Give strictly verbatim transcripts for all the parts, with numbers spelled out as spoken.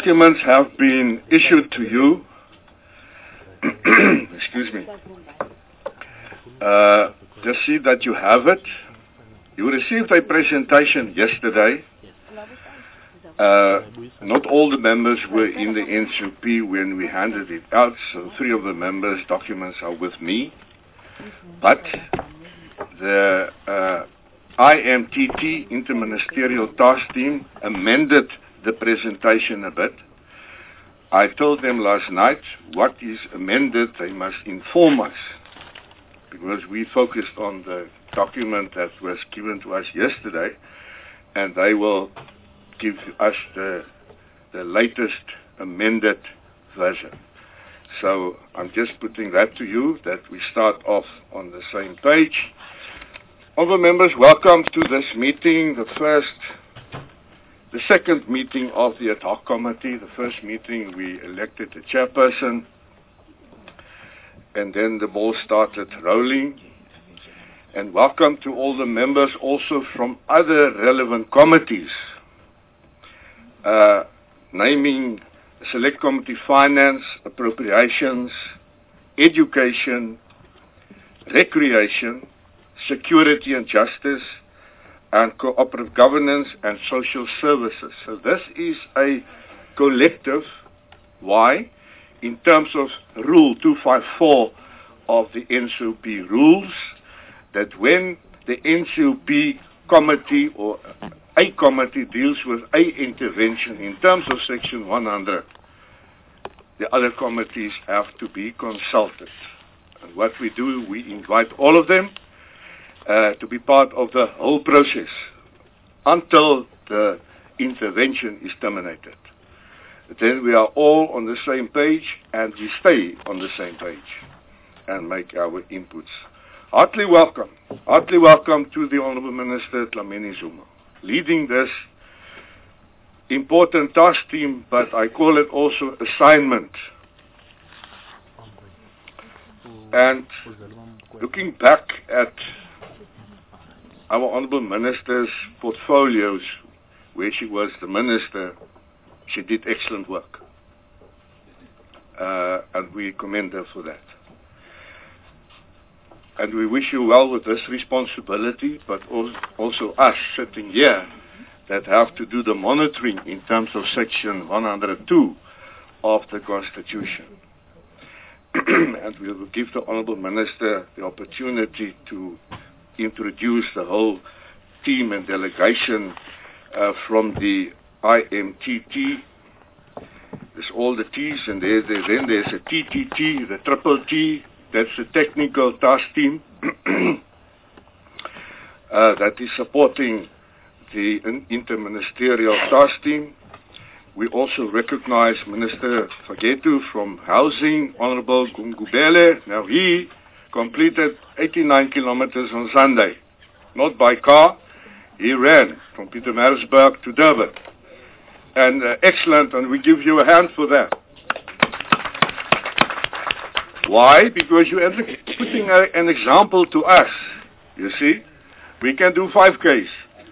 Documents have been issued to you. Excuse me. Uh, just see that you have it. You received a presentation yesterday. Uh, not all the members were in the N C P when we handed it out, so three of the members' documents are with me. But the uh, I M T T, Interministerial Task Team, amended the presentation a bit. I told them last night what is amended, they must inform us, because we focused on the document that was given to us yesterday, and they will give us the, the latest amended version. So I'm just putting that to you, that we start off on the same page. Honourable members, welcome to this meeting, the first The second meeting of the ad hoc committee. The first meeting we elected a chairperson, and then the ball started rolling. And welcome to all the members also from other relevant committees, uh, naming Select Committee Finance, Appropriations, Education, Recreation, Security and Justice, and Cooperative Governance and Social Services. So this is a collective. Why? In terms of Rule two fifty-four of the N C O P rules, that when the N C O P committee or a committee deals with a intervention in terms of Section one hundred, the other committees have to be consulted. And what we do, we invite all of them Uh, to be part of the whole process until the intervention is terminated. Then we are all on the same page, and we stay on the same page and make our inputs. Heartily welcome, heartily welcome to the Honourable Minister Dlamini Zuma, leading this important task team, but I call it also assignment. And looking back at our Honourable Minister's portfolios, where she was the Minister, she did excellent work. Uh, and we commend her for that. And we wish you well with this responsibility, but also us sitting here that have to do the monitoring in terms of Section one hundred two of the Constitution. And we will give the Honourable Minister the opportunity to introduce the whole team and delegation uh, from the I M T T. There's all the T's, and there, there, then there's a T T T, the triple T, that's the technical task team uh, that is supporting the interministerial task team. We also recognize Minister Fagetu from Housing, Honorable Gungubele. Now he completed eighty-nine kilometers on Sunday, not by car. He ran from Pietermaritzburg to Durban. And uh, excellent, and we give you a hand for that. Why? Because you are putting a, an example to us. You see? We can do five Ks.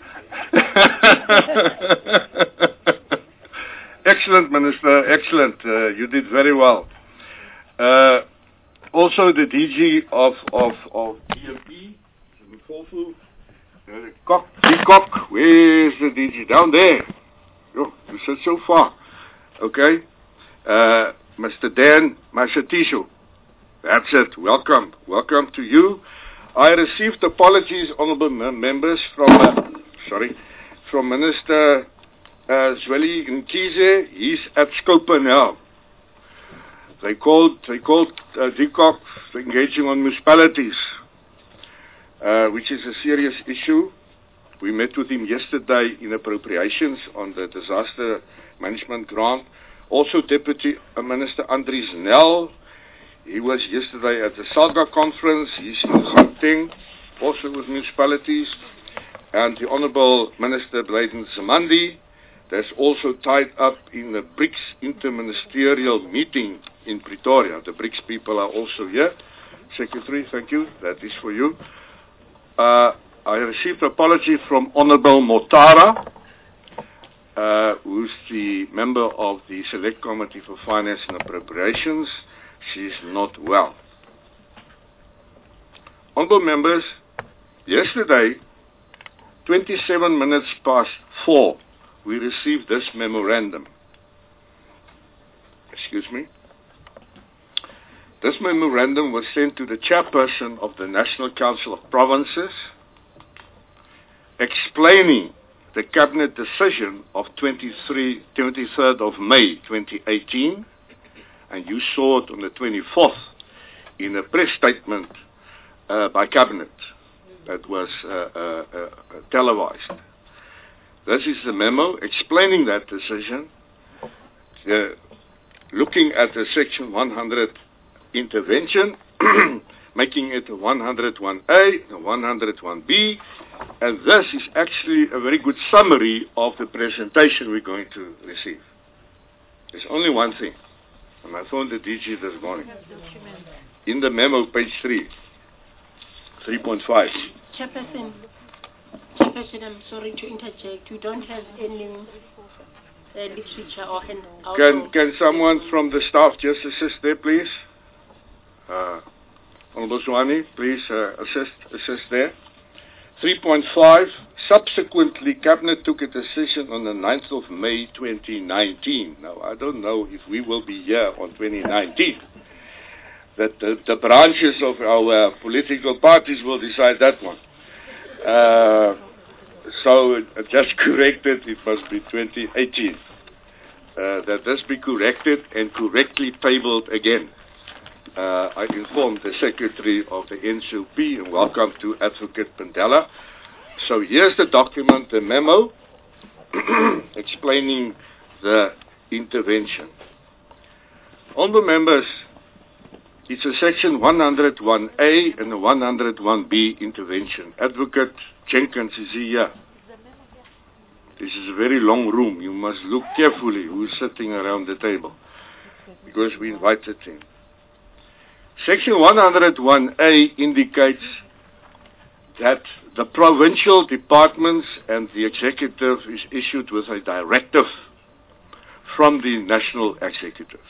Excellent, Minister, excellent. Uh, you did very well. Uh, Also, the D G of of of D M P, Mfofu, uh, Cock, Cock, where's the D G? Down there. Yo, you sit so far. Okay. Uh, Mister Dan Mashatisho. That's it. Welcome. Welcome to you. I received apologies, honourable members, from uh, sorry, from Minister uh, Zweli Nkize. He's at Scopa now. They called, they called uh, D C O C engaging on municipalities, uh, which is a serious issue. We met with him yesterday in appropriations on the disaster management grant. Also, Deputy uh, Minister Andries Nel, he was yesterday at the SALGA conference. He's in Gauteng, also with municipalities. And the Honourable Minister Bladen Zamandi, that's also tied up in the BRICS interministerial meeting in Pretoria. The BRICS people are also here. Secretary, thank you. That is for you. Uh, I received an apology from Honourable Motara. uh, who's the member of the Select Committee for Finance and Appropriations. She's not well. Honourable members, yesterday, twenty-seven minutes past four, we received this memorandum. Excuse me. This memorandum was sent to the chairperson of the National Council of Provinces, explaining the Cabinet decision of twenty-third of May twenty eighteen, and you saw it on the twenty-fourth in a press statement uh, by Cabinet that was uh, uh, uh, televised. This is the memo explaining that decision, uh, looking at the Section one hundred intervention, making it a one hundred one A, a one hundred one B, and this is actually a very good summary of the presentation we're going to receive. There's only one thing, and I phoned the D G this morning. In the memo, page three, three point five. Chairperson, Chairperson, I'm sorry to interject. We don't have any uh, literature or hand. Can, can someone from the staff just assist there, please? Uh, Honorable Swani, please uh, assist, assist there. three point five, subsequently, Cabinet took a decision on the ninth of May twenty nineteen. Now, I don't know if we will be here on twenty nineteen. That the, the branches of our uh, political parties will decide that one. Uh, so, uh, just corrected, it must be twenty eighteen. Uh, that this be corrected and correctly tabled again. Uh, I informed the Secretary of the N C O P, and welcome to Advocate Pandela. So here's the document, the memo, explaining the intervention. Honourable members, it's a Section one hundred one A and a one hundred one B intervention. Advocate Jenkins is here. This is a very long room. You must look carefully who's sitting around the table, because we invited him. Section one hundred one A indicates that the provincial departments and the executive is issued with a directive from the national executive.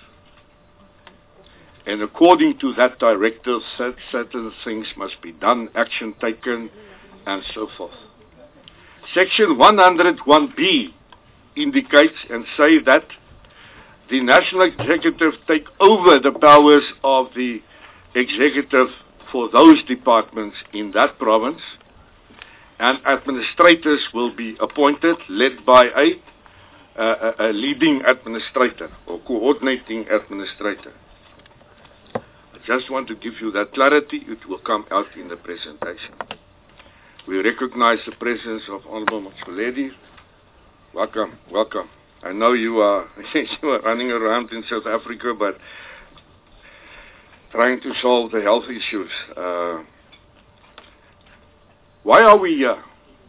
And according to that directive, certain things must be done, action taken, and so forth. Section one hundred one B indicates and say that the national executive take over the powers of the executive for those departments in that province, and administrators will be appointed, led by a, a, a leading administrator or coordinating administrator. I just want to give you that clarity. It will come out in the presentation. We recognize the presence of Honorable Motsoaledi. Welcome, welcome. I know you are, you are running around in South Africa, but trying to solve the health issues. Uh, why are we here?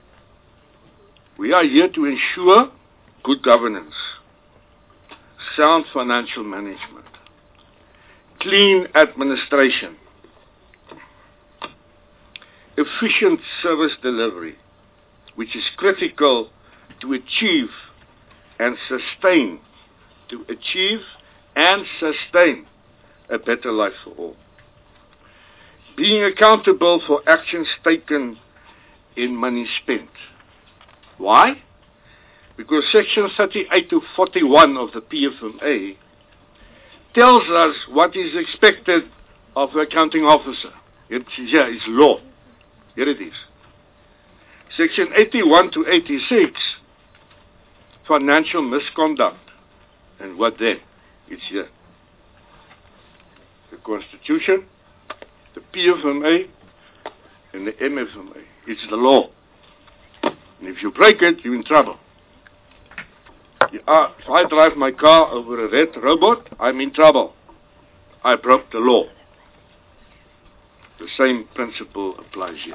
We are here to ensure good governance, sound financial management, clean administration, efficient service delivery, which is critical to achieve and sustain, to achieve and sustain a better life for all. Being accountable for actions taken in money spent. Why? Because Section thirty-eight to forty-one of the P F M A tells us what is expected of the accounting officer. It's here, it's law. Here it is. Section eighty-one to eighty-six, financial misconduct. And what then? It's here. The Constitution, the P F M A, and the M F M A. It's the law. And if you break it, you're in trouble. You are, if I drive my car over a red robot, I'm in trouble. I broke the law. The same principle applies here.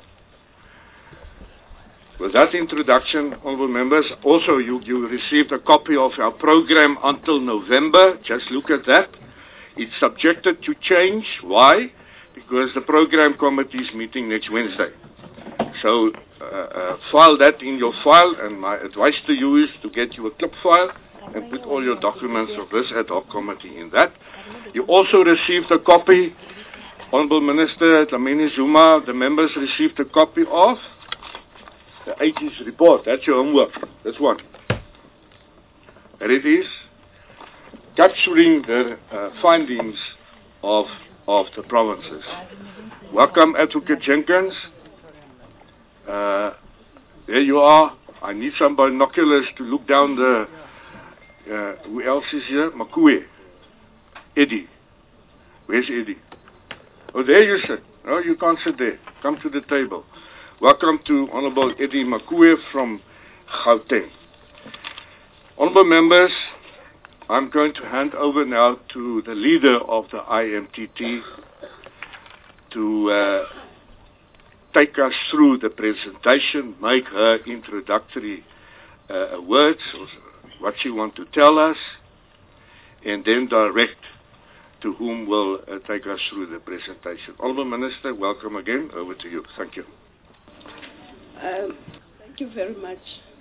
With that introduction, honorable members, also you, you received a copy of our program until November. Just look at that. It's subjected to change. Why? Because the program committee is meeting next Wednesday. So uh, file that in your file, and my advice to you is to get you a clip file and put all your documents of this ad hoc committee in that. You also received a copy, Honorable Minister Dlamini Zuma, the members received a copy of the eighties report. That's your homework. This one. There it is, capturing the uh, findings of of the provinces. Welcome, Advocate Jenkins. Uh, there you are. I need some binoculars to look down the, uh, who else is here? Makue. Eddie. Where's Eddie? Oh, there you sit. No, you can't sit there. Come to the table. Welcome to Honorable Eddie Makue from Gauteng. Honorable members, I'm going to hand over now to the leader of the I M T T to uh, take us through the presentation, make her introductory uh, words, what she wants to tell us, and then direct to whom will uh, take us through the presentation. Honourable Minister, welcome again. Over to you. Thank you. Um, thank you very much.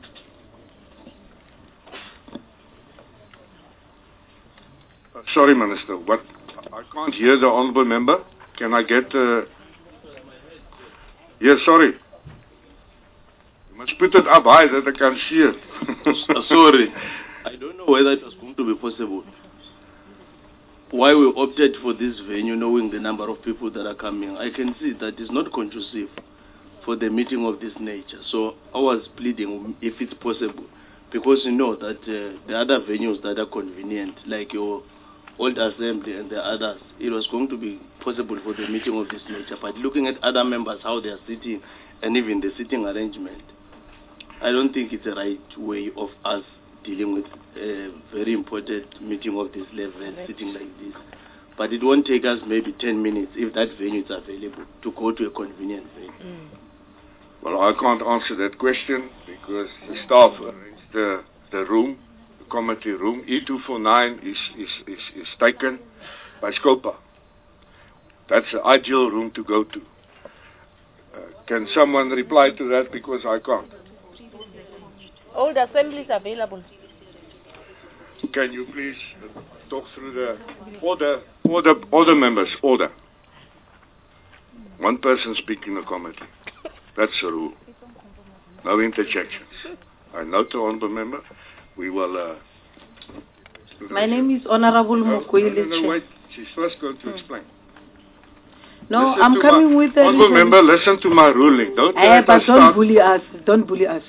Uh, sorry, Minister. What? I can't hear the Honourable Member. Can I get... Uh, yes, sorry. You must put it up high that I can see it. Sorry. I don't know whether it was going to be possible. Why we opted for this venue, knowing the number of people that are coming, I can see that it's not conducive for the meeting of this nature. So I was pleading if it's possible, because you know that uh, the other venues that are convenient, like your old assembly and the others, it was going to be possible for the meeting of this nature. But looking at other members, how they are sitting, and even the sitting arrangement, I don't think it's the right way of us dealing with a very important meeting of this level, right, sitting like this. But it won't take us maybe ten minutes, if that venue is available, to go to a convenient venue. Mm. Well, I can't answer that question because the staff arranged the, the room, the committee room. E two forty-nine is, is, is, is taken by Scopa. That's the ideal room to go to. Uh, can someone reply to that, because I can't? All the assemblies available. Can you please uh, talk through the order, order, order members, order. One person speaking the committee. That's the rule. No interjections. I note the honourable member. We will. Uh, My name is Honorable no, Mokwele. No, no, no, wait. She's first going to explain. No, listen I'm coming my, with the. Honourable member, listen to my ruling. Don't. Uh, but don't start. bully us. Don't bully us.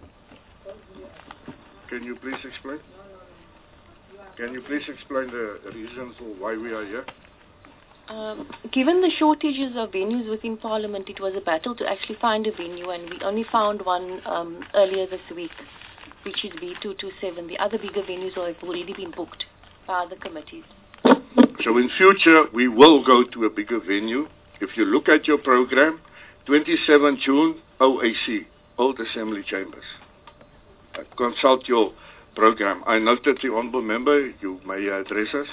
Can you please explain? Can you please explain the reason for why we are here? Um, given the shortages of venues within Parliament, it was a battle to actually find a venue, and we only found one um, earlier this week, which is B two twenty-seven. The other bigger venues have already been booked by other committees. So in future, we will go to a bigger venue. If you look at your program, twenty-seventh of June, O A C, Old Assembly Chambers. Uh, consult your program. I noted the honourable member, you may address us.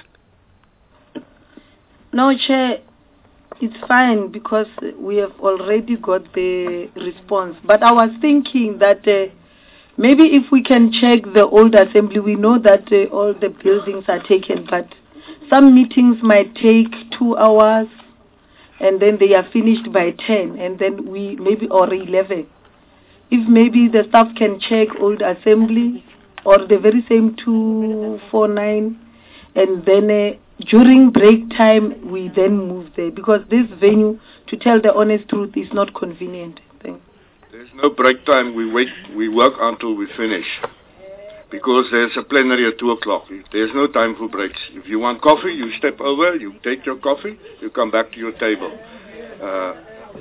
No, Chair, it's fine because we have already got the response. But I was thinking that uh, maybe if we can check the old assembly, we know that uh, all the buildings are taken, but some meetings might take two hours and then they are finished by ten, and then we maybe, or eleven. If maybe the staff can check old assembly or the very same two forty-nine, and then uh, during break time, we then move there, because this venue, to tell the honest truth, is not convenient. Thanks. There's no break time. We wait. We work until we finish, because there's a plenary at two o'clock. There's no time for breaks. If you want coffee, you step over, you take your coffee, you come back to your table. Uh,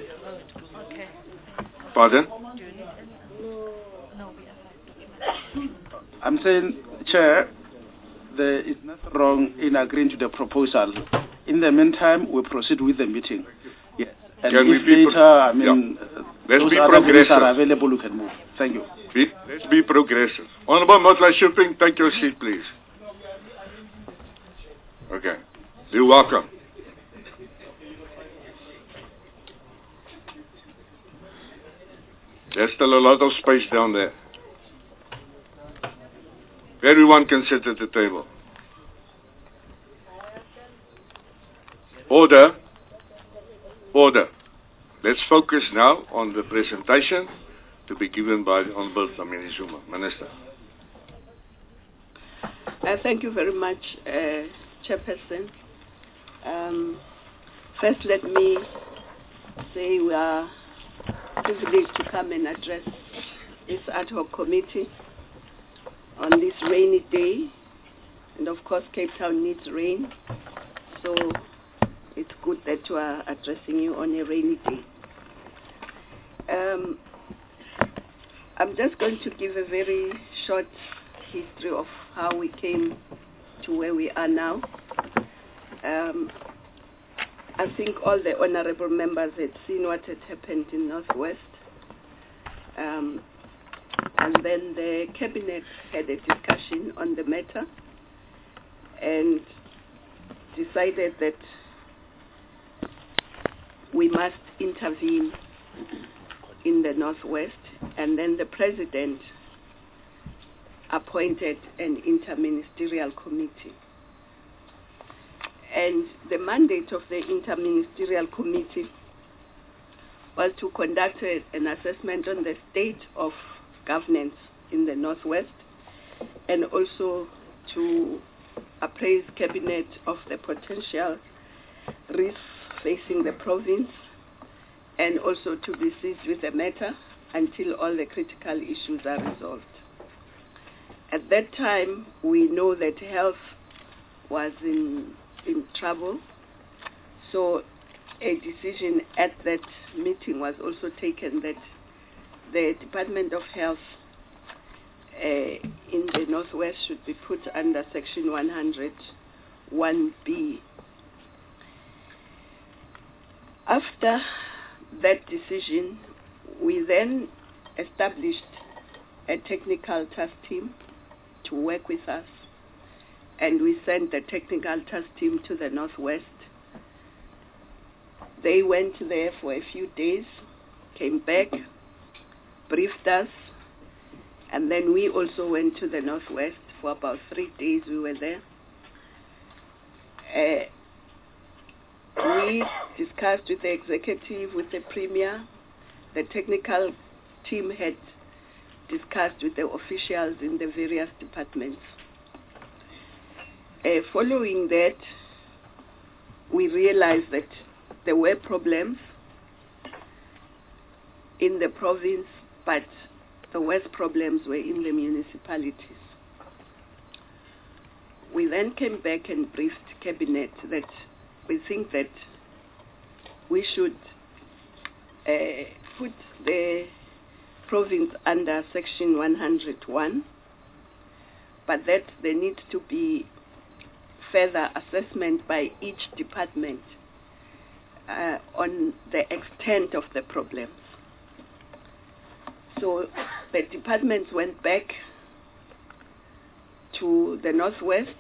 pardon? I'm saying, Chair, there is nothing wrong in agreeing to the proposal. In the meantime, we proceed with the meeting. Yes. And can if we later, I mean, yeah. those let's be other things progressive. are available, we can move. Thank you. Be, let's be progressive. Honourable Motla Shipping, take your seat, please. Okay. You're welcome. There's still a lot of space down there. Everyone can sit at the table. Order. Order. Let's focus now on the presentation to be given by the Honorable Dlamini Zuma. Minister. Uh, thank you very much, uh, Chairperson. Um, first, let me say we are privileged to come and address this ad hoc committee on this rainy day. And of course, Cape Town needs rain. So it's good that we are addressing you on a rainy day. Um, I'm just going to give a very short history of how we came to where we are now. Um, I think all the honorable members had seen what had happened in Northwest. Um, and then the cabinet had a discussion on the matter and decided that we must intervene in the Northwest, and then the president appointed an interministerial committee. And the mandate of the interministerial committee was to conduct a, an assessment on the state of governance in the Northwest, and also to appraise cabinet of the potential risks facing the province, and also to be seized with the matter until all the critical issues are resolved. At that time, we know that health was in, in trouble, so a decision at that meeting was also taken that the Department of Health uh, in the Northwest should be put under Section one hundred one B. After that decision, we then established a technical task team to work with us, and we sent the technical task team to the Northwest. They went there for a few days, came back, briefed us, and then we also went to the Northwest for about three days. We were there. Uh, we discussed with the executive, with the premier. The technical team had discussed with the officials in the various departments. Uh, following that, we realized that there were problems in the province, but the worst problems were in the municipalities. We then came back and briefed cabinet that we think that we should uh, put the province under Section one hundred one, but that there needs to be further assessment by each department uh, on the extent of the problems. So the departments went back to the Northwest,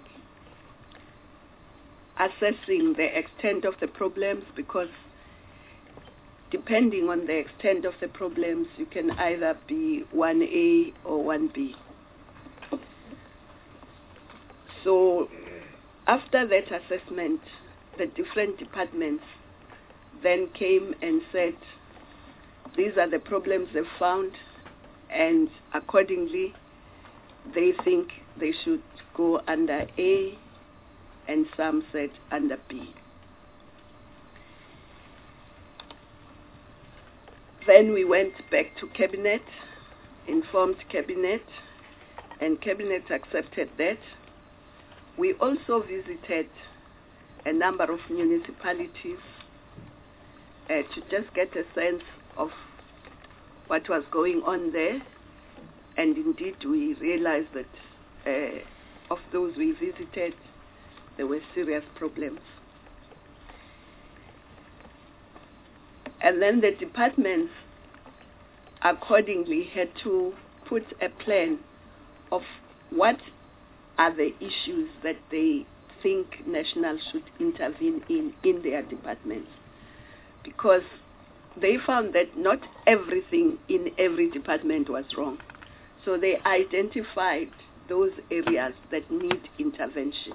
assessing the extent of the problems, because depending on the extent of the problems, you can either be one A or one B. So after that assessment, the different departments then came and said, these are the problems they've found, and accordingly, they think they should go under A, and some said under B. Then we went back to cabinet, informed cabinet, and cabinet accepted that. We also visited a number of municipalities uh, to just get a sense of what was going on there, and indeed we realized that uh, of those we visited, there were serious problems. And then the departments accordingly had to put a plan of what are the issues that they think National should intervene in in their departments. Because they found that not everything in every department was wrong. So they identified those areas that need intervention.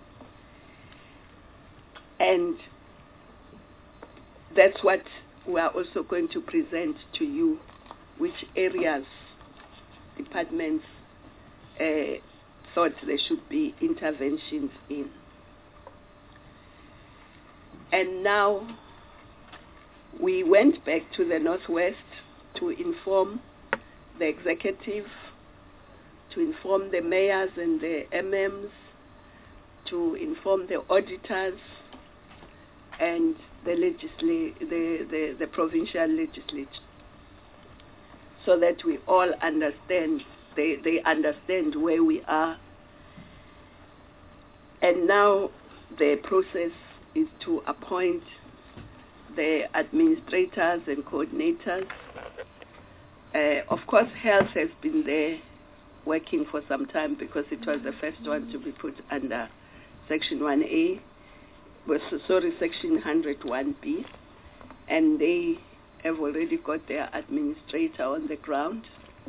And that's what we are also going to present to you, which areas departments uh, thought there should be interventions in. And now we went back to the Northwest to inform the executive, to inform the mayors and the M Ms, to inform the auditors and the, legisla- the, the, the provincial legislature, so that we all understand, they, they understand where we are. And now the process is to appoint the administrators and coordinators. Uh, of course, health has been there working for some time because it was the first one to be put under Section one A, was, sorry, Section one oh one B, and they have already got their administrator on the ground.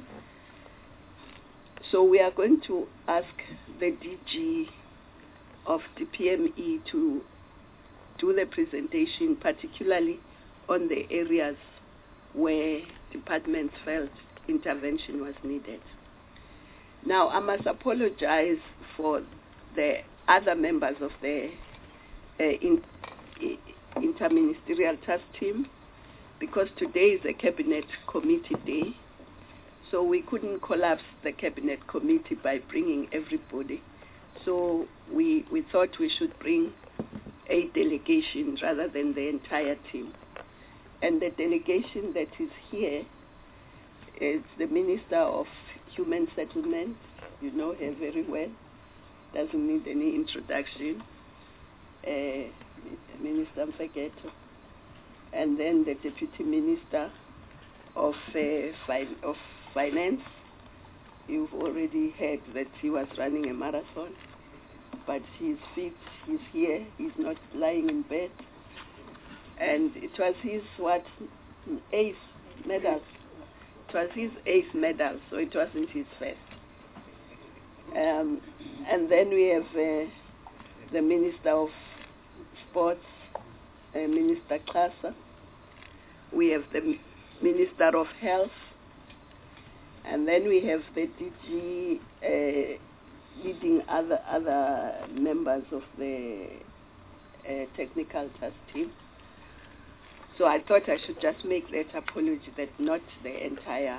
So we are going to ask the D G of the P M E to do the presentation, particularly on the areas where departments felt intervention was needed. Now, I must apologize for the other members of the uh, in, uh, interministerial task team, because today is a cabinet committee day, so we couldn't collapse the cabinet committee by bringing everybody. So we, we thought we should bring a delegation rather than the entire team. And the delegation that is here is the Minister of Human Settlement. You know her very well. Doesn't need any introduction. Uh, Minister Mfeketo. And then the Deputy Minister of, uh, fi- of Finance. You've already heard that he was running a marathon, but he's fit, he's here, he's not lying in bed. And it was his, what, eighth medal. It was his eighth medal, so it wasn't his first. Um, and then we have uh, the Minister of Sports, uh, Minister Klasa. We have the Minister of Health. And then we have the D G uh, leading other other members of the uh, technical task team. So I thought I should just make that apology that not the entire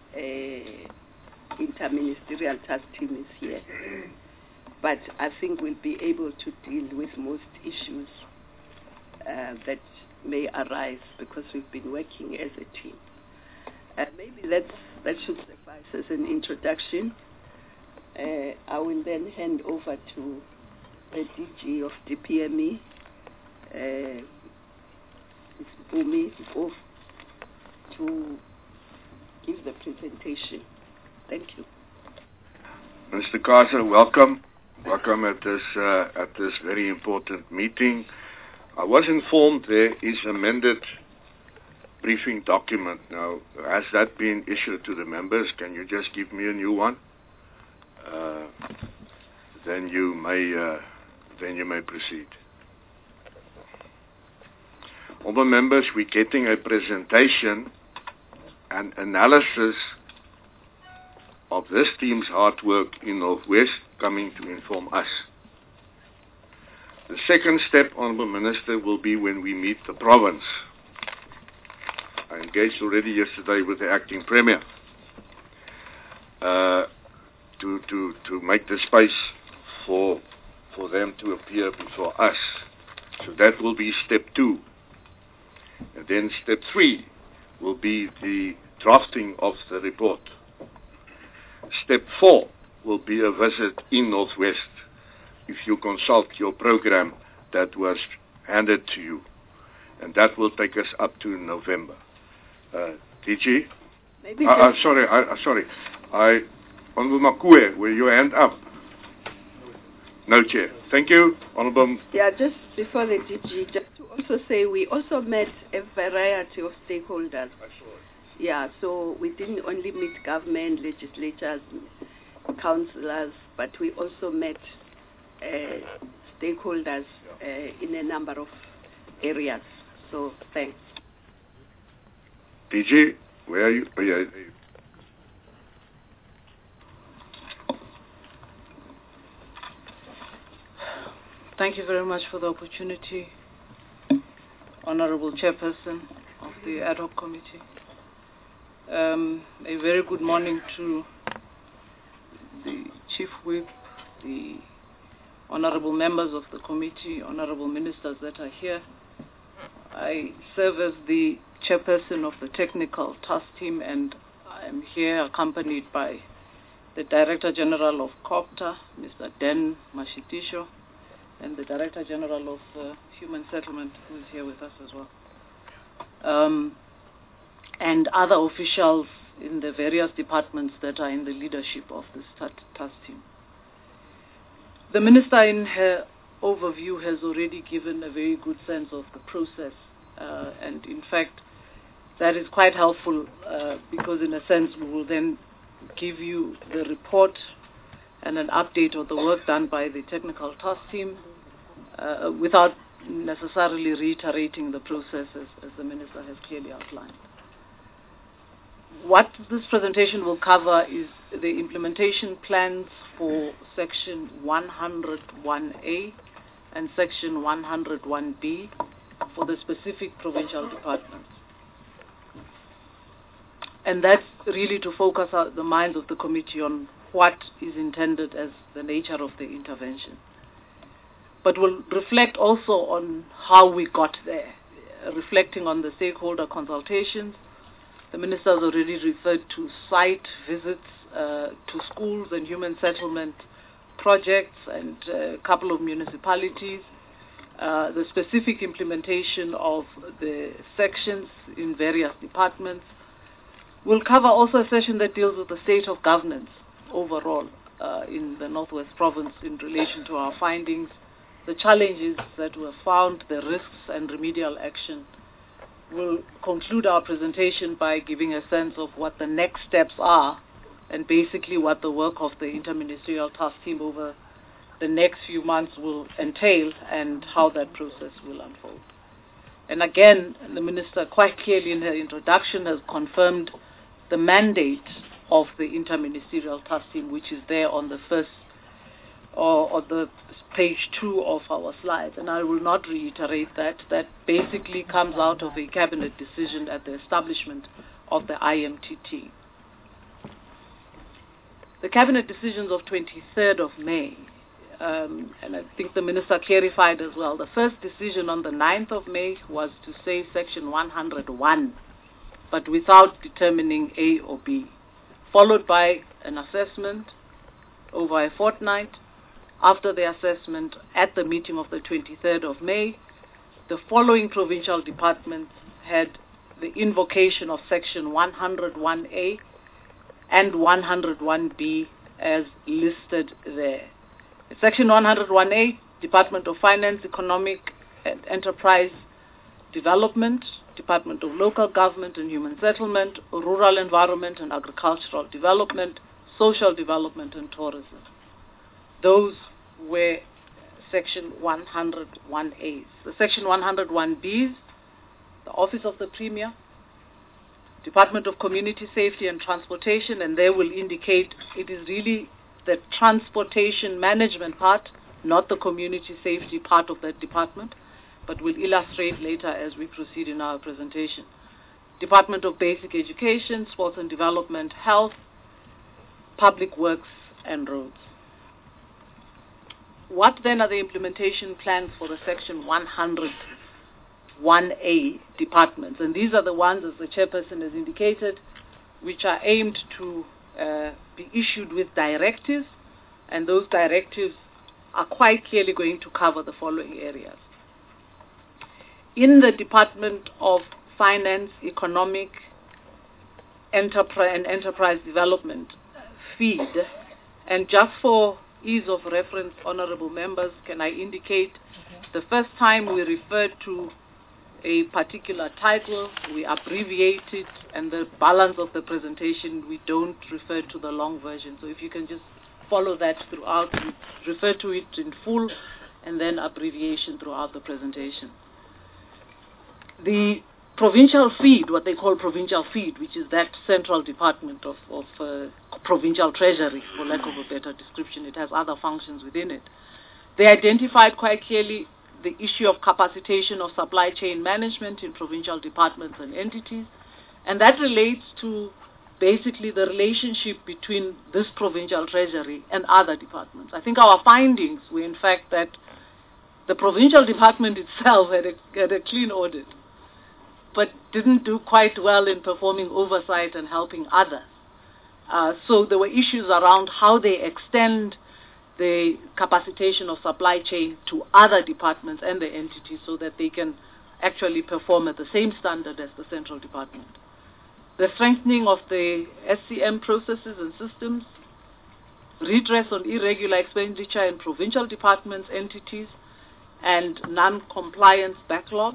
uh, interministerial task team is here. But I think we'll be able to deal with most issues uh, that may arise because we've been working as a team. Uh, maybe that's, that should suffice as an introduction. Uh, I will then hand over to the D G of the P M E, uh, Miz Bumi, to give the presentation. Thank you. Mister Carter, welcome. Welcome at this uh, at this very important meeting. I was informed there is amended briefing document. Now, has that been issued to the members? Can you just give me a new one? Uh, then you may uh, then you may proceed. Honourable members, we're getting a presentation and analysis of this team's hard work in Northwest coming to inform us. The second step, Honourable Minister, will be when we meet the province. I engaged already yesterday with the acting premier uh, to to to make the space for for them to appear before us. So that will be step two. And then step three will be the drafting of the report. Step four will be a visit in Northwest if you consult your program that was handed to you. And that will take us up to November. Uh, D G? Maybe uh, uh, sorry, uh, sorry. I, Honourable Makue, will your hand up? No, Chair. Thank you, Honourable. Yeah, just before the D G, just to also say we also met a variety of stakeholders. Yeah, so we didn't only meet government, legislatures, councillors, but we also met uh, stakeholders uh, in a number of areas. So thanks. D G, where are you? Oh, yeah. Thank you very much for the opportunity, Honorable Chairperson of the Ad Hoc Committee. Um, a very good morning to the Chief Whip, the honorable members of the committee, honorable ministers that are here. I serve as the chairperson of the technical task team, and I am here accompanied by the Director General of COPTA, Mister Dan Mashitisho, and the Director General of uh, Human Settlement, who is here with us as well, um, and other officials in the various departments that are in the leadership of this task team. The Minister, in her overview, has already given a very good sense of the process, uh, and in fact, that is quite helpful uh, because, in a sense, we will then give you the report and an update of the work done by the technical task team uh, without necessarily reiterating the processes as the Minister has clearly outlined. What this presentation will cover is the implementation plans for Section one hundred one A and Section one hundred one B for the specific provincial departments. And that's really to focus out the minds of the committee on what is intended as the nature of the intervention. But we'll reflect also on how we got there, uh, reflecting on the stakeholder consultations. The Minister has already referred to site visits uh, to schools and human settlement projects and uh, a couple of municipalities, uh, the specific implementation of the sections in various departments. We'll cover also a session that deals with the state of governance overall uh, in the Northwest Province in relation to our findings, the challenges that were found, the risks and remedial action. We'll conclude our presentation by giving a sense of what the next steps are and basically what the work of the interministerial task team over the next few months will entail and how that process will unfold. And again, the Minister quite clearly in her introduction has confirmed the mandate of the interministerial task team, which is there on the first or, or the page two of our slides. And I will not reiterate that. That basically comes out of a cabinet decision at the establishment of the I M T T. The cabinet decisions of twenty-third of May, um, and I think the Minister clarified as well, the first decision on the ninth of May was to say Section one hundred one, but without determining A or B, followed by an assessment over a fortnight. After the assessment at the meeting of the twenty-third of May, the following provincial departments had the invocation of Section one hundred one A and one hundred one B as listed there. Section one hundred one A, Department of Finance, Economic and Enterprise Development, Department of Local Government and Human Settlement, Rural Environment and Agricultural Development, Social Development and Tourism. Those were Section one hundred one A's. The Section one hundred one B's, the Office of the Premier, Department of Community Safety and Transportation, and they will indicate it is really the transportation management part, not the community safety part of that department, but we'll illustrate later as we proceed in our presentation. Department of Basic Education, Sports and Development, Health, Public Works and Roads. What then are the implementation plans for the Section one hundred one A departments? And these are the ones, as the chairperson has indicated, which are aimed to uh, be issued with directives, and those directives are quite clearly going to cover the following areas. In the Department of Finance, Economic Enterprise and Enterprise Development, FEED, and just for ease of reference, honorable members, can I indicate the first time we referred to a particular title, we abbreviate it, and the balance of the presentation, we don't refer to the long version. So if you can just follow that throughout, refer to it in full, and then abbreviation throughout the presentation. The provincial feed, what they call provincial feed, which is that central department of, of uh, provincial treasury, for lack of a better description, it has other functions within it. They identified quite clearly the issue of capacitation of supply chain management in provincial departments and entities, and that relates to basically the relationship between this provincial treasury and other departments. I think our findings were in fact that the provincial department itself had a, had a clean audit, but didn't do quite well in performing oversight and helping others. Uh, so there were issues around how they extend the capacitation of supply chain to other departments and the entities so that they can actually perform at the same standard as the central department. The strengthening of the S C M processes and systems, redress on irregular expenditure in provincial departments, entities, and non-compliance backlog,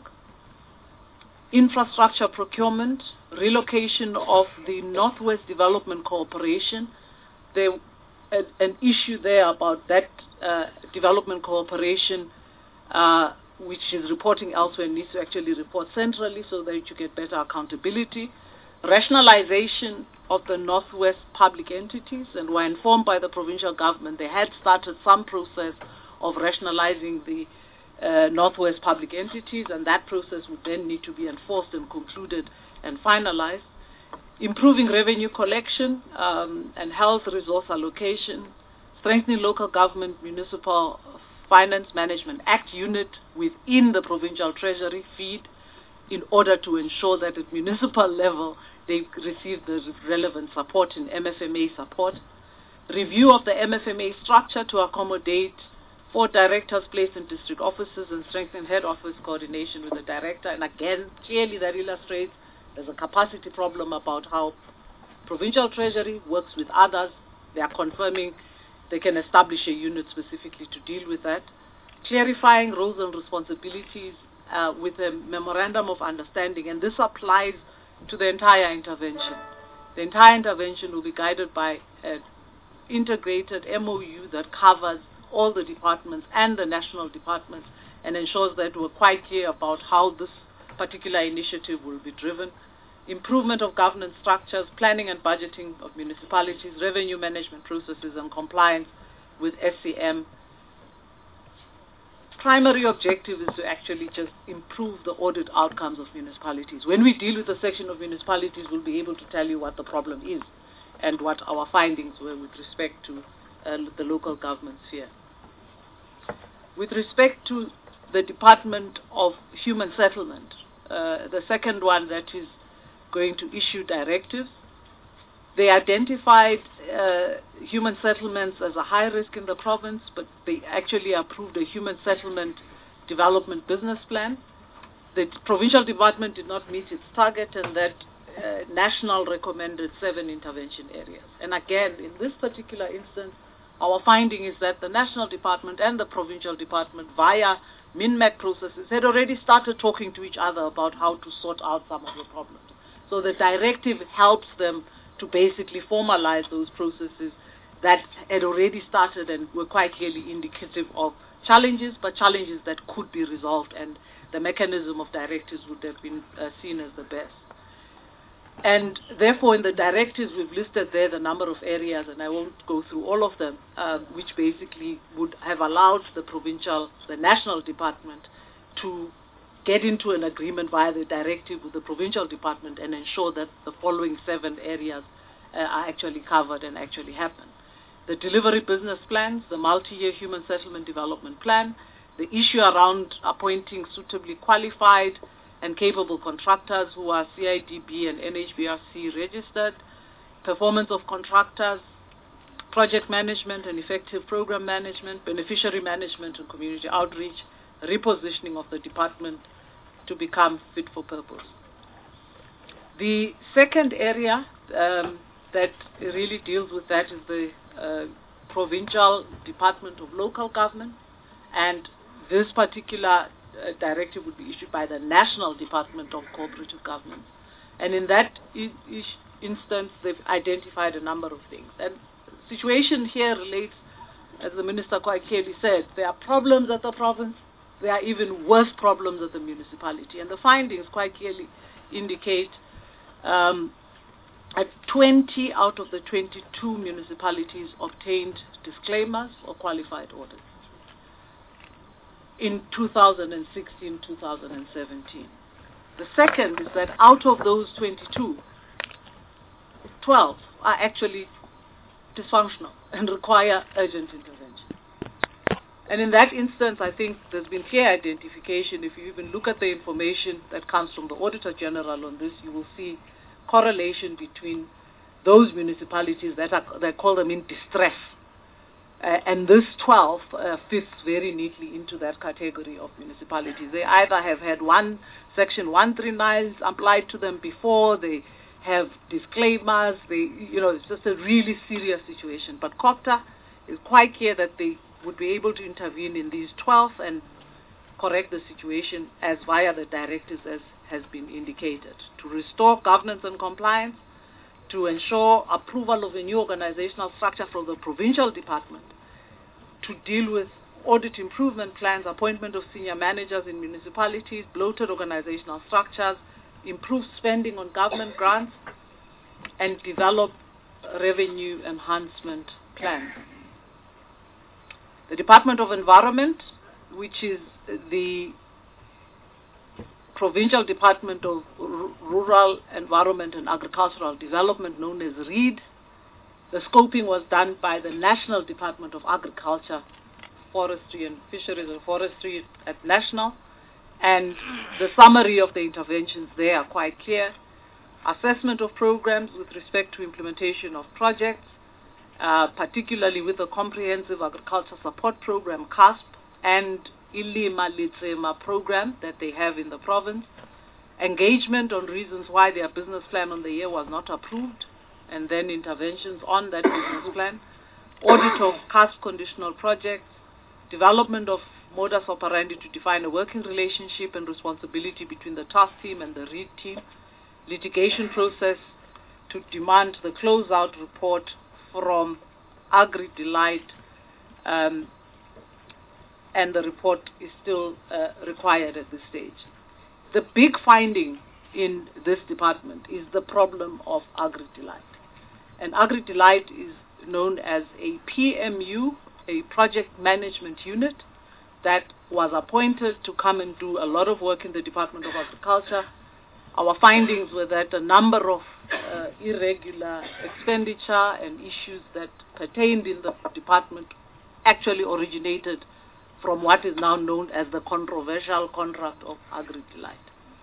infrastructure procurement, relocation of the Northwest Development Corporation. There an issue there about that uh, development cooperation, uh, which is reporting elsewhere, needs to actually report centrally so that you get better accountability. Rationalization of the Northwest public entities, and were informed by the provincial government they had started some process of rationalizing the uh, Northwest public entities, and that process would then need to be enforced and concluded and finalized. Improving revenue collection um, and health resource allocation, strengthening local government municipal finance management act unit within the provincial treasury feed in order to ensure that at municipal level they receive the relevant support in M F M A support. Review of the M F M A structure to accommodate four directors placed in district offices and strengthen head office coordination with the director. And again, clearly that illustrates there's a capacity problem about how provincial treasury works with others. They are confirming they can establish a unit specifically to deal with that. Clarifying roles and responsibilities uh, with a memorandum of understanding, and this applies to the entire intervention. The entire intervention will be guided by an integrated M O U that covers all the departments and the national departments and ensures that we're quite clear about how this particular initiative will be driven. Improvement of governance structures, planning and budgeting of municipalities, revenue management processes, and compliance with S C M. Primary objective is to actually just improve the audit outcomes of municipalities. When we deal with the section of municipalities, we'll be able to tell you what the problem is and what our findings were with respect to uh, the local government sphere. With respect to the Department of Human Settlement, uh, the second one that is going to issue directives, they identified uh, human settlements as a high risk in the province, but they actually approved a human settlement development business plan. The provincial department did not meet its target, and that uh, national recommended seven intervention areas. And again, in this particular instance, our finding is that the national department and the provincial department, via MINMAC processes, had already started talking to each other about how to sort out some of the problems. So the directive helps them to basically formalize those processes that had already started and were quite clearly indicative of challenges, but challenges that could be resolved, and the mechanism of directives would have been uh, seen as the best. And therefore, in the directives, we've listed there the number of areas, and I won't go through all of them, uh, which basically would have allowed the provincial, the national department to get into an agreement via the directive with the provincial department and ensure that the following seven areas uh, are actually covered and actually happen. The delivery business plans, the multi-year human settlement development plan, the issue around appointing suitably qualified and capable contractors who are C I D B and N H B R C registered, performance of contractors, project management and effective program management, beneficiary management and community outreach, repositioning of the department to become fit for purpose. The second area um, that really deals with that is the uh, Provincial Department of Local Government, and this particular uh, directive would be issued by the National Department of Cooperative Governance. And in that I- I- instance, they've identified a number of things. And the situation here relates, as the Minister quite clearly said, there are problems at the province, there are even worse problems at the municipality. And the findings quite clearly indicate um, that twenty out of the twenty-two municipalities obtained disclaimers or qualified audits in two thousand sixteen to two thousand seventeen. The second is that out of those twenty-two, twelve are actually dysfunctional and require urgent intervention. And in that instance, I think there's been clear identification. If you even look at the information that comes from the Auditor General on this, you will see correlation between those municipalities that are, they call them in distress. Uh, and this twelve uh, fits very neatly into that category of municipalities. They either have had one Section one thirty-nines applied to them before, they have disclaimers, they, you know, it's just a really serious situation. But COGTA is quite clear that they would be able to intervene in these twelve and correct the situation as via the directives as has been indicated, to restore governance and compliance, to ensure approval of a new organizational structure from the provincial department, to deal with audit improvement plans, appointment of senior managers in municipalities, bloated organizational structures, improve spending on government grants, and develop revenue enhancement plans. The Department of Environment, which is the Provincial Department of R- Rural Environment and Agricultural Development, known as READ. The scoping was done by the National Department of Agriculture, Forestry and Fisheries and Forestry at National. And the summary of the interventions there are quite clear. Assessment of programs with respect to implementation of projects, uh, particularly with the Comprehensive Agriculture Support Program, C A S P, and Ilima Litsema program that they have in the province. Engagement on reasons why their business plan on the year was not approved, and then interventions on that business plan. Audit of C A S P conditional projects. Development of modus operandi to define a working relationship and responsibility between the task team and the READ team. Litigation process to demand the closeout report from AgriDelight, um, and the report is still uh, required at this stage. The big finding in this department is the problem of AgriDelight. And AgriDelight is known as a P M U, a project management unit, that was appointed to come and do a lot of work in the Department of Agriculture. Our findings were that a number of uh, irregular expenditure and issues that pertained in the department actually originated from what is now known as the controversial contract of AgriDelight.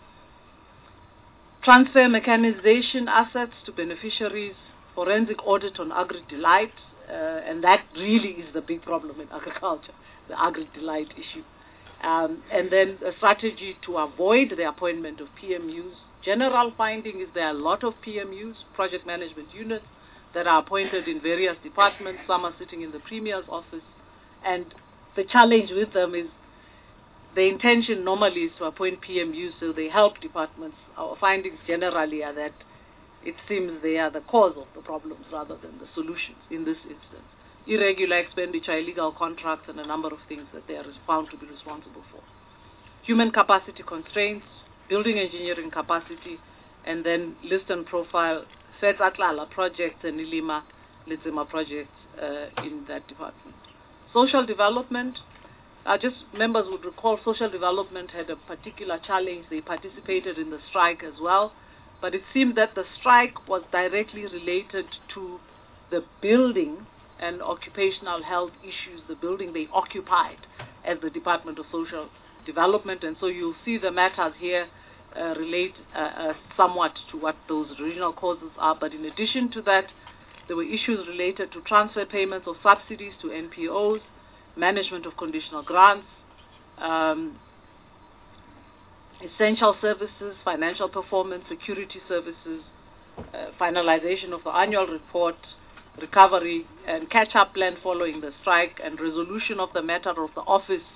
Transfer mechanization assets to beneficiaries, forensic audit on AgriDelight, uh, and that really is the big problem in agriculture, the AgriDelight issue. Um, and then a strategy to avoid the appointment of P M Us. General finding is there are a lot of P M Us, project management units, that are appointed in various departments. Some are sitting in the Premier's office. And the challenge with them is the intention normally is to appoint P M Us so they help departments. Our findings generally are that it seems they are the cause of the problems rather than the solutions in this instance. Irregular expenditure, illegal contracts, and a number of things that they are found to be responsible for. Human capacity constraints, building engineering capacity, and then list and profile Fetzatlala projects and Ilima Litsema projects uh, in that department. Social development, uh, just members would recall social development had a particular challenge. They participated in the strike as well, but it seemed that the strike was directly related to the building and occupational health issues, the building they occupied as the Department of Social Development. And so you'll see the matters here uh, relate uh, uh, somewhat to what those original causes are. But in addition to that, there were issues related to transfer payments of subsidies to N P Os, management of conditional grants, um, essential services, financial performance, security services, uh, finalization of the annual report, recovery and catch-up plan following the strike, and resolution of the matter of the Office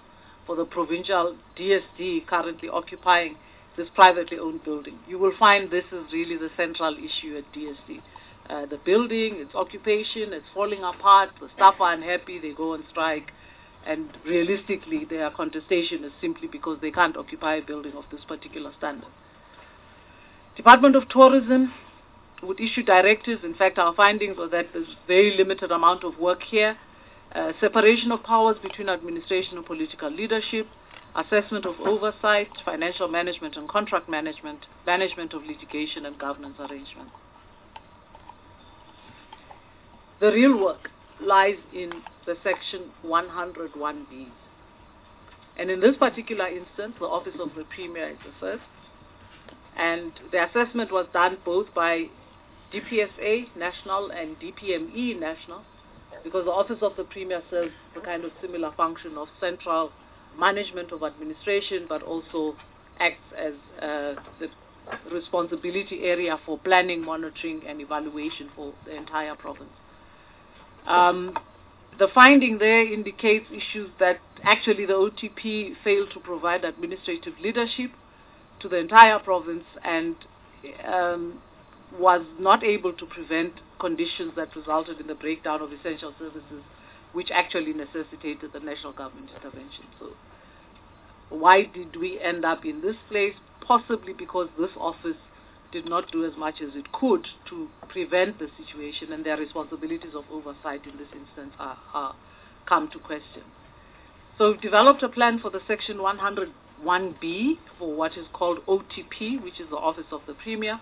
for the provincial D S D currently occupying this privately owned building. You will find this is really the central issue at D S D. Uh, the building, its occupation, it's falling apart, the staff are unhappy, they go on strike, and realistically their contestation is simply because they can't occupy a building of this particular standard. Department of Tourism would issue directives. In fact, our findings were that there's very limited amount of work here. Uh, separation of powers between administration and political leadership, assessment of oversight, financial management and contract management, management of litigation and governance arrangements. The real work lies in the section one hundred one B. And in this particular instance, the Office of the Premier is the first. And the assessment was done both by D P S A National and D P M E National, because the Office of the Premier serves the kind of similar function of central management of administration, but also acts as uh, the responsibility area for planning, monitoring, and evaluation for the entire province. Um, the finding there indicates issues that actually the O T P failed to provide administrative leadership to the entire province and um, was not able to prevent conditions that resulted in the breakdown of essential services, which actually necessitated the national government intervention. So why did we end up in this place? Possibly because this office did not do as much as it could to prevent the situation, and their responsibilities of oversight in this instance are, are come to question. So we've developed a plan for the section one hundred one B for what is called O T P, which is the Office of the Premier.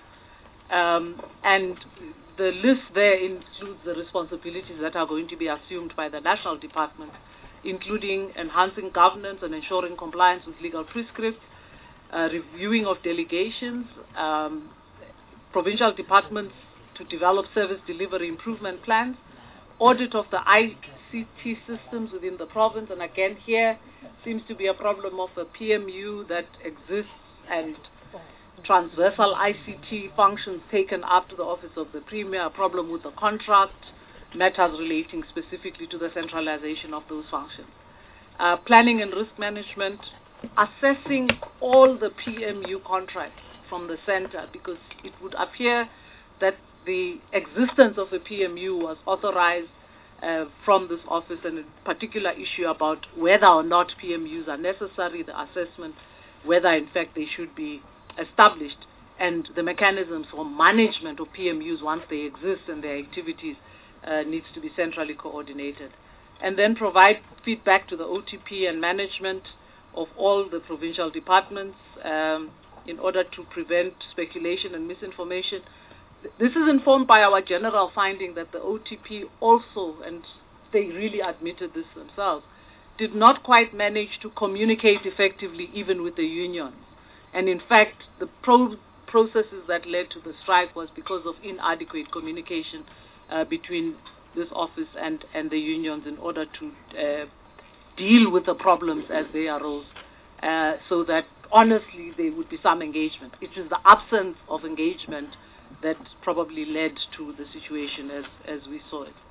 Um, and the list there includes the responsibilities that are going to be assumed by the national department, including enhancing governance and ensuring compliance with legal prescripts, uh, reviewing of delegations, um, provincial departments to develop service delivery improvement plans, audit of the I C T systems within the province, and again here seems to be a problem of a P M U that exists and transversal I C T functions taken up to the Office of the Premier, a problem with the contract, matters relating specifically to the centralization of those functions. Uh, planning and risk management, assessing all the P M U contracts from the center, because it would appear that the existence of a P M U was authorized uh, from this office, and a particular issue about whether or not P M Us are necessary, the assessment, whether in fact they should be established, and the mechanisms for management of P M Us once they exist and their activities uh, needs to be centrally coordinated. And then provide feedback to the O T P and management of all the provincial departments um, in order to prevent speculation and misinformation. This is informed by our general finding that the O T P also, and they really admitted this themselves, did not quite manage to communicate effectively even with the unions. And in fact, the pro processes that led to the strike was because of inadequate communication uh, between this office and, and the unions in order to uh, deal with the problems as they arose, uh, so that honestly there would be some engagement. It is the absence of engagement that probably led to the situation as, as we saw it.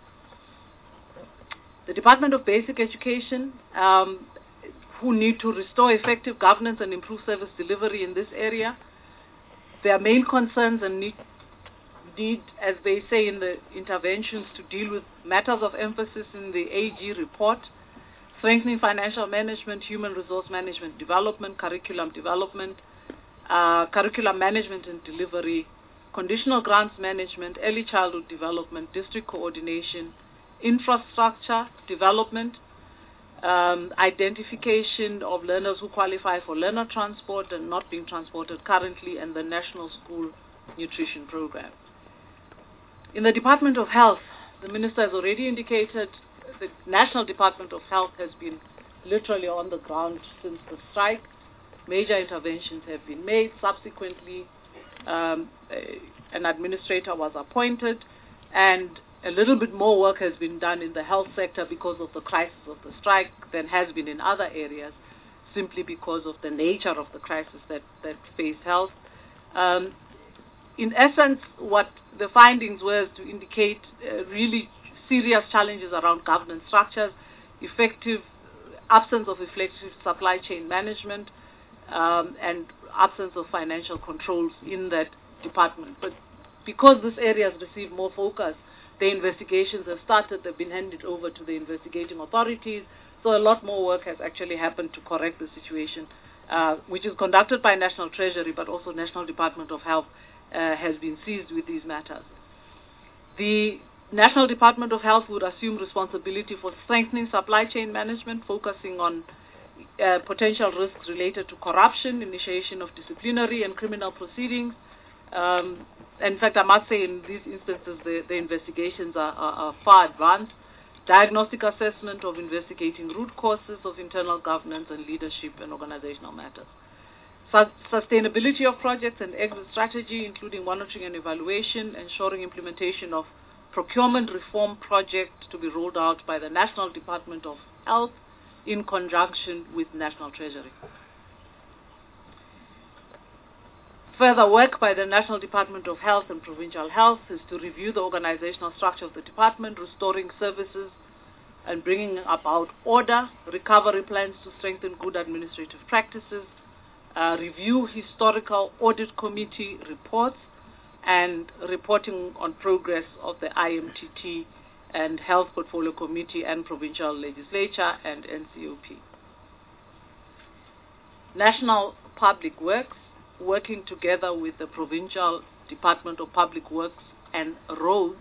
The Department of Basic Education, um, who need to restore effective governance and improve service delivery in this area. Their main concerns and need, need, as they say in the interventions, to deal with matters of emphasis in the A G report, strengthening financial management, human resource management development, curriculum development, uh, curriculum management and delivery, conditional grants management, early childhood development, district coordination, infrastructure development, Um, identification of learners who qualify for learner transport and not being transported currently, and the National School Nutrition Program. In the Department of Health, the Minister has already indicated the National Department of Health has been literally on the ground since the strike. Major interventions have been made. Subsequently, um, a, an administrator was appointed, and a little bit more work has been done in the health sector because of the crisis of the strike than has been in other areas, simply because of the nature of the crisis that, that faced health. Um, in essence, what the findings were to indicate uh, really serious challenges around governance structures, effective absence of effective supply chain management, um, and absence of financial controls in that department. But because this area has received more focus, the investigations have started, they've been handed over to the investigating authorities, so a lot more work has actually happened to correct the situation, uh, which is conducted by National Treasury, but also National Department of Health uh, has been seized with these matters. The National Department of Health would assume responsibility for strengthening supply chain management, focusing on uh, potential risks related to corruption, initiation of disciplinary and criminal proceedings. Um, in fact, I must say in these instances, the, the investigations are, are, are far advanced. Diagnostic assessment of investigating root causes of internal governance and leadership and organizational matters. Sus- sustainability of projects and exit strategy, including monitoring and evaluation, ensuring implementation of procurement reform projects to be rolled out by the National Department of Health in conjunction with National Treasury. Further work by the National Department of Health and Provincial Health is to review the organizational structure of the department, restoring services and bringing about order, recovery plans to strengthen good administrative practices, uh, review historical audit committee reports, and reporting on progress of the I M T T and Health Portfolio Committee and Provincial Legislature and N C O P. National Public Works, working together with the Provincial Department of Public Works and Roads.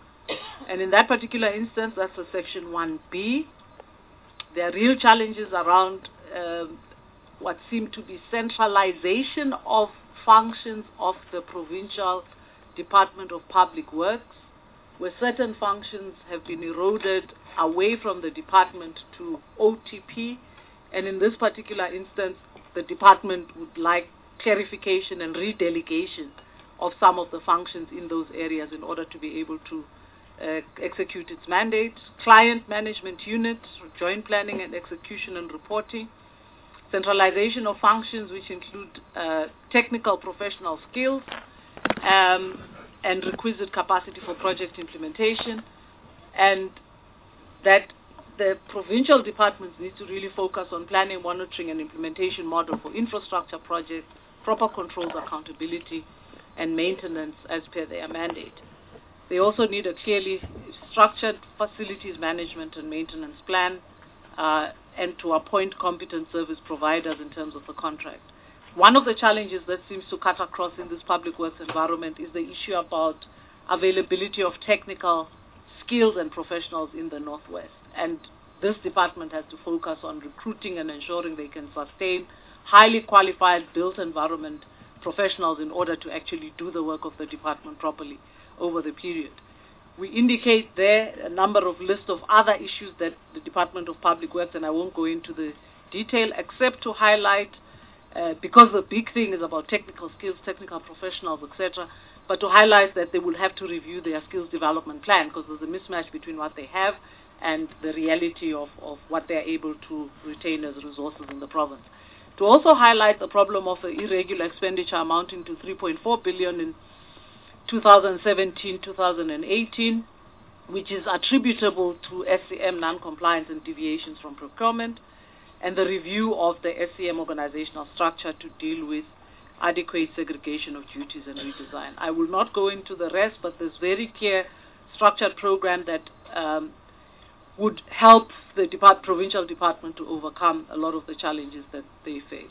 And in that particular instance, that's a Section one B. There are real challenges around um, what seem to be centralization of functions of the Provincial Department of Public Works, where certain functions have been eroded away from the department to O T P. And in this particular instance, the department would like clarification and redelegation of some of the functions in those areas in order to be able to uh, execute its mandate. Client management unit, joint planning and execution and reporting. Centralization of functions which include uh, technical professional skills um, and requisite capacity for project implementation, and that the provincial departments need to really focus on planning, monitoring and implementation model for infrastructure projects, proper controls, accountability and maintenance as per their mandate. They also need a clearly structured facilities management and maintenance plan, uh, and to appoint competent service providers in terms of the contract. One of the challenges that seems to cut across in this public works environment is the issue about availability of technical skills and professionals in the Northwest. And this department has to focus on recruiting and ensuring they can sustain highly qualified built environment professionals in order to actually do the work of the department properly over the period. We indicate there a number of lists of other issues that the Department of Public Works, and I won't go into the detail, except to highlight, uh, because the big thing is about technical skills, technical professionals, et cetera, but to highlight that they will have to review their skills development plan because there's a mismatch between what they have and the reality of, of what they're able to retain as resources in the province. To also highlight the problem of the irregular expenditure amounting to three point four billion dollars in two thousand seventeen to two thousand eighteen, which is attributable to S C M non-compliance and deviations from procurement, and the review of the S C M organizational structure to deal with adequate segregation of duties and redesign. I will not go into the rest, but there's very clear structured program that um, would help the depart- provincial department to overcome a lot of the challenges that they face.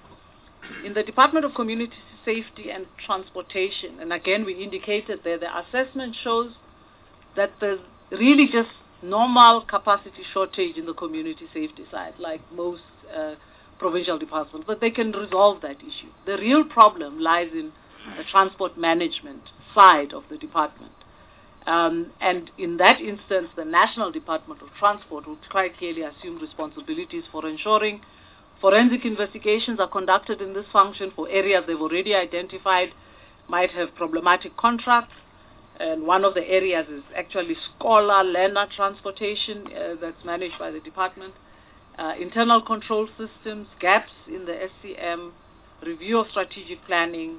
In the Department of Community Safety and Transportation, and again we indicated there, the assessment shows that there's really just normal capacity shortage in the community safety side, like most uh, provincial departments, but they can resolve that issue. The real problem lies in the transport management side of the department. Um, and in that instance, the National Department of Transport will quite clearly assume responsibilities for ensuring forensic investigations are conducted in this function for areas they've already identified might have problematic contracts. And one of the areas is actually scholar learner transportation uh, that's managed by the department. Uh, internal control systems, gaps in the S C M, review of strategic planning,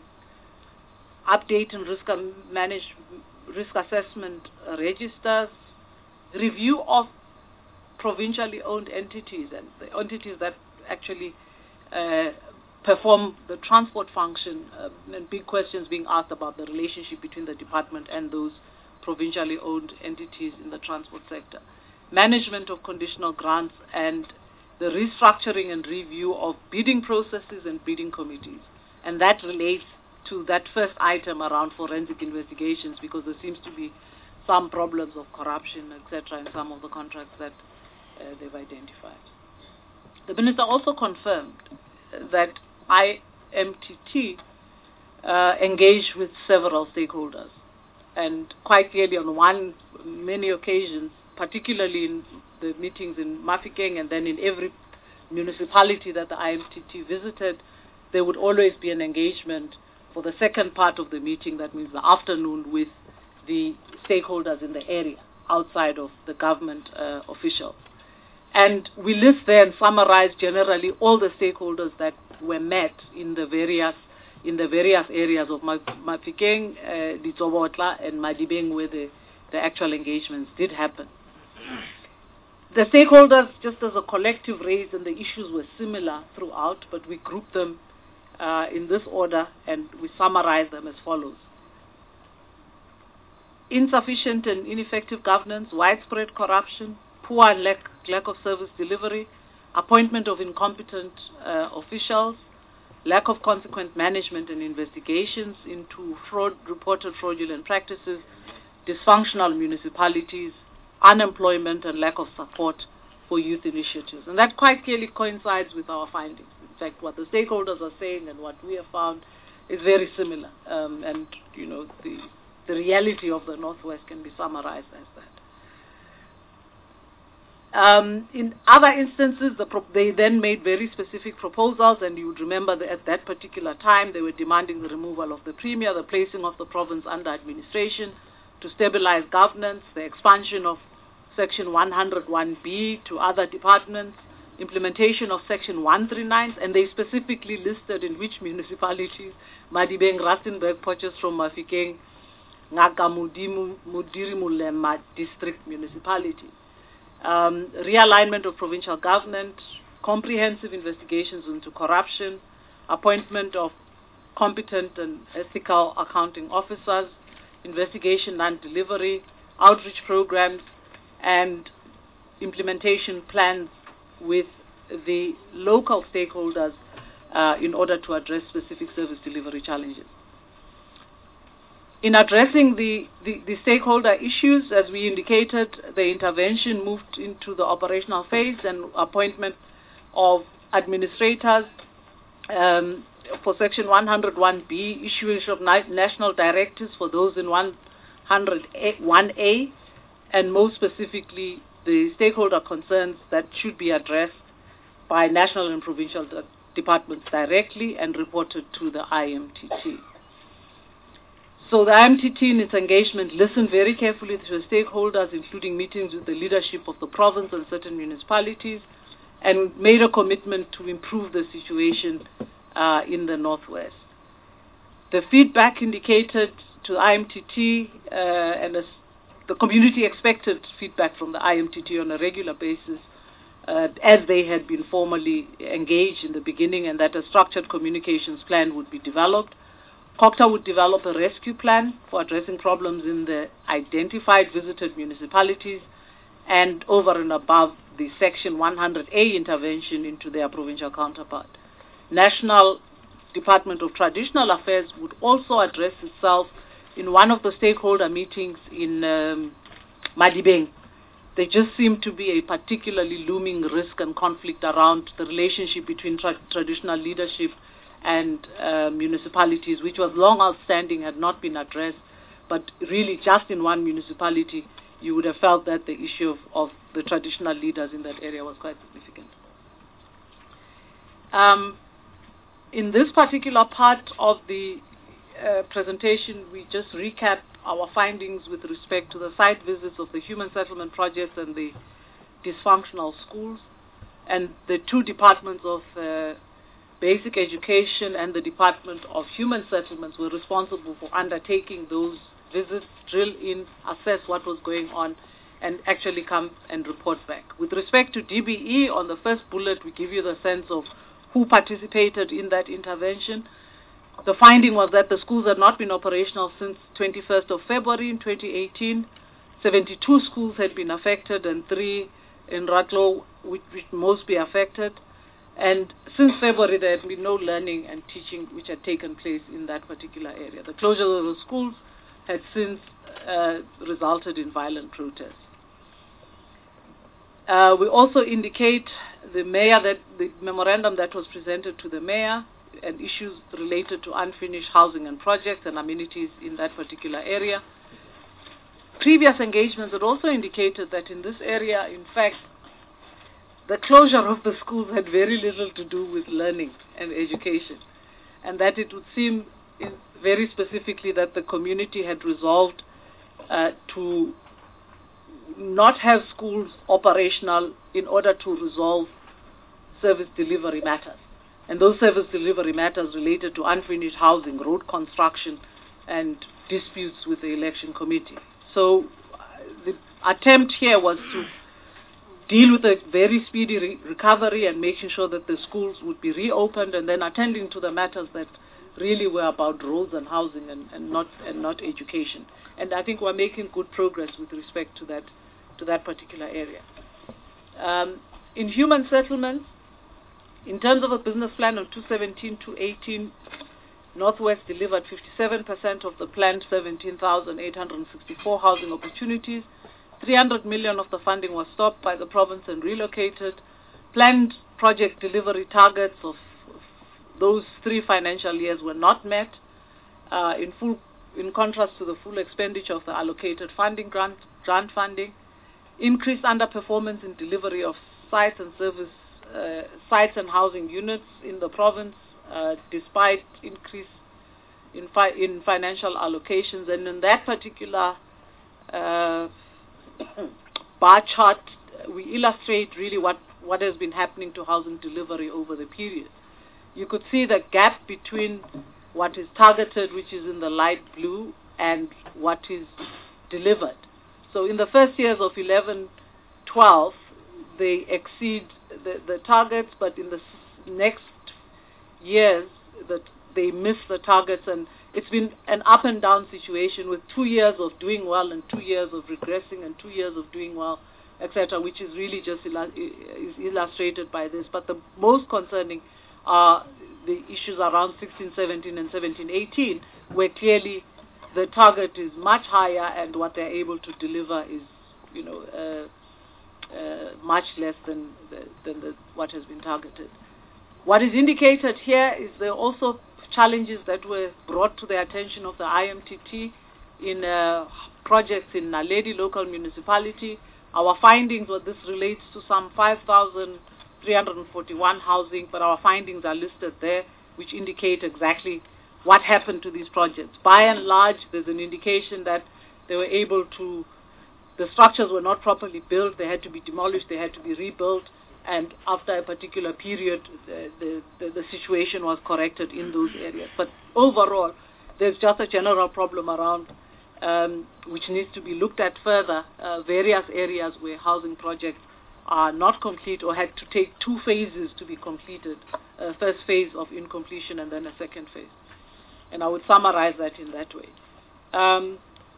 update and risk manage, risk assessment registers, review of provincially owned entities and the entities that actually uh, perform the transport function, uh, and big questions being asked about the relationship between the department and those provincially owned entities in the transport sector. Management of conditional grants and the restructuring and review of bidding processes and bidding committees. And that relates to that first item around forensic investigations, because there seems to be some problems of corruption, et cetera, in some of the contracts that uh, they've identified. The Minister also confirmed that I M T T uh, engaged with several stakeholders, and quite clearly on one, many occasions, particularly in the meetings in Mafikeng and then in every municipality that the I M T T visited, there would always be an engagement for the second part of the meeting, that means the afternoon, with the stakeholders in the area outside of the government uh, officials. And we list there and summarize generally all the stakeholders that were met in the various in the various areas of Mafikeng, uh, Ditsobotla, and Madibeng, where the, the actual engagements did happen. The stakeholders, just as a collective, raised, and the issues were similar throughout, but we grouped them uh, in this order, and we summarize them as follows. Insufficient and ineffective governance, widespread corruption, poor and lack, lack of service delivery, appointment of incompetent uh, officials, lack of consequent management and investigations into fraud, reported fraudulent practices, dysfunctional municipalities, unemployment and lack of support for youth initiatives. And that quite clearly coincides with our findings. In fact, what the stakeholders are saying and what we have found is very similar. Um, and, you know, the, the reality of the Northwest can be summarized as that. Um, in other instances, the pro they then made very specific proposals, and you would remember that at that particular time they were demanding the removal of the Premier, the placing of the province under administration to stabilize governance, the expansion of Section one oh one B to other departments, implementation of Section one thirty-nine, and they specifically listed in which municipalities: Madibeng, Rustenburg, Potchefstroom, Mafikeng, Ngaka Mudirimulema district municipalities. Um, realignment of provincial government, comprehensive investigations into corruption, appointment of competent and ethical accounting officers, investigation and delivery, outreach programs, and implementation plans with the local stakeholders uh, in order to address specific service delivery challenges. In addressing the, the, the stakeholder issues, as we indicated, the intervention moved into the operational phase and appointment of administrators um, for Section one oh one B, issuance of national directives for those in one oh one A, and most specifically the stakeholder concerns that should be addressed by national and provincial departments directly and reported to the I M T T. So the I M T T in its engagement listened very carefully to the stakeholders, including meetings with the leadership of the province and certain municipalities, and made a commitment to improve the situation uh, in the Northwest. The feedback indicated to the I M T T, uh, and as the community expected feedback from the I M T T on a regular basis, uh, as they had been formally engaged in the beginning, and that a structured communications plan would be developed. COGTA would develop a rescue plan for addressing problems in the identified visited municipalities, and over and above the Section one hundred A intervention into their provincial counterpart. National Department of Traditional Affairs would also address itself in one of the stakeholder meetings in um, Madibeng. There just seemed to be a particularly looming risk and conflict around the relationship between tra traditional leadership and uh, municipalities, which was long outstanding, had not been addressed, but really just in one municipality you would have felt that the issue of, of the traditional leaders in that area was quite significant. Um, in this particular part of the uh, presentation, we just recap our findings with respect to the site visits of the human settlement projects and the dysfunctional schools, and the two departments of uh, Basic Education and the Department of Human Settlements were responsible for undertaking those visits, drill in, assess what was going on, and actually come and report back. With respect to D B E, on the first bullet, we give you the sense of who participated in that intervention. The finding was that the schools had not been operational since twenty-first of February in twenty eighteen. seventy-two schools had been affected and three in Ratlo which would most be affected. And since February, there had been no learning and teaching which had taken place in that particular area. The closure of the schools had since uh, resulted in violent protests. Uh, we also indicate the mayor that the memorandum that was presented to the mayor and issues related to unfinished housing and projects and amenities in that particular area. Previous engagements had also indicated that in this area, in fact, the closure of the schools had very little to do with learning and education, and that it would seem in very specifically that the community had resolved uh, to not have schools operational in order to resolve service delivery matters. And those service delivery matters related to unfinished housing, road construction, and disputes with the election committee. So uh, the attempt here was to deal with a very speedy re recovery and making sure that the schools would be reopened, and then attending to the matters that really were about roads and housing and, and not and not education. And I think we're making good progress with respect to that to that particular area. Um, in human settlements, in terms of a business plan of two seventeen to eighteen, Northwest delivered fifty-seven percent of the planned seventeen thousand eight hundred sixty-four housing opportunities. three hundred million of the funding was stopped by the province and relocated. Planned project delivery targets of those three financial years were not met, uh, in full, in contrast to the full expenditure of the allocated funding grant, grant funding. Increased underperformance in delivery of sites and service uh, sites and housing units in the province, uh, despite increase in, fi in financial allocations. And in that particular uh, bar chart, we illustrate really what, what has been happening to housing delivery over the period. You could see the gap between what is targeted, which is in the light blue, and what is delivered. So in the first years of eleven twelve, they exceed the, the targets, but in the next years, that they miss the targets, and it's been an up and down situation with two years of doing well and two years of regressing and two years of doing well, et cetera, which is really just illu is illustrated by this. But the most concerning are the issues around sixteen seventeen and seventeen eighteen, where clearly the target is much higher and what they're able to deliver is, you know, uh, uh, much less than, the, than the, what has been targeted. What is indicated here is there are also challenges that were brought to the attention of the I M T T in uh, projects in Naledi local municipality. Our findings were this relates to some five thousand three hundred forty-one housing, but our findings are listed there, which indicate exactly what happened to these projects. By and large, there's an indication that they were able to, the structures were not properly built, they had to be demolished, they had to be rebuilt, and after a particular period, the, the, the, the situation was corrected in those areas. But overall, there's just a general problem around um, which needs to be looked at further, uh, various areas where housing projects are not complete or had to take two phases to be completed, a first phase of incompletion and then a second phase. And I would summarize that in that way. Um,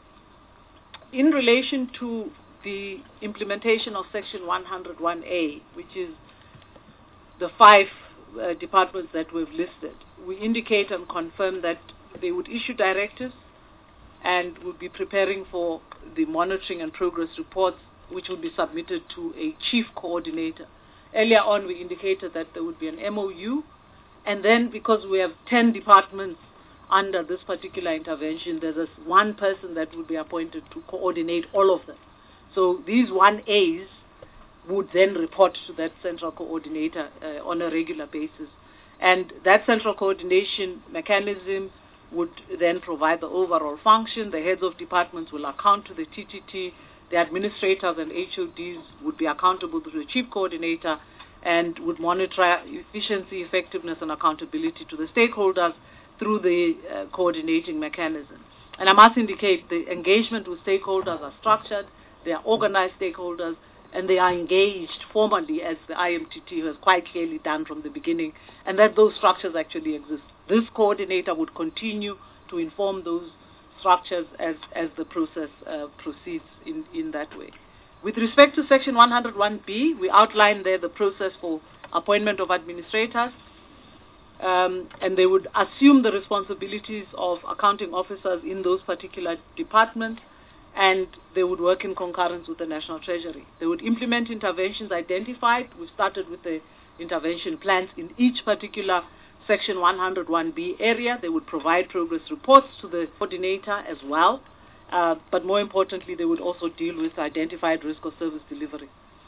in relation to the implementation of Section one hundred one A, which is the five uh, departments that we've listed, we indicate and confirm that they would issue directives and would be preparing for the monitoring and progress reports, which would be submitted to a chief coordinator. Earlier on, we indicated that there would be an M O U, and then because we have ten departments under this particular intervention, there's a one person that would be appointed to coordinate all of them. So these one A's would then report to that central coordinator uh, on a regular basis. And that central coordination mechanism would then provide the overall function. The heads of departments will account to the T T T. The administrators and H O Ds would be accountable to the chief coordinator and would monitor efficiency, effectiveness, and accountability to the stakeholders through the uh, coordinating mechanism. And I must indicate the engagement with stakeholders are structured. they are organized stakeholders, and they are engaged formally, as the I M T T has quite clearly done from the beginning, and that those structures actually exist. This coordinator would continue to inform those structures as, as the process uh, proceeds in, in that way. With respect to Section one oh one B, we outlined there the process for appointment of administrators, um, and they would assume the responsibilities of accounting officers in those particular departments, and they would work in concurrence with the National Treasury. They would implement interventions identified. We started with the intervention plans in each particular Section one oh one B area. They would provide progress reports to the coordinator as well, uh, but more importantly, they would also deal with identified risk of service delivery.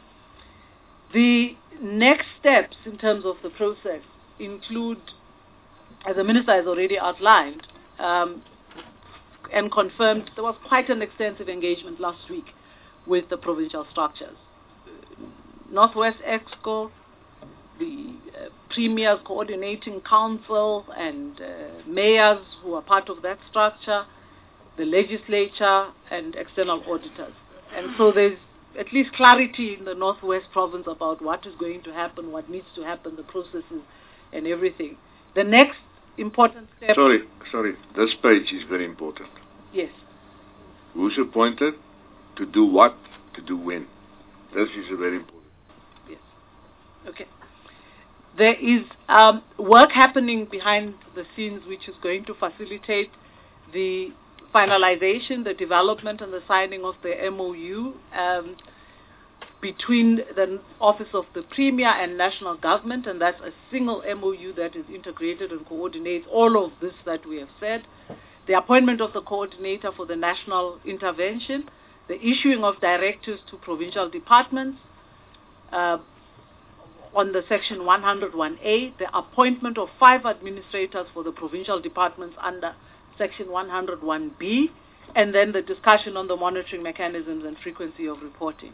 The next steps in terms of the process include, as the Minister has already outlined, um, and confirmed, there was quite an extensive engagement last week with the provincial structures. Northwest Exco, the uh, Premier's Coordinating Council, and uh, mayors who are part of that structure, the legislature, and external auditors. And so there's at least clarity in the Northwest province about what is going to happen, what needs to happen, the processes, and everything. The next important step... Sorry, sorry. This page is very important. Yes. Who's appointed, to do what, to do when. This is very important. Yes. Okay. There is um, work happening behind the scenes which is going to facilitate the finalization, the development, and the signing of the M O U um, between the Office of the Premier and National Government, and that's a single M O U that is integrated and coordinates all of this that we have said. The appointment of the coordinator for the national intervention, the issuing of directives to provincial departments, uh, on the Section one oh one A, the appointment of five administrators for the provincial departments under Section one oh one B, and then the discussion on the monitoring mechanisms and frequency of reporting.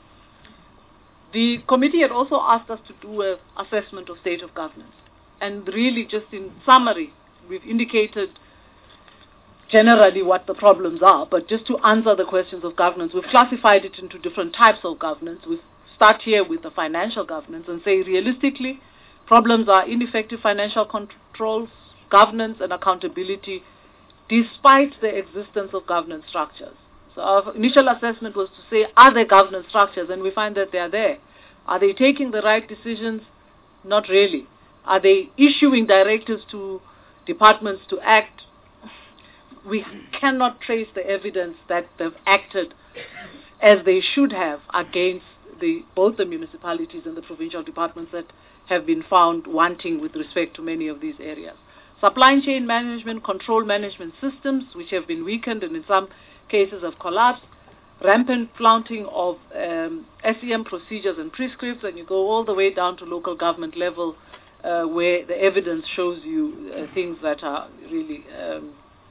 The committee had also asked us to do an assessment of state of governance. And really, just in summary, we've indicated generally what the problems are, but just to answer the questions of governance, we've classified it into different types of governance. We've start here with the financial governance and say realistically, problems are ineffective financial controls, governance, and accountability despite the existence of governance structures. So our initial assessment was to say, are there governance structures? And we find that they are there. Are they taking the right decisions? Not really. Are they issuing directives to departments to act? We cannot trace the evidence that they've acted as they should have against the, both the municipalities and the provincial departments that have been found wanting with respect to many of these areas. Supply chain management, control management systems, which have been weakened and in some cases have collapsed, rampant flaunting of um, S E M procedures and prescripts, and you go all the way down to local government level uh, where the evidence shows you uh, things that are really, um,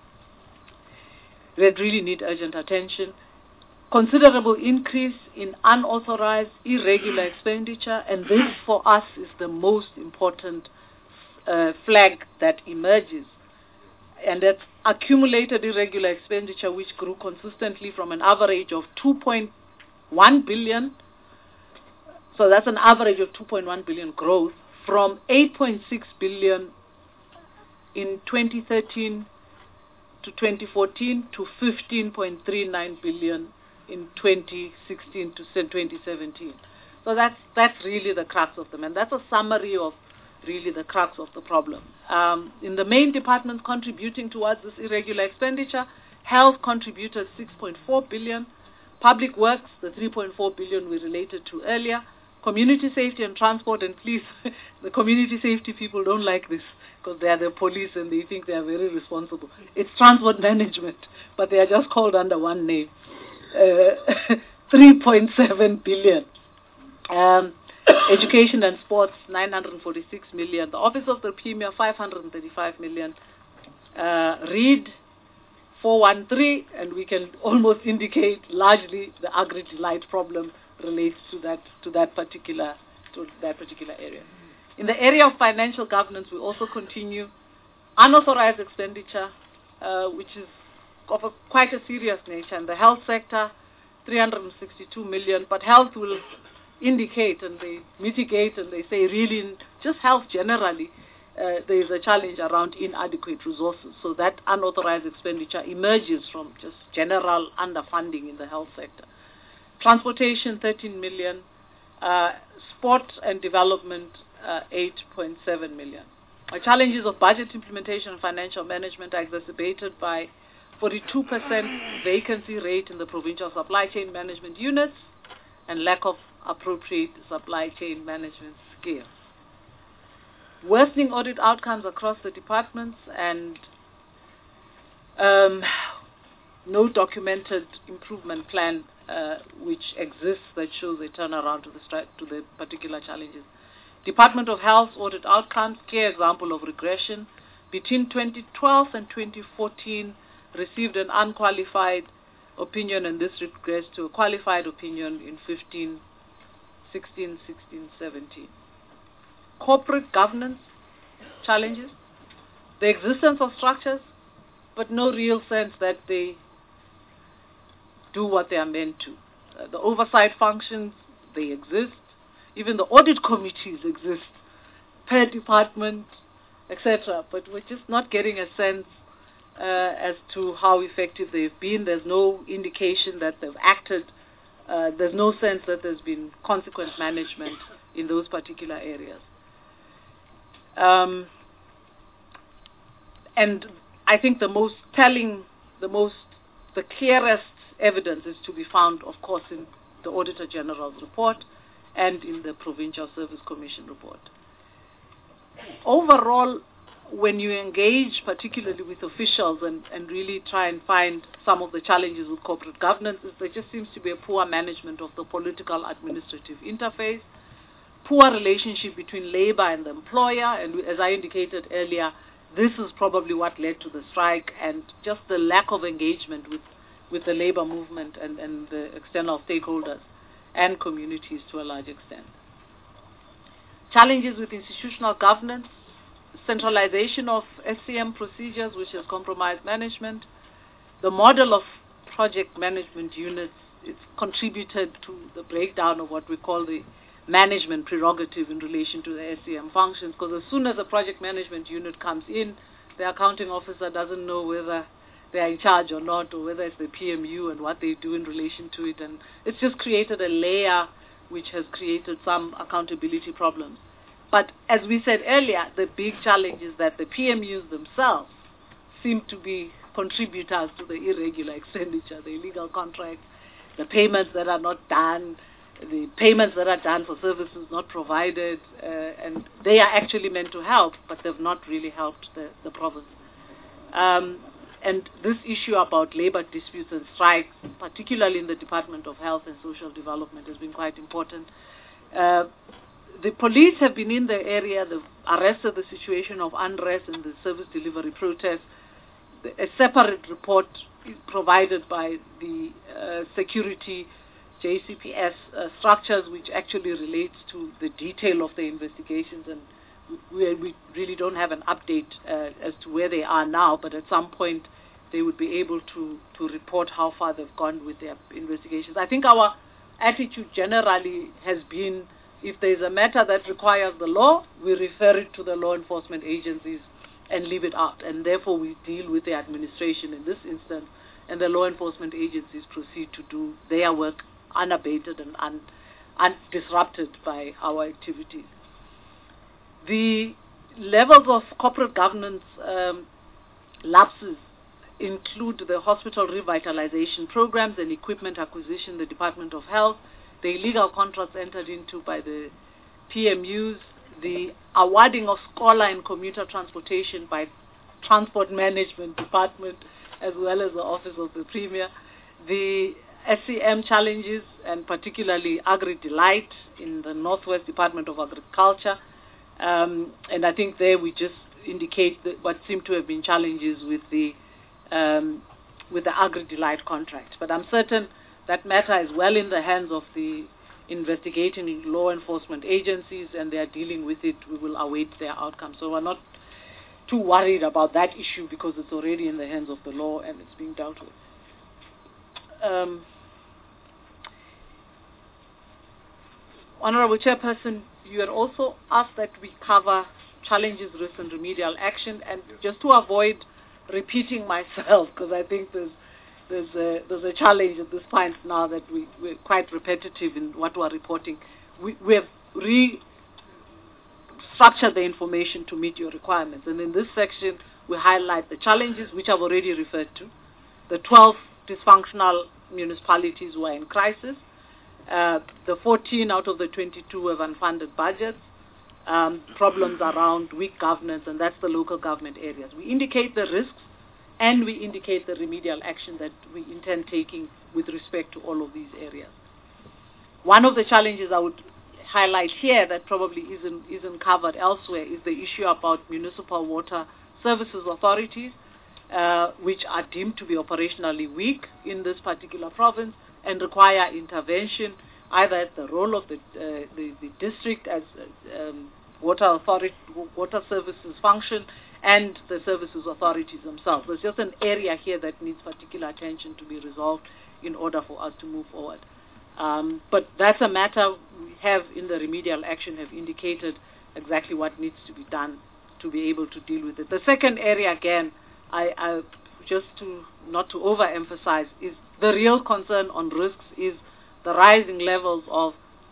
that really need urgent attention. Considerable increase in unauthorized, irregular expenditure, and this for us is the most important uh, flag that emerges. And that's accumulated irregular expenditure, which grew consistently from an average of two point one billion. So that's an average of two point one billion growth from eight point six billion in twenty thirteen to twenty fourteen to fifteen point three nine billion in twenty sixteen to twenty seventeen. So that's that's really the crux of them, and that's a summary of really the crux of the problem. Um, in the main departments contributing towards this irregular expenditure, health contributed six point four billion, public works, the three point four billion we related to earlier, community safety and transport, and please, the community safety people don't like this because they are the police and they think they are very responsible. It's transport management, but they are just called under one name. Uh, three point seven billion. Um, education and sports, nine hundred forty-six million. The Office of the Premier, five hundred thirty-five million. Uh, READ, four one three, and we can almost indicate largely the agri-delight problem relates to that to that particular to that particular area. In the area of financial governance, we also continue unauthorized expenditure, uh, which is of a, quite a serious nature. In the health sector, three hundred sixty-two million, but health will indicate and they mitigate and they say really in just health generally, uh, there is a challenge around inadequate resources. So that unauthorized expenditure emerges from just general underfunding in the health sector. Transportation, thirteen million. Uh, sport and development, uh, eight point seven million. The challenges of budget implementation and financial management are exacerbated by forty-two percent vacancy rate in the provincial supply chain management units and lack of appropriate supply chain management skills. Worsening audit outcomes across the departments and um, no documented improvement plan uh, which exists that shows a turnaround to the, stri- to the particular challenges. Department of Health audit outcomes, clear example of regression. Between twenty twelve and twenty fourteen, received an unqualified opinion, and this regressed to a qualified opinion in fifteen, sixteen, sixteen, seventeen. Corporate governance challenges, the existence of structures, but no real sense that they do what they are meant to. Uh, the oversight functions, they exist. Even the audit committees exist per department, et cetera. But we're just not getting a sense uh, as to how effective they've been. There's no indication that they've acted. Uh, there's no sense that there's been consequent management in those particular areas. Um, and I think the most telling, the most, the clearest evidence is to be found, of course, in the Auditor General's report and in the Provincial Service Commission report. Overall, when you engage particularly with officials and, and really try and find some of the challenges with corporate governance, is there just seems to be a poor management of the political administrative interface, poor relationship between labor and the employer, and as I indicated earlier, this is probably what led to the strike, and just the lack of engagement with, with the labor movement and, and the external stakeholders and communities to a large extent. Challenges with institutional governance, centralization of S C M procedures, which has compromised management. The model of project management units, it's contributed to the breakdown of what we call the management prerogative in relation to the S C M functions, because as soon as a project management unit comes in, the accounting officer doesn't know whether they are in charge or not, or whether it's the P M U and what they do in relation to it. And it's just created a layer which has created some accountability problems. But as we said earlier, the big challenge is that the P M Us themselves seem to be contributors to the irregular expenditure, the illegal contracts, the payments that are not done, the payments that are done for services not provided, uh, and they are actually meant to help, but they've not really helped the, the province. Um, and this issue about labor disputes and strikes, particularly in the Department of Health and Social Development, has been quite important. Uh, the police have been in the area, they've arrested the situation of unrest and the service delivery protests. A separate report is provided by the uh, security J C P S uh, structures, which actually relates to the detail of the investigations, and we, we really don't have an update uh, as to where they are now, but at some point they would be able to, to report how far they've gone with their investigations. I think our attitude generally has been, if there's a matter that requires the law, we refer it to the law enforcement agencies and leave it out, and therefore we deal with the administration in this instance, and the law enforcement agencies proceed to do their work unabated and un, undisrupted by our activities. The levels of corporate governance um, lapses include the hospital revitalization programs and equipment acquisition, the Department of Health, the illegal contracts entered into by the P M Us, the awarding of scholar and commuter transportation by Transport Management Department, as well as the Office of the Premier, the S C M challenges, and particularly Agri-Delight in the Northwest Department of Agriculture. Um, and I think there we just indicate that what seem to have been challenges with the um, with the Agri-Delight contract. But I'm certain that matter is well in the hands of the investigating law enforcement agencies, and they are dealing with it. We will await their outcome. So we're not too worried about that issue because it's already in the hands of the law and it's being dealt with. Um, Honorable Chairperson, you had also asked that we cover challenges, risks, and remedial action, and just to avoid repeating myself, because I think there's there's a, there's a challenge at this point now that we, we're quite repetitive in what we're reporting. We, we have restructured the information to meet your requirements, and in this section we highlight the challenges which I've already referred to, the twelve dysfunctional municipalities who are in crisis, uh, the fourteen out of the twenty-two have unfunded budgets, um, problems around weak governance, and that's the local government areas. We indicate the risks and we indicate the remedial action that we intend taking with respect to all of these areas. One of the challenges I would highlight here that probably isn't, isn't covered elsewhere is the issue about municipal water services authorities, uh, which are deemed to be operationally weak in this particular province and require intervention either at the role of the, uh, the, the district as um, water authority, water services function, and the services authorities themselves. There's just an area here that needs particular attention to be resolved in order for us to move forward. Um, but that's a matter we have in the remedial action have indicated exactly what needs to be done to be able to deal with it. The second area, again, I, I just to not to overemphasize, is the real concern on risks is the rising levels of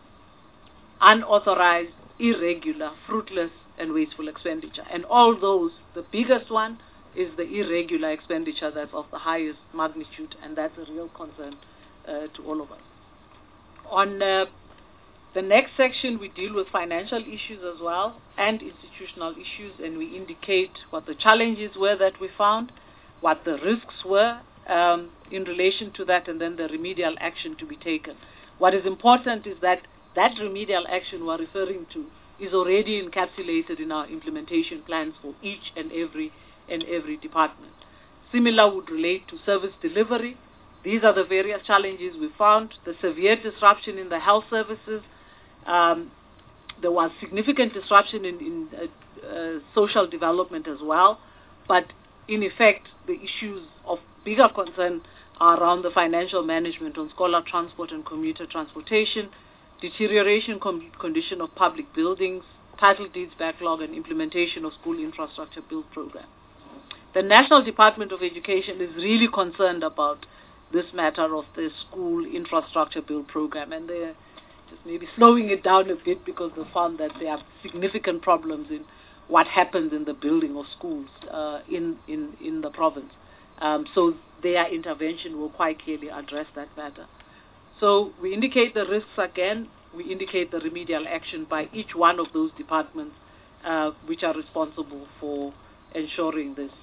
unauthorized, irregular, fruitless, and wasteful expenditure. And all those, the biggest one is the irregular expenditure that's of the highest magnitude, and that's a real concern uh, to all of us. On uh, the next section, we deal with financial issues as well and institutional issues, and we indicate what the challenges were that we found, what the risks were um, in relation to that, and then the remedial action to be taken. What is important is that that remedial action we're referring to is already encapsulated in our implementation plans for each and every and every department. Similar would relate to service delivery. These are the various challenges we found. The severe disruption in the health services. Um, there was significant disruption in, in uh, uh, social development as well. But in effect, the issues of bigger concern are around the financial management on scholar transport and commuter transportation, deterioration com- condition of public buildings, title deeds backlog, and implementation of school infrastructure build program. The National Department of Education is really concerned about this matter of the school infrastructure build program, and they're just maybe slowing it down a bit because they found that there are significant problems in what happens in the building of schools uh, in, in, in the province. Um, so their intervention will quite clearly address that matter. So we indicate the risks again. We indicate the remedial action by each one of those departments uh, which are responsible for ensuring this.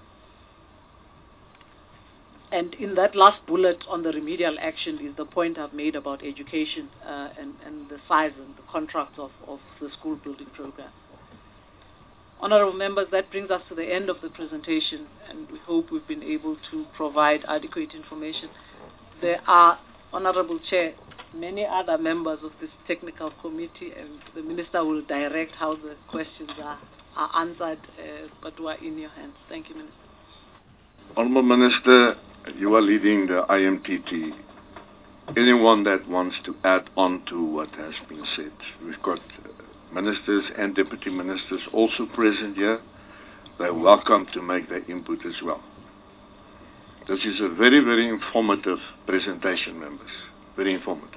And in that last bullet on the remedial action is the point I've made about education uh, and, and the size and the contracts of, of the school building program. Honorable members, that brings us to the end of the presentation, and we hope we've been able to provide adequate information. There are, Honorable Chair, many other members of this technical committee, and the Minister will direct how the questions are, are answered, uh, but we're in your hands. Thank you, Minister. Honorable Minister, you are leading the I M T T. Anyone that wants to add on to what has been said? We've got uh, ministers and deputy ministers also present here. They're welcome to make their input as well. This is a very, very informative presentation, members. Very informative.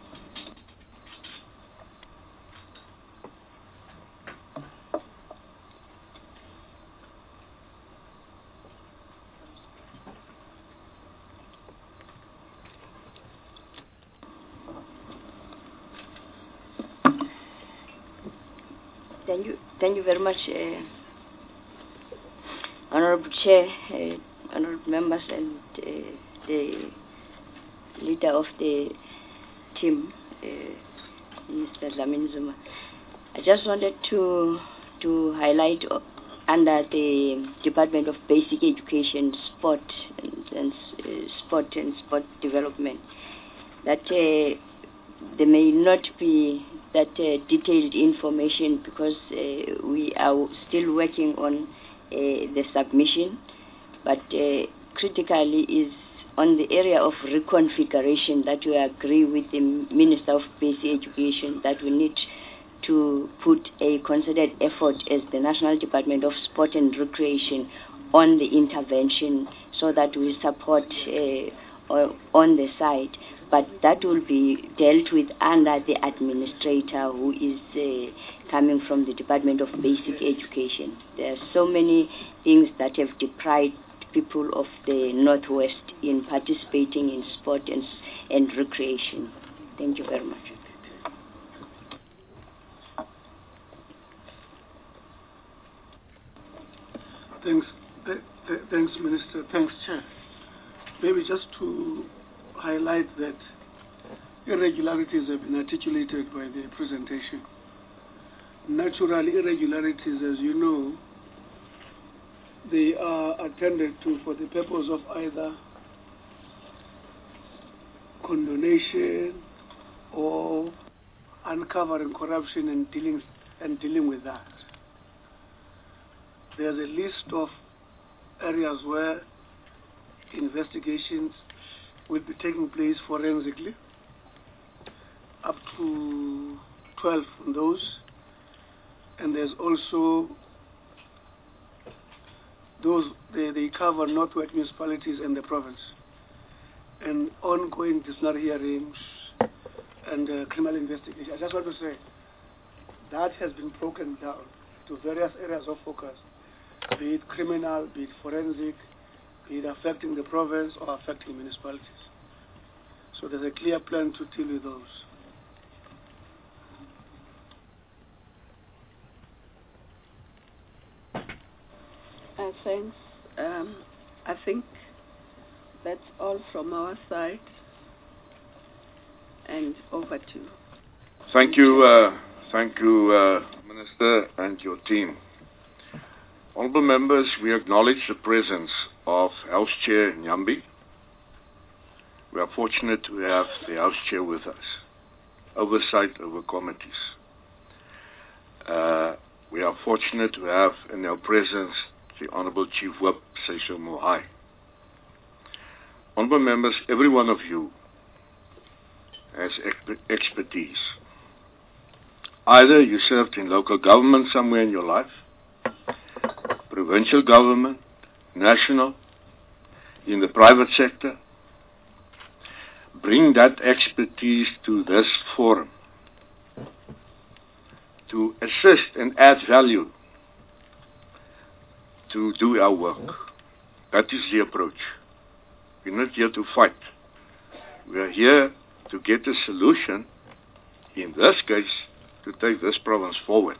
Thank you, thank you very much, uh, Honorable Chair, uh, Honorable members, and uh, the leader of the team, uh, Mister Dlamini Zuma. I just wanted to to highlight uh, under the Department of Basic Education, Sport and, and uh, Sport and Sport Development that uh, there may not be that uh, detailed information because uh, we are still working on uh, the submission, but uh, critically is on the area of reconfiguration, that we agree with the Minister of Basic Education that we need to put a concerted effort as the National Department of Sport and Recreation on the intervention so that we support uh, on the side. But that will be dealt with under the administrator who is uh, coming from the Department of Basic Education. There are so many things that have deprived people of the Northwest in participating in sport and, and recreation. Thank you very much. Thanks, th th thanks, Minister. Thanks, Chair. Maybe just to highlight that irregularities have been articulated by the presentation. Naturally, irregularities, as you know, they are attended to for the purpose of either condonation or uncovering corruption and dealing and dealing with that. There's a list of areas where investigations will be taking place forensically, up to twelve on those, and there's also those, they, they cover Northwest municipalities and the province, and ongoing disciplinary hearings and uh, criminal investigation. I just want to say that has been broken down to various areas of focus, be it criminal, be it forensic, be it affecting the province or affecting municipalities. So there's a clear plan to deal with those. Uh, thanks. Um, I think that's all from our side. And over to you. Thank you, uh, thank you, uh, Minister and your team. Honourable members, we acknowledge the presence of House Chair Nyambi. We are fortunate to have the House Chair with us. Oversight over committees. Uh, we are fortunate to have in our presence the Honourable Chief Whip, Sesho Mohai. Honourable members, every one of you has exp expertise. Either you served in local government somewhere in your life, provincial government, national, in the private sector. Bring that expertise to this forum to assist and add value to do our work. That is the approach. We're not here to fight. We are here to get a solution, in this case, to take this province forward.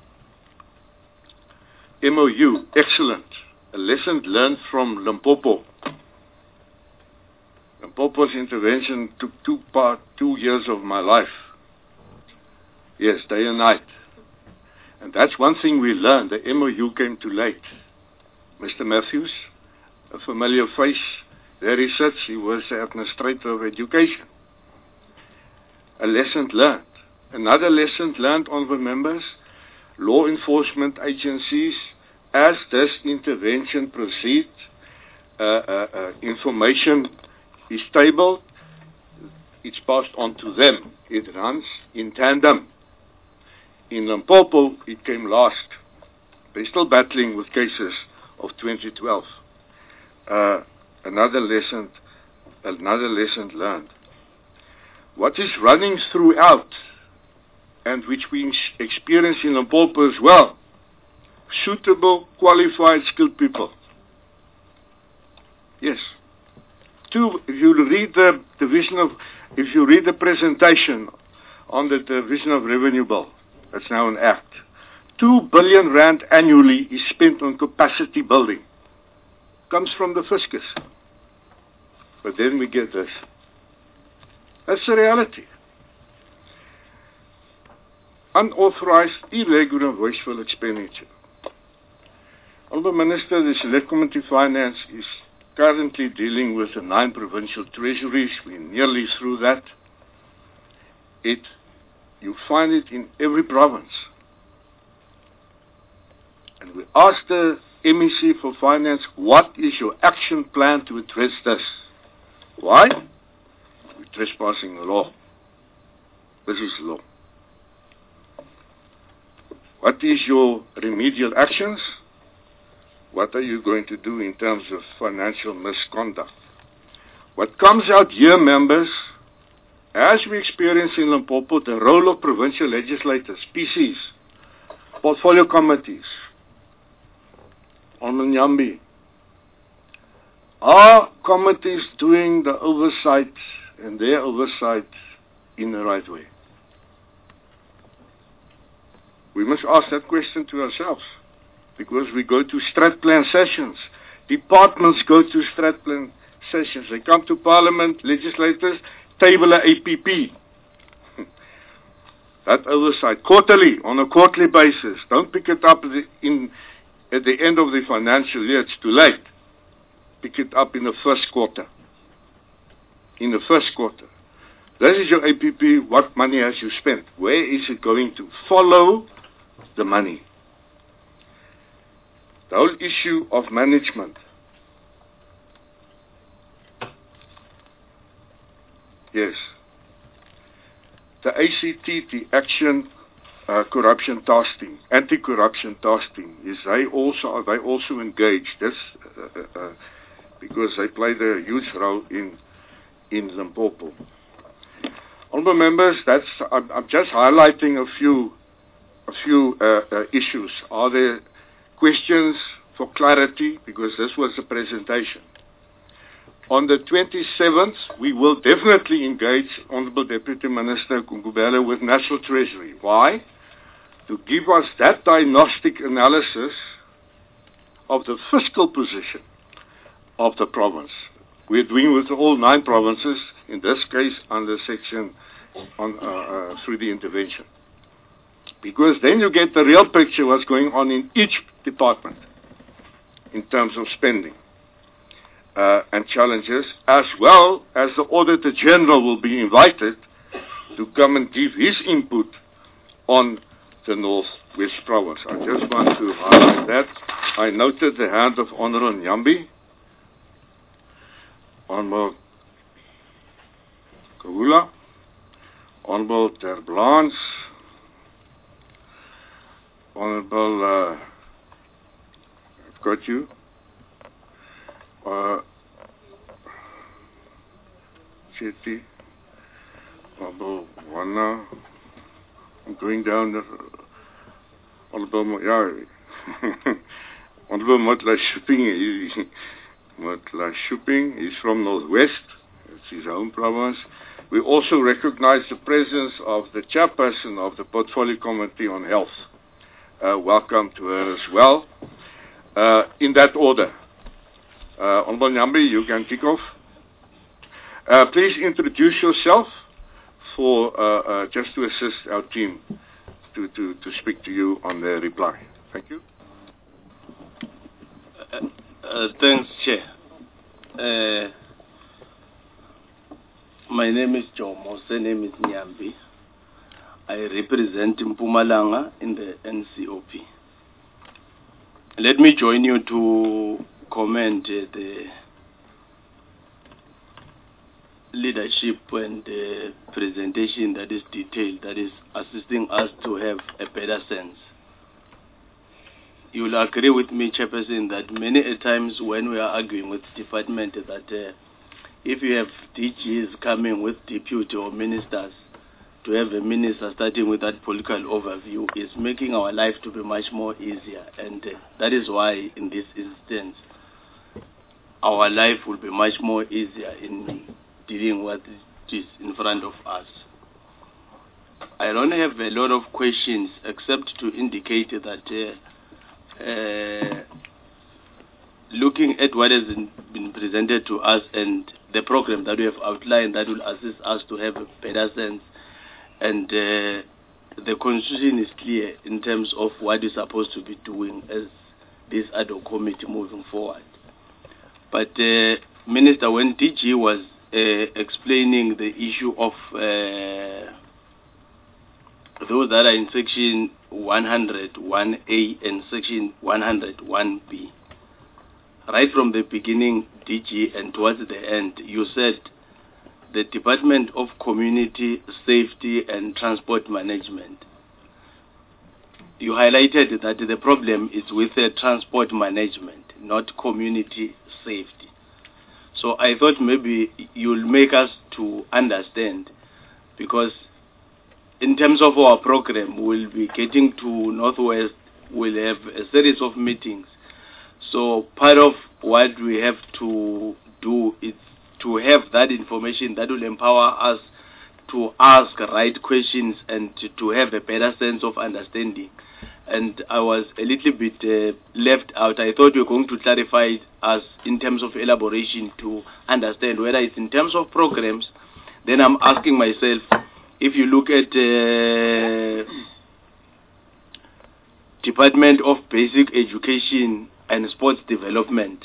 M O U, excellent. A lesson learned from Limpopo. Limpopo's intervention took two, part, two years of my life. Yes, day and night. And that's one thing we learned. The M O U came too late. Mister Matthews, a familiar face, there he sits. He was the administrator of education. A lesson learned. Another lesson learned, honourable members, law enforcement agencies, as this intervention proceeds, uh, uh, uh, information is tabled, it's passed on to them. It runs in tandem. In Limpopo, it came last. They're still battling with cases of twenty twelve. Uh, another lesson, another lesson learned. What is running throughout, and which we experience in Limpopo as well, suitable, qualified, skilled people. Yes. Two, if you read the division of, if you read the presentation on the division of revenue bill, that's now an act, two billion rand annually is spent on capacity building. Comes from the fiscus. But then we get this. That's the reality. Unauthorized, irregular, wasteful expenditure. Honourable Minister, the Select Committee Finance is currently dealing with the nine provincial treasuries. We're nearly through that. It, you find it in every province. And we asked the M E C for Finance, what is your action plan to address this? Why? We're trespassing the law. This is law. What is your remedial actions? What are you going to do in terms of financial misconduct? What comes out here, members, as we experience in Limpopo, the role of provincial legislators, P Cs, portfolio committees, on Nyambi, are committees doing the oversight and their oversight in the right way? We must ask that question to ourselves, because we go to strat plan sessions. Departments go to strat plan sessions. They come to Parliament, legislators, table a A P P. That oversight, quarterly, on a quarterly basis. Don't pick it up at the, in, at the end of the financial year. It's too late. Pick it up in the first quarter. In the first quarter. This is your A P P. What money has you spent? Where is it going to? Follow the money. The whole issue of management. Yes. The A C T, the Action uh, Corruption Task Team, Anti-Corruption Task Team, is they also they also engaged this uh, uh, because they played a huge role in in Limpopo. Honourable members, that's I'm, I'm just highlighting a few a few uh, uh, issues. Are there questions for clarity? Because this was a presentation. On the twenty-seventh, we will definitely engage Honourable Deputy Minister Nkubela with National Treasury. Why? To give us that diagnostic analysis of the fiscal position of the province. We're doing with all nine provinces, in this case under section on uh, uh, through the intervention. Because then you get the real picture what's going on in each department in terms of spending. Uh, and challenges, as well as the Auditor General will be invited to come and give his input on the North West Province. I just want to highlight that. I noted the hand of Honourable Nyambi, Honourable Kahula, Honourable Ter Blans, Honourable, uh, I've got you, Uh, Chetty, Honorable Wana, I'm going down the Honorable, yeah, Honorable Motla Shipping, Motla Shipping, he's from Northwest, it's his home province. We also recognize the presence of the chairperson of the Portfolio Committee on Health. Uh, welcome to her as well. Uh, in that order. Uh, Honorable Nyambi, you can kick off. Uh, please introduce yourself for uh, uh, just to assist our team to, to, to speak to you on the reply. Thank you. Uh, uh, thanks, Chair. Uh, my name is Jomo. My name is Nyambi. I represent Mpumalanga in the N C O P. Let me join you to comment uh, the leadership and the presentation that is detailed, that is assisting us to have a better sense. You will agree with me, Chairperson, that many a times when we are arguing with department that uh, if you have D Gs coming with deputy or ministers, to have a minister starting with that political overview is making our life to be much more easier, and uh, that is why in this instance our life will be much more easier in dealing with what is in front of us. I don't have a lot of questions except to indicate that uh, uh, looking at what has been presented to us and the program that we have outlined that will assist us to have a better sense, and uh, the constitution is clear in terms of what we're supposed to be doing as this ad hoc committee moving forward. But uh, Minister, when D G was uh, explaining the issue of uh, those that are in section one hundred one A and section one hundred one B, right from the beginning, D G, and towards the end, you said the Department of Community Safety and Transport Management. You highlighted that the problem is with the transport management, not community safety. So I thought maybe you'll make us to understand, because in terms of our program, we'll be getting to Northwest, we'll have a series of meetings. So part of what we have to do is to have that information that will empower us to ask right questions and to, to have a better sense of understanding. And I was a little bit uh, left out. I thought you were going to clarify us in terms of elaboration to understand whether it's in terms of programs. Then I'm asking myself, if you look at uh, Department of Basic Education and Sports Development,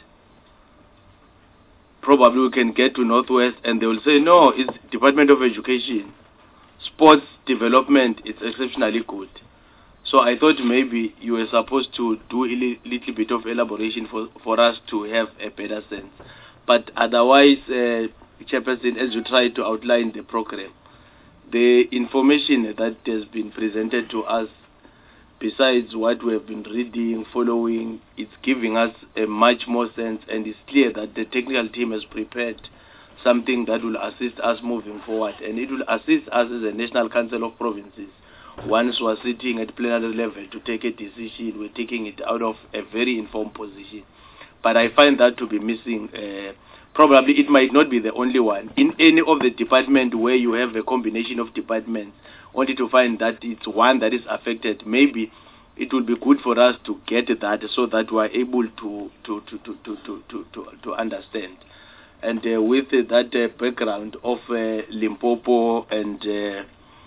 probably we can get to Northwest and they will say, no, it's Department of Education. Sports Development, it's exceptionally good. So I thought maybe you were supposed to do a li- little bit of elaboration for, for us to have a better sense. But otherwise, uh, Chairperson, as you try to outline the program, the information that has been presented to us, besides what we have been reading, following, it's giving us a much more sense, and it's clear that the technical team has prepared something that will assist us moving forward, and it will assist us as a National Council of Provinces. Once we're sitting at plenary level to take a decision, we're taking it out of a very informed position. But I find that to be missing. Uh, probably it might not be the only one. In any of the department where you have a combination of departments, only to find that it's one that is affected, maybe it will be good for us to get that so that we are able to to to to to to to, to, to understand. And uh, with uh, that uh, background of uh, Limpopo and uh,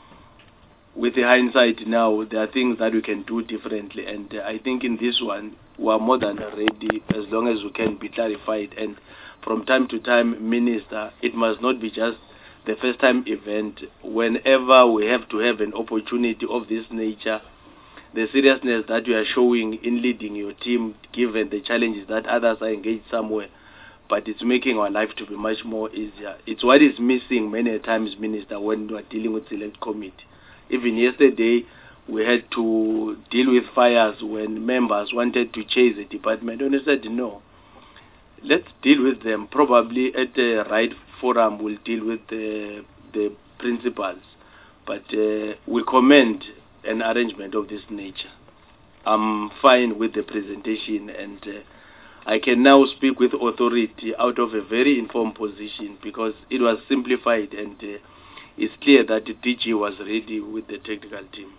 with the hindsight now, there are things that we can do differently. And uh, I think in this one, we are more than ready as long as we can be clarified. And from time to time, Minister, it must not be just the first time event. Whenever we have to have an opportunity of this nature, the seriousness that you are showing in leading your team, given the challenges that others are engaged somewhere, but it's making our life to be much more easier. It's what is missing many times, Minister, when we are dealing with select committee. Even yesterday, we had to deal with fires when members wanted to chase the department. And I said, no, let's deal with them. Probably at the right forum, we'll deal with the, the principals. But uh, we commend an arrangement of this nature. I'm fine with the presentation, and uh, I can now speak with authority out of a very informed position because it was simplified, and uh, it's clear that the D G was ready with the technical team.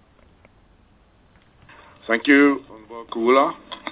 Thank you, Kula.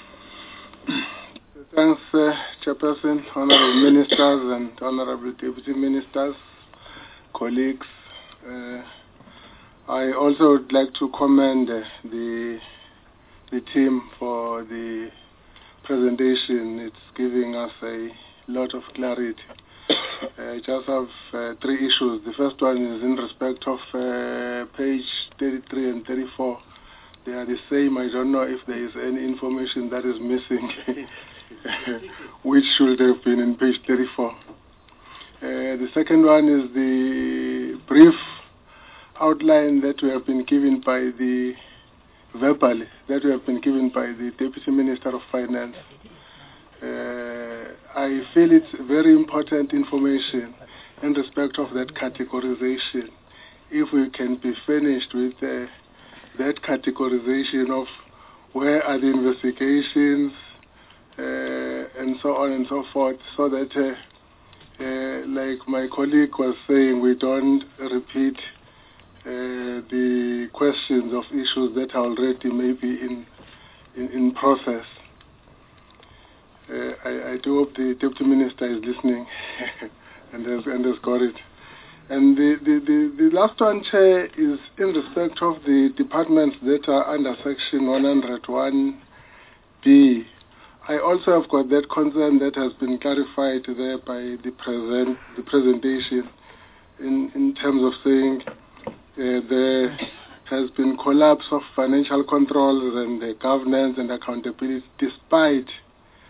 Thanks, uh, Chairperson, Honorable Ministers and Honorable Deputy Ministers, colleagues. Uh, I also would like to commend uh, the the team for the presentation. It's giving us a lot of clarity. I uh, just have uh, three issues. The first one is in respect of uh, page thirty-three and thirty-four. They are the same. I don't know if there is any information that is missing, which should have been in page thirty-four. Uh, the second one is the brief outline that we have been given by the verbally that we have been given by the Deputy Minister of Finance. Uh, I feel it's very important information in respect of that categorization. If we can be finished with uh, that categorization of where are the investigations uh, and so on and so forth, so that, uh, uh, like my colleague was saying, we don't repeat uh, the questions of issues that are already maybe in in, in process. Uh, I, I do hope the Deputy Minister is listening and, has, and has got it. And the, the, the, the last one, Chair, is in respect of the departments that are under Section one oh one B. I also have got that concern that has been clarified there by the present the presentation in, in terms of saying uh, there has been collapse of financial controls and the governance and accountability despite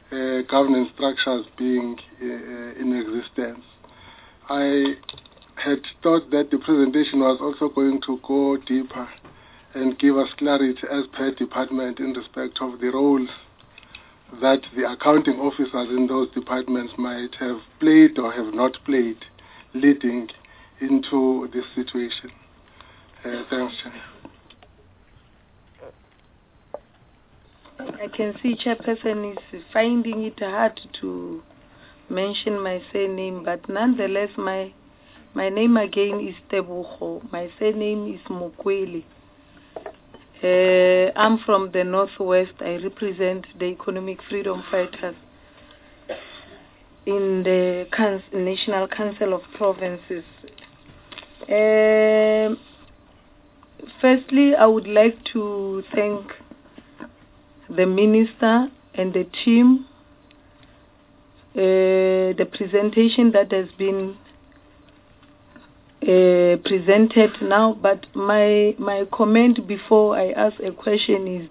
uh, governance structures being uh, in existence. I had thought that the presentation was also going to go deeper and give us clarity as per department in respect of the roles that the accounting officers in those departments might have played or have not played leading into this situation. Uh, thanks, Chair. I can see Chairperson is finding it hard to mention my surname, but nonetheless, my my name again is Tebogo. My surname is Mokwele. Uh, I'm from the Northwest. I represent the Economic Freedom Fighters in the Council, National Council of Provinces. Uh, firstly, I would like to thank the Minister and the team, uh, the presentation that has been uh, presented now, but my my comment before I ask a question is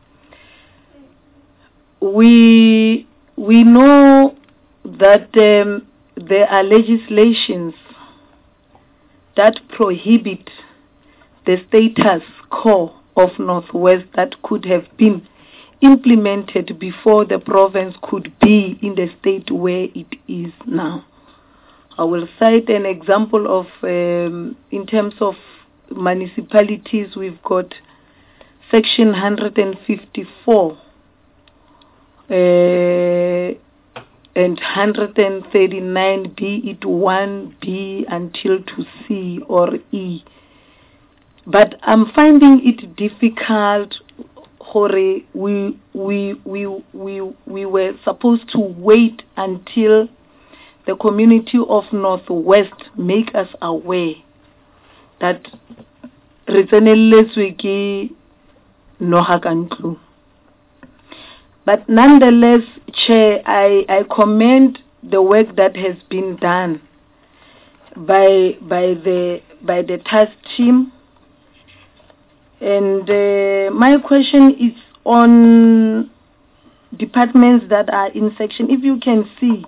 that we we know that um, there are legislations that prohibit the status quo of Northwest that could have been implemented before the province could be in the state where it is now. I will cite an example of, um, in terms of municipalities, we've got section one hundred fifty-four uh, and one hundred thirty-nine, be it one B until to C or E. But I'm finding it difficult. We we we we we were supposed to wait until the community of Northwest make us aware that Ritsenelesweki Nohakantlu. But nonetheless, Chair, I, I commend the work that has been done by by the by the task team. And uh, my question is on departments that are in section, if you can see,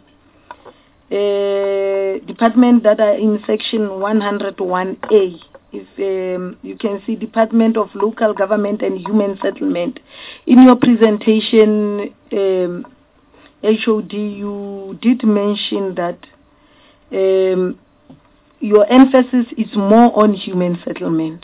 uh, departments that are in section one hundred one A, if um, you can see Department of Local Government and Human Settlement. In your presentation, um, H O D, you did mention that um, your emphasis is more on human settlement.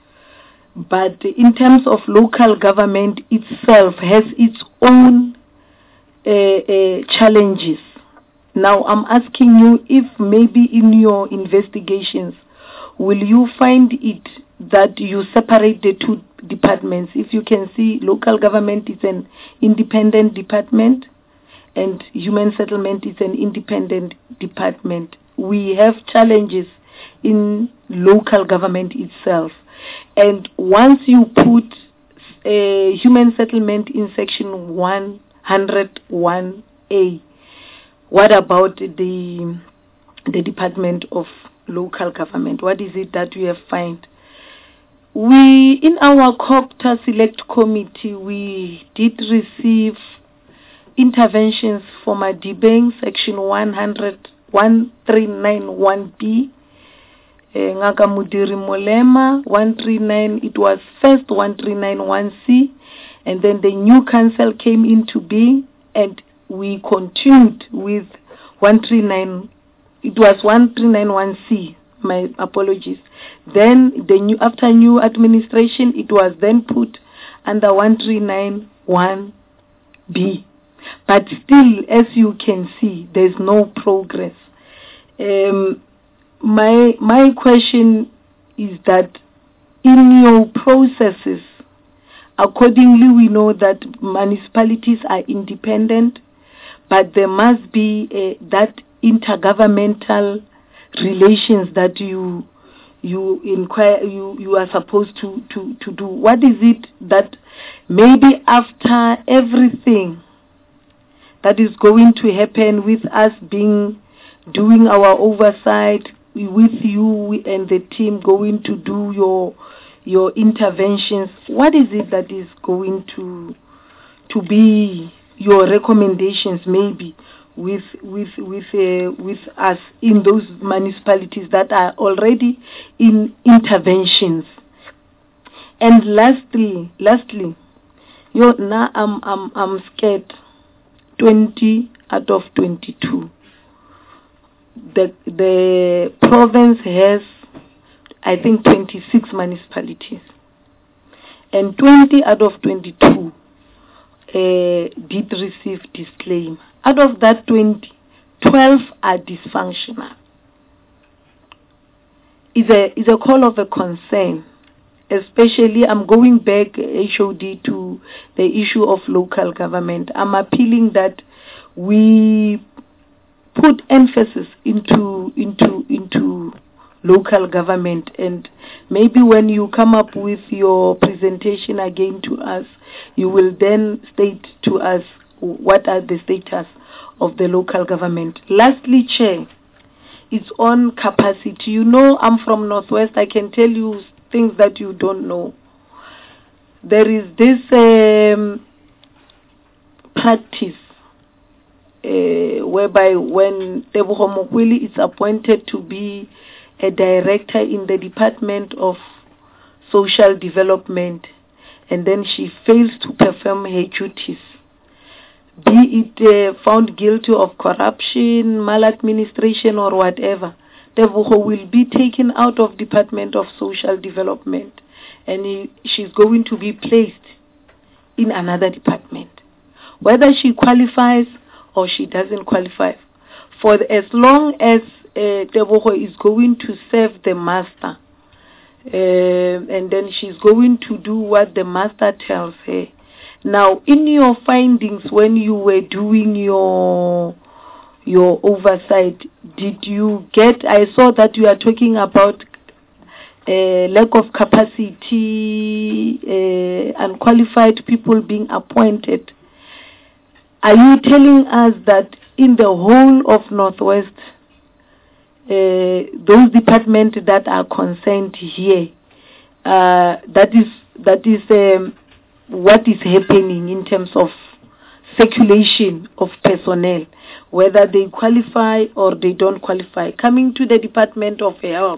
But in terms of local government itself has its own uh, uh, challenges. Now I'm asking you if maybe in your investigations, will you find it that you separate the two departments? If you can see, local government is an independent department and human settlement is an independent department. We have challenges in local government itself. And once you put uh, human settlement in section one hundred one A, what about the the Department of Local Government? What is it that we have found? We, in our COPTA Select Committee, we did receive interventions from Adibeng, section one hundred, one three nine one B, Ngaka Mudiri Molema, one three nine, it was first one three nine one C, and then the new council came into being, and we continued with one three nine, it was one three nine one C, my apologies. Then, the new after new administration, it was then put under one three nine one B. But still, as you can see, there's no progress. Um, My my question is that in your processes, accordingly we know that municipalities are independent, but there must be a, that intergovernmental relations that you you inquire you, you are supposed to, to, to do. What is it that maybe after everything that is going to happen with us being doing our oversight, with you and the team going to do your your interventions, what is it that is going to to be your recommendations maybe with with with uh, with us in those municipalities that are already in interventions. And lastly, lastly, yo now I'm I'm I'm scared. Twenty out of twenty-two. The the province has, I think, twenty-six municipalities, and twenty out of twenty-two uh, did receive disclaim. Out of that twenty, twelve are dysfunctional. Is a is a call of a concern. Especially, I'm going back, H O D, to the issue of local government. I'm appealing that we put emphasis into into into local government, and maybe when you come up with your presentation again to us, you will then state to us what are the status of the local government. Lastly, Chair, it's on capacity. You know, I'm from Northwest. I can tell you things that you don't know. There is this um, practice uh, whereby when Tebogo Mokwili is appointed to be a director in the Department of Social Development, and then she fails to perform her duties, be it uh, found guilty of corruption, maladministration, or whatever, Tebogo will be taken out of Department of Social Development, and he, she's going to be placed in another department. Whether she qualifies or she doesn't qualify, for the, as long as uh, Tebogo is going to serve the master, uh, and then she's going to do what the master tells her. Now, in your findings, when you were doing your your oversight, did you get, I saw that you are talking about uh, lack of capacity, uh, unqualified people being appointed. Are you telling us that in the whole of Northwest, uh, those departments that are concerned here, uh, that is that is um, what is happening in terms of circulation of personnel, whether they qualify or they don't qualify? Coming to the Department of Health,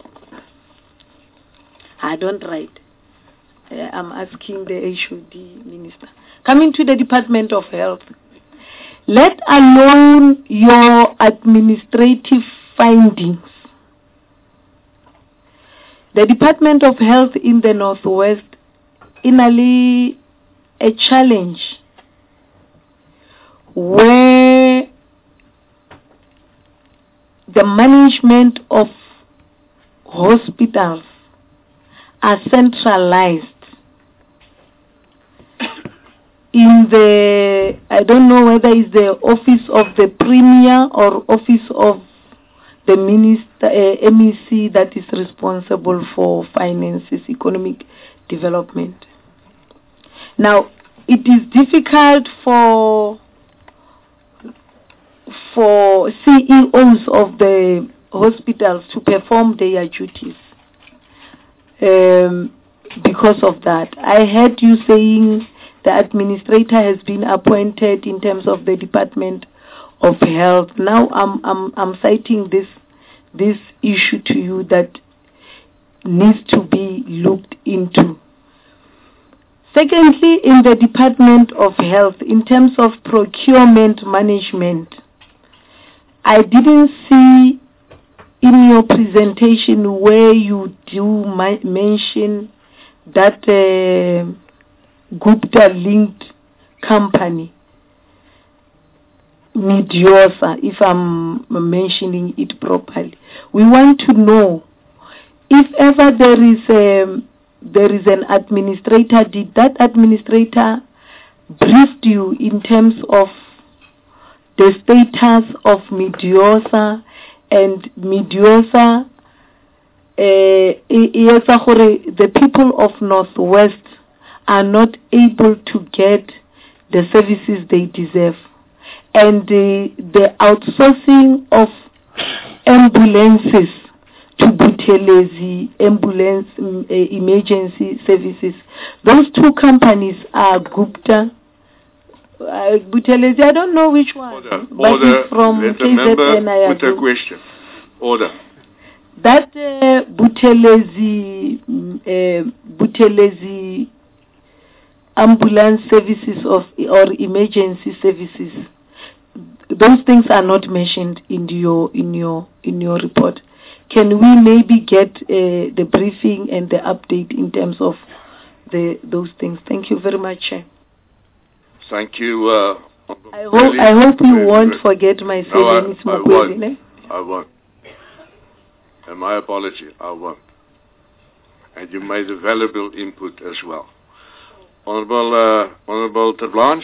I don't write. Uh, I'm asking the H O D Minister. Coming to the Department of Health, let alone your administrative findings, the Department of Health in the Northwest, inally a challenge where the management of hospitals are centralized in the, I don't know whether it's the office of the Premier or office of the Minister, uh, M E C, that is responsible for finances, economic development. Now, it is difficult for for C E Os of the hospitals to perform their duties um, because of that. I heard you saying the administrator has been appointed in terms of the Department of Health. Now I'm I'm I'm citing this this issue to you that needs to be looked into. Secondly, in the Department of Health, in terms of procurement management, I didn't see in your presentation where you do my, mention that uh, Gupta-linked company, Midiosa, if I'm mentioning it properly. We want to know if ever there is a, there is an administrator, did that administrator brief you in terms of the status of Midiosa, and Midiosa, uh, the people of Northwest are not able to get the services they deserve, and the, the outsourcing of ambulances to Buthelezi ambulance um, uh, emergency services. Those two companies are Gupta uh, Buthelezi, I don't know which one. Order. But Order. it's from Let K the Z N, member I put a assume. question. Order. That uh, Buthelezi, mm, uh, Buthelezi ambulance services of or emergency services, those things are not mentioned in your in your in your report. Can we maybe get uh, the briefing and the update in terms of the those things? Thank you very much, Chair. Thank you. Uh, I hope I hope you won't forget my no, I, Miss I Mokwezi, won't. ne? I won't. And my apology, I won't. And you made a valuable input as well. Honorable, uh, Honorable Ter Blanche.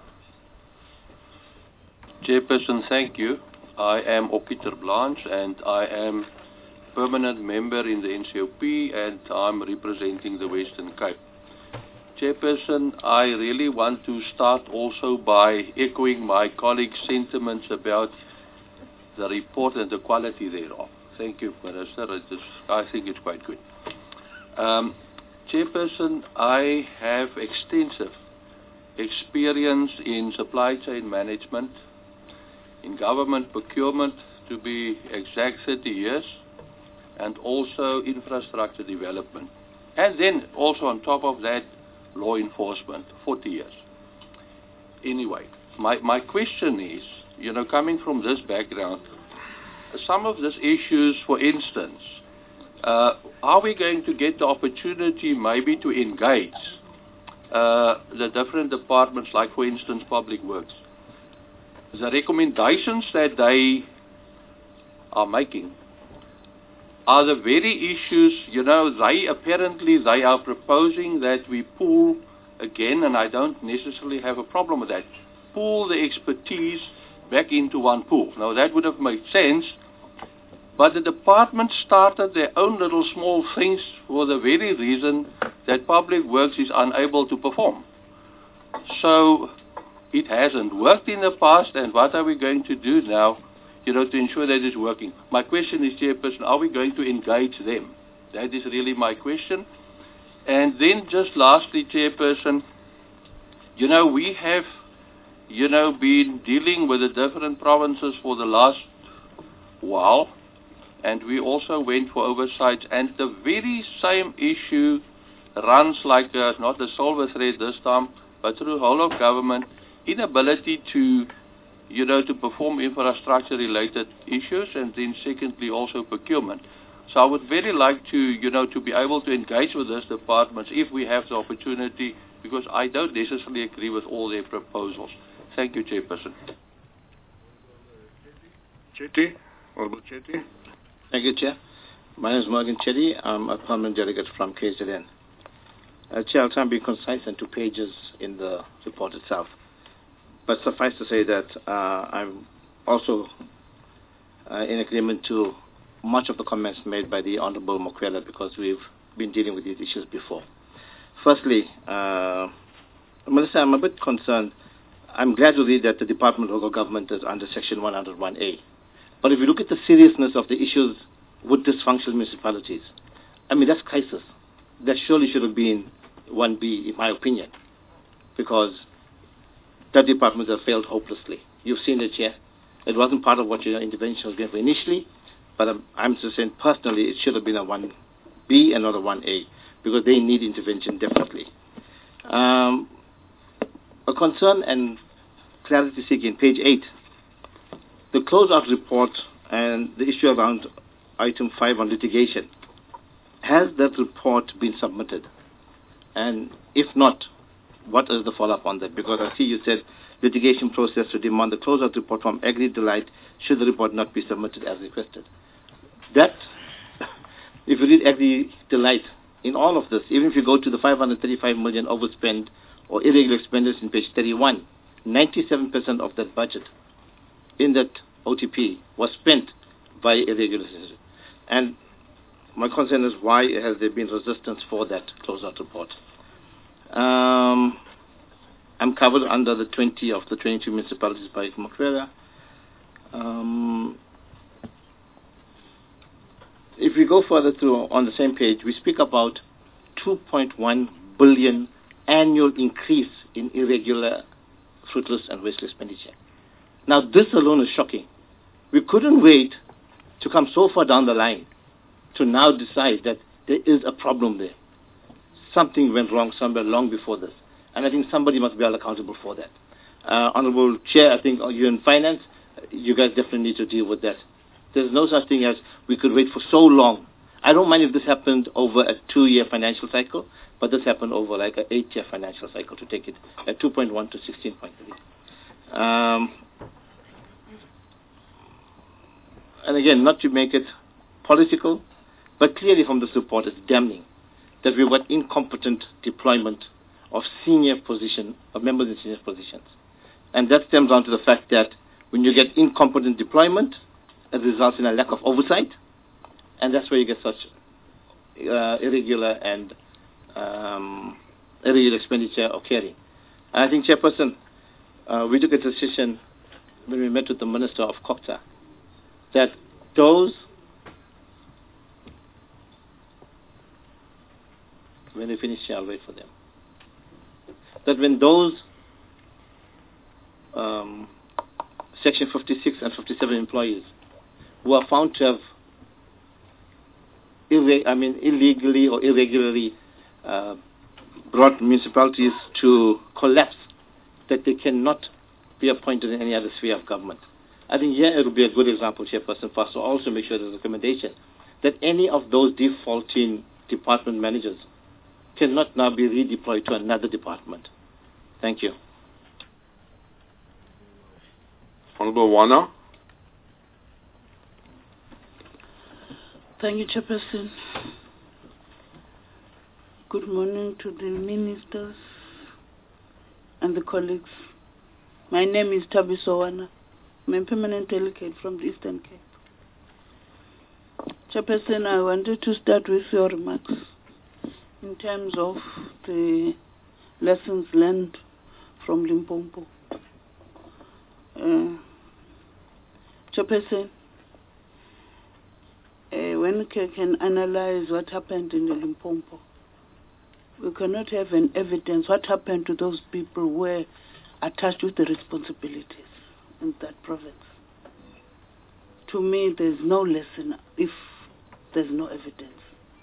Chairperson, thank you. I am Okkie Ter Blanche and I am permanent member in the N C O P and I'm representing the Western Cape. Chairperson, I really want to start also by echoing my colleagues' sentiments about the report and the quality thereof. Thank you, Minister. It is, I think it's quite good. Um, Chairperson, I have extensive experience in supply chain management, in government procurement, to be exact thirty years, and also infrastructure development. And then also on top of that, law enforcement, forty years. Anyway, my, my question is, you know, coming from this background, some of these issues, for instance, uh, are we going to get the opportunity maybe to engage uh, the different departments, like for instance Public Works? The recommendations that they are making are the very issues, you know, they apparently, they are proposing that we pool again, and I don't necessarily have a problem with that, pool the expertise back into one pool. Now that would have made sense, but the department started their own little small things for the very reason that Public Works is unable to perform. So it hasn't worked in the past, and what are we going to do now, you know, to ensure that it's working? My question is, Chairperson, are we going to engage them? That is really my question. And then just lastly, Chairperson, you know, we have, you know, been dealing with the different provinces for the last while, and we also went for oversight, and the very same issue runs like a, not a silver thread this time, but through the whole of government, inability to, you know, to perform infrastructure-related issues, and then secondly also procurement. So I would very like to, you know, to be able to engage with those departments if we have the opportunity, because I don't necessarily agree with all their proposals. Thank you, Chairperson. Chetty, Honorable Chetty. Thank you, Chair. My name is Morgan Chetty. I'm a permanent delegate from K Z N. Uh, Chair, I'll try and be concise in two pages in the report itself. But suffice to say that uh, I'm also uh, in agreement to much of the comments made by the Honorable Mokwela, because we've been dealing with these issues before. Firstly, uh, Minister, I'm a bit concerned. I'm glad to read that the Department of Local Government is under Section one oh one A. But if you look at the seriousness of the issues with dysfunctional municipalities, I mean, that's crisis. That surely should have been one B, in my opinion, because that department has failed hopelessly. You've seen it, Chair. It wasn't part of what your intervention was going for initially, but I'm, I'm just saying personally it should have been a one B and not a one A, because they need intervention definitely. Um, a concern and clarity seeking, page eight. The closeout report and the issue around item five on litigation. Has that report been submitted? And if not, what is the follow-up on that? Because I see you said litigation process to demand the closeout report from Agri Delight should the report not be submitted as requested. That, if you read Agri Delight, in all of this, even if you go to the five hundred thirty-five million overspend or irregular expenditures in page thirty-one, ninety-seven percent of that budget in that O T P was spent by irregularities. And my concern is, why has there been resistance for that closeout report? Um, I'm covered under the twenty of the twenty-two municipalities by Mokwela. Um, if we go further through on the same page, we speak about two point one billion annual increase in irregular fruitless and wasteful expenditure. Now, this alone is shocking. We couldn't wait to come so far down the line to now decide that there is a problem there. Something went wrong somewhere long before this. And I think somebody must be held accountable for that. Uh, Honorable Chair, I think you're in finance, you guys definitely need to deal with that. There's no such thing as we could wait for so long. I don't mind if this happened over a two-year financial cycle, but this happened over like an eight-year financial cycle to take it at two point one to sixteen point three. Um, and again, not to make it political, but clearly from this report it's damning that we've got incompetent deployment of senior position, of members in senior positions. And that stems down to the fact that when you get incompetent deployment, it results in a lack of oversight, and that's where you get such uh, irregular and um, irregular expenditure occurring. And I think, Chairperson, uh, we took a decision when we met with the Minister of COGTA that those, when they finish here, I'll wait for them, that when those um, Section fifty-six and fifty-seven employees who are found to have irre- I mean, illegally or irregularly uh, brought municipalities to collapse, that they cannot be appointed in any other sphere of government. I think here it would be a good example, Chairperson, for us to also make sure there's a recommendation that any of those defaulting department managers cannot now be redeployed to another department. Thank you. Honorable Wana. Thank you, Chairperson. Good morning to the ministers and the colleagues. My name is Thabiso Wana. I'm a permanent delegate from the Eastern Cape. Chairperson, I wanted to start with your remarks in terms of the lessons learned from Limpopo. Uh, Chairperson, uh, when we can analyze what happened in the Limpopo, we cannot have an evidence what happened to those people who were attached with the responsibilities in that province. To me, there's no lesson if there's no evidence.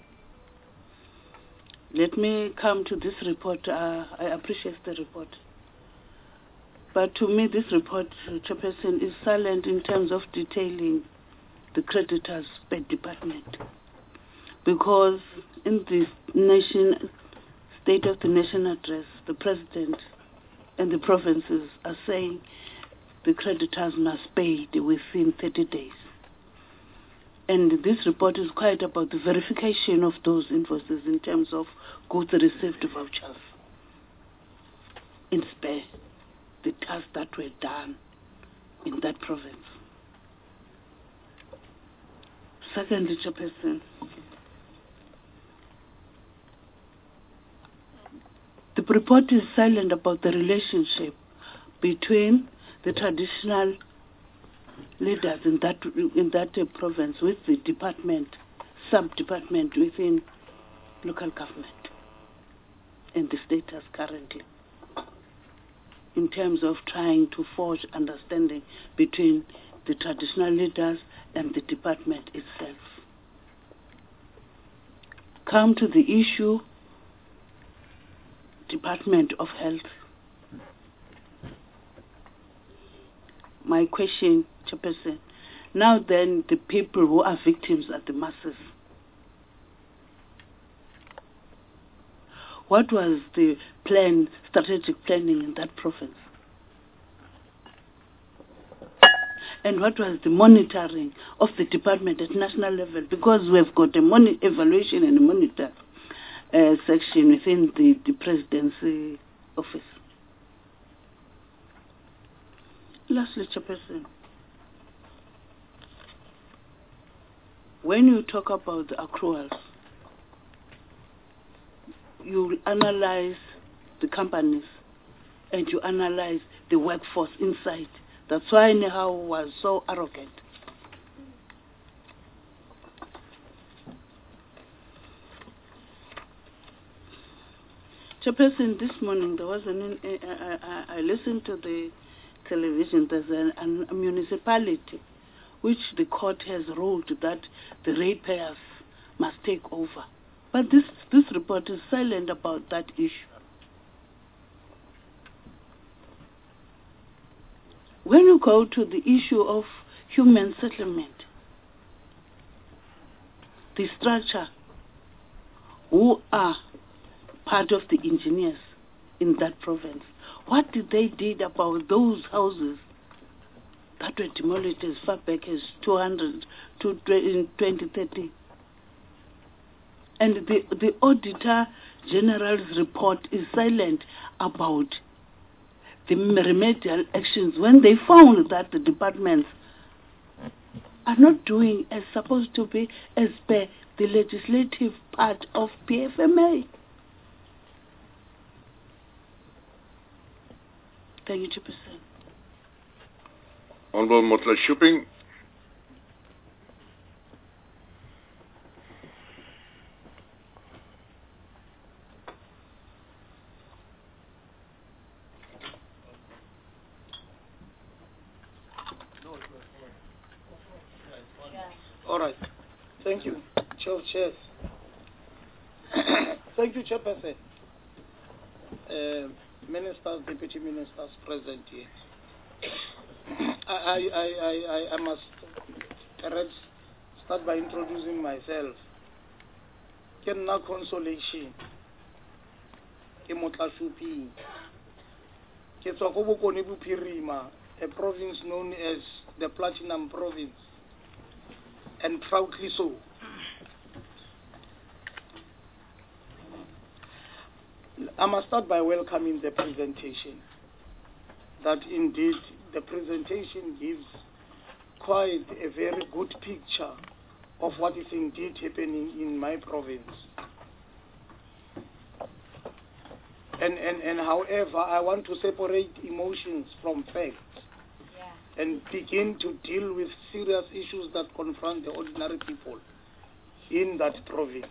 Let me come to this report. Uh, I appreciate the report. But to me, this report, Chairperson, is silent in terms of detailing the creditors per department. Because in the nation, State of the Nation address, the President and the provinces are saying the creditors must pay within thirty days. And this report is quite about the verification of those invoices in terms of goods received vouchers. In spare the tasks that were done in that province. Secondly, Chairperson, the report is silent about the relationship between the traditional leaders in that in that uh, province with the department, sub-department within local government and the status currently, in terms of trying to forge understanding between the traditional leaders and the department itself. Come to the issue, Department of Health. My question, Chairperson, now then the people who are victims are the masses. What was the plan, strategic planning in that province? And what was the monitoring of the department at national level? Because we've got a moni- evaluation and a monitor uh, section within the, the presidency office. Lastly, Chairperson, when you talk about the accruals, you analyze the companies and you analyze the workforce inside. That's why Nehao was so arrogant. Chairperson, this morning there was an, uh, I, I listened to the television, there's an, an, a municipality which the court has ruled that the ratepayers must take over. But this, this report is silent about that issue. When you go to the issue of human settlement, the structure, who are part of the engineers in that province, what did they did about those houses that were demolished as far back as two hundred to in twenty thirteen? And the, the Auditor General's report is silent about the remedial actions when they found that the departments are not doing as supposed to be as per the legislative part of P F M A. Thank you, Chairperson. Honorable Motla Shopping. All right. Thank you, Chair of Chairs. Thank you, Chairperson. Uh, ministers, deputy ministers present here. I, I, I, I, I must perhaps start by introducing myself. Kenna Consolation. Ke Motla Shopping. Ke tswa ko Bokone Bophirima, a province known as the Platinum Province, and proudly so. I must start by welcoming the presentation. That indeed the presentation gives quite a very good picture of what is indeed happening in my province. And, and, and however, I want to separate emotions from facts. And begin to deal with serious issues that confront the ordinary people in that province.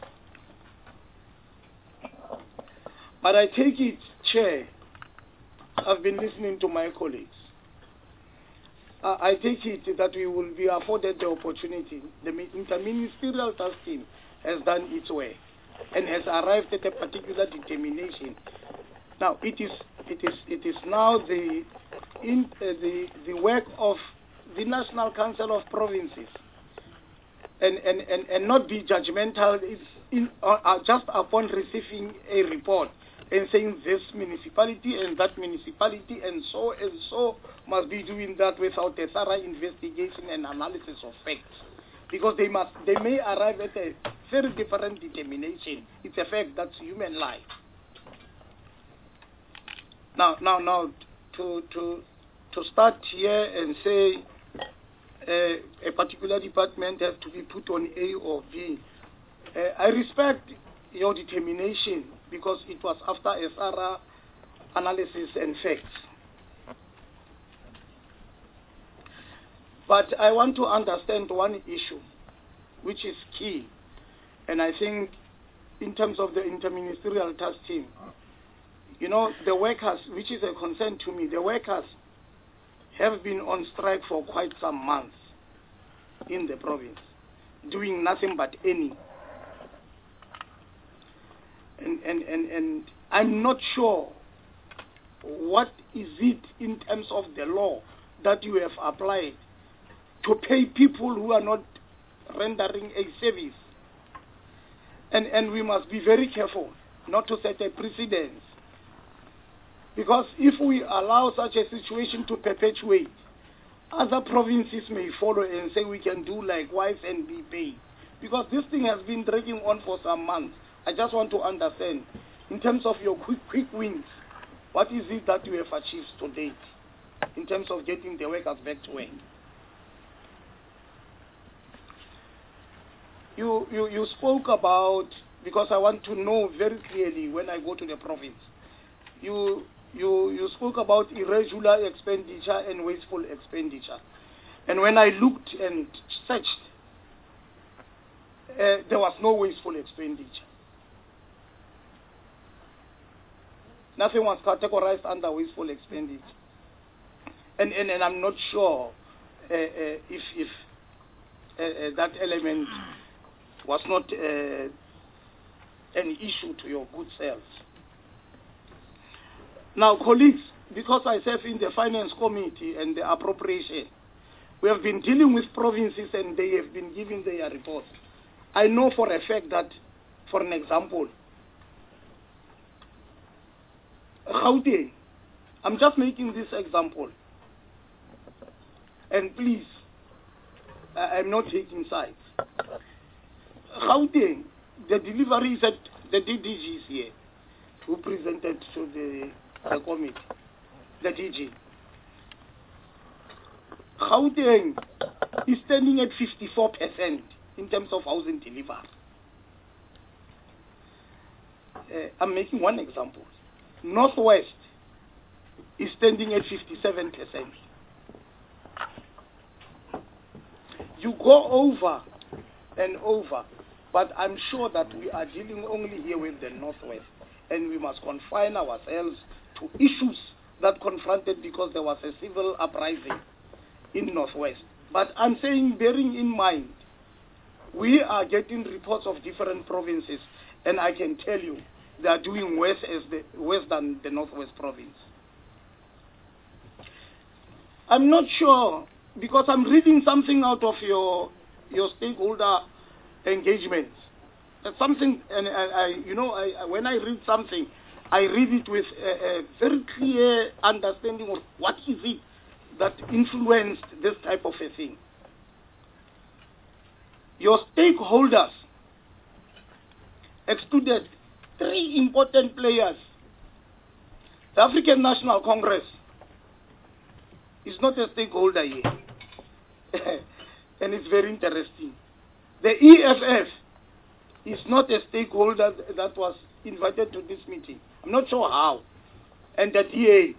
But I take it, Chair, I've been listening to my colleagues. Uh, I take it that we will be afforded the opportunity. The interministerial task team has done its work and has arrived at a particular determination. Now, it is, it is, it is now the in uh, the the work of the National Council of Provinces, and and, and, and not be judgmental is in uh, uh, just upon receiving a report and saying this municipality and that municipality and so and so must be doing that without a thorough investigation and analysis of facts, because they must they may arrive at a very different determination. It's a fact, that's human life. Now now now. To, to to start here and say uh, a particular department has to be put on A or B. Uh, I respect your determination because it was after a thorough analysis and facts. But I want to understand one issue, which is key, and I think in terms of the interministerial task team, you know, the workers, which is a concern to me, the workers have been on strike for quite some months in the province, doing nothing but any. And, and, and, and I'm not sure what is it in terms of the law that you have applied to pay people who are not rendering a service. And, and we must be very careful not to set a precedent. Because if we allow such a situation to perpetuate, other provinces may follow and say we can do likewise and be paid. Because this thing has been dragging on for some months. I just want to understand, in terms of your quick, quick wins, what is it that you have achieved to date in terms of getting the workers back to work? You, you, you spoke about, because I want to know very clearly when I go to the province, you You, you spoke about irregular expenditure and wasteful expenditure. And when I looked and searched, uh, there was no wasteful expenditure. Nothing was categorized under wasteful expenditure. And, and, and I'm not sure uh, uh, if, if uh, uh, that element was not uh, an issue to your good selves. Now, colleagues, because I serve in the Finance Committee and the appropriation, we have been dealing with provinces and they have been giving their reports. I know for a fact that, for an example, Gauteng, I'm just making this example, and please, I'm not taking sides. Gauteng, the delivery is at the D D Gs here, who presented to the, the committee, the D G. Gauteng is standing at fifty-four percent in terms of housing delivery. Uh, I'm making one example. Northwest is standing at fifty-seven percent. You go over and over, but I'm sure that we are dealing only here with the Northwest, and we must confine ourselves to issues that confronted because there was a civil uprising in Northwest. But I'm saying, bearing in mind, we are getting reports of different provinces, and I can tell you they are doing worse as the worse than the Northwest province. I'm not sure, because I'm reading something out of your your stakeholder engagements. That's something, and I, I you know, I, when I read something, I read it with a, a very clear understanding of what is it that influenced this type of a thing. Your stakeholders excluded three important players. The African National Congress is not a stakeholder here. And it's very interesting. The E F F is not a stakeholder that was invited to this meeting. I'm not sure how. And the D A.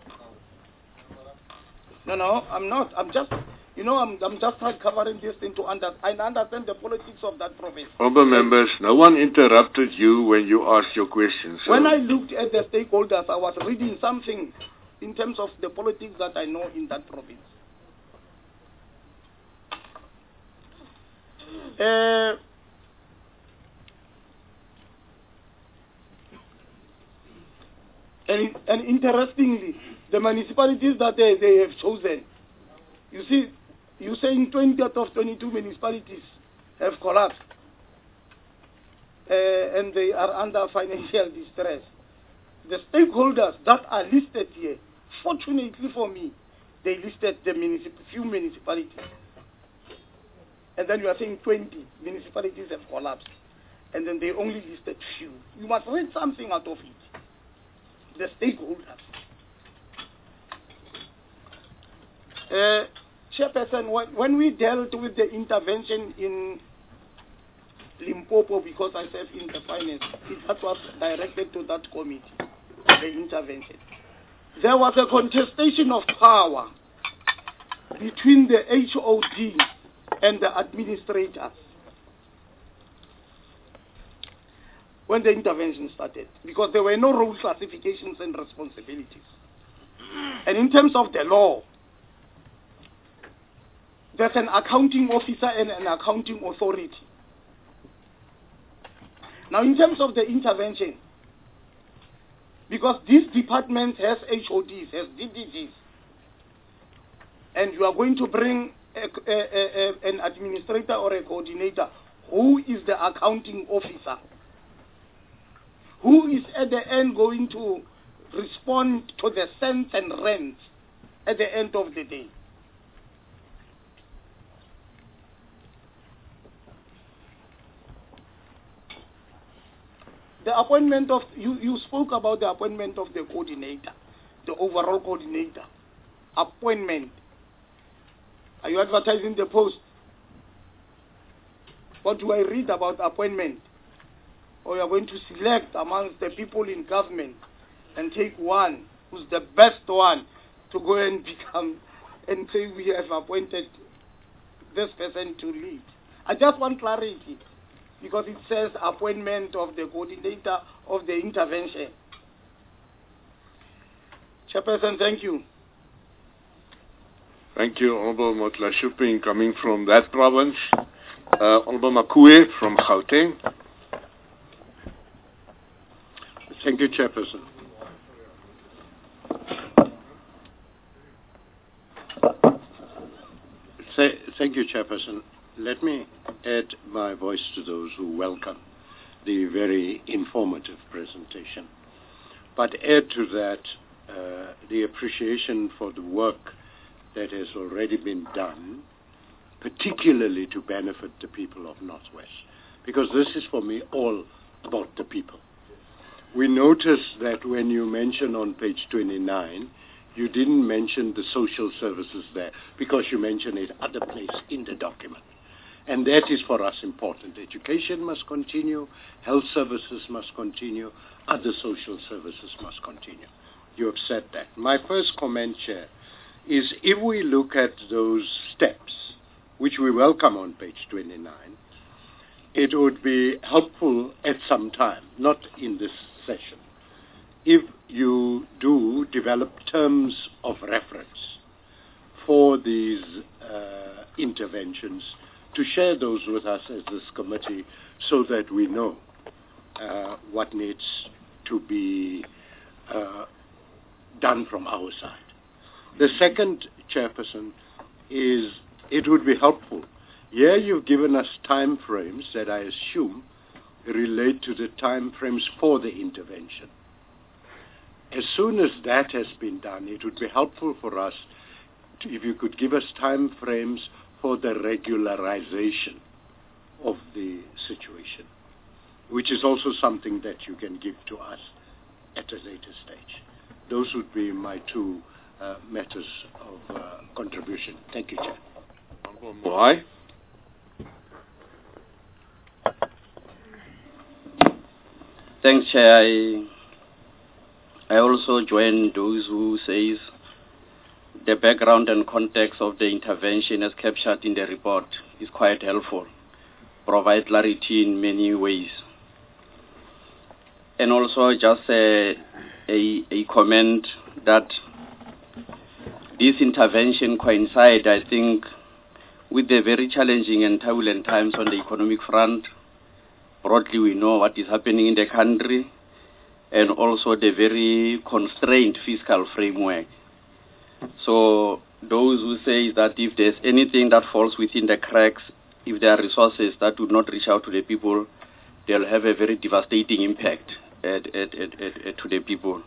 No, no, I'm not. I'm just, you know, I'm, I'm just covering this thing to under, I understand the politics of that province. Honourable members, no one interrupted you when you asked your questions. So. When I looked at the stakeholders, I was reading something in terms of the politics that I know in that province. Uh, and, and interestingly, the municipalities that they, they have chosen, you see, you're saying twenty out of twenty-two municipalities have collapsed, uh, and they are under financial distress. The stakeholders that are listed here, fortunately for me, they listed the municip few municipalities. And then you are saying twenty municipalities have collapsed, and then they only listed few. You must read something out of it. The stakeholders. Uh, Chairperson, when, when we dealt with the intervention in Limpopo, because I serve in the finance, it that was directed to that committee, the intervention. There was a contestation of power between the H O D and the administrators when the intervention started, because there were no role classifications and responsibilities. And in terms of the law, there's an accounting officer and an accounting authority. Now, in terms of the intervention, because this department has H O Ds, has D D Gs, and you are going to bring a, a, a, an administrator or a coordinator who is the accounting officer, who is at the end going to respond to the cents and rents at the end of the day. The appointment of, you, you spoke about the appointment of the coordinator, the overall coordinator. Appointment. Are you advertising the post? What do I read about appointment? Or you are going to select amongst the people in government and take one who's the best one to go and become, and say we have appointed this person to lead. I just want clarity, because it says appointment of the coordinator of the intervention. Chairperson, thank you. Thank you, Honorable Motlashupi, coming from that province. Uh, Honorable Makue from Gauteng. Thank you, Chairperson. Thank you, Chairperson. Let me add my voice to those who welcome the very informative presentation, but add to that uh, the appreciation for the work that has already been done, particularly to benefit the people of Northwest, because this is for me all about the people. We notice that when you mention on page twenty-nine, you didn't mention the social services there because you mentioned it other place in the document. And that is for us important. Education must continue, health services must continue, other social services must continue. You have said that. My first comment, Chair, is if we look at those steps, which we welcome on page twenty-nine, it would be helpful at some time, not in this session, if you do develop terms of reference for these uh, interventions, to share those with us as this committee so that we know uh, what needs to be uh, done from our side. The second, Chairperson, is it would be helpful. Here you've given us time frames that I assume relate to the time frames for the intervention. As soon as that has been done, it would be helpful for us to, if you could give us time frames for the regularization of the situation, which is also something that you can give to us at a later stage. Those would be my two uh, matters of uh, contribution. Thank you, Chair. Why? Thanks, Chair. I, I also join those who says the background and context of the intervention as captured in the report is quite helpful, provide clarity in many ways. And also just a, a, a comment that this intervention coincide, I think, with the very challenging and turbulent times on the economic front. Broadly, we know what is happening in the country, and also the very constrained fiscal framework. So those who say that if there's anything that falls within the cracks, if there are resources that do not reach out to the people, they'll have a very devastating impact at, at, at, at, at to the people.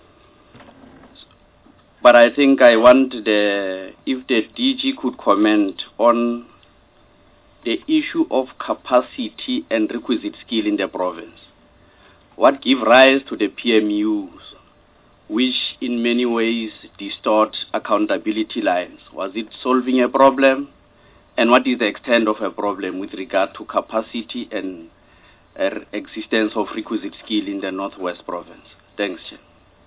But I think I want the, if the D G could comment on the issue of capacity and requisite skill in the province. What give rise to the P M Us, which in many ways distort accountability lines? Was it solving a problem? And what is the extent of a problem with regard to capacity and uh, existence of requisite skill in the Northwest province? Thanks, Chair.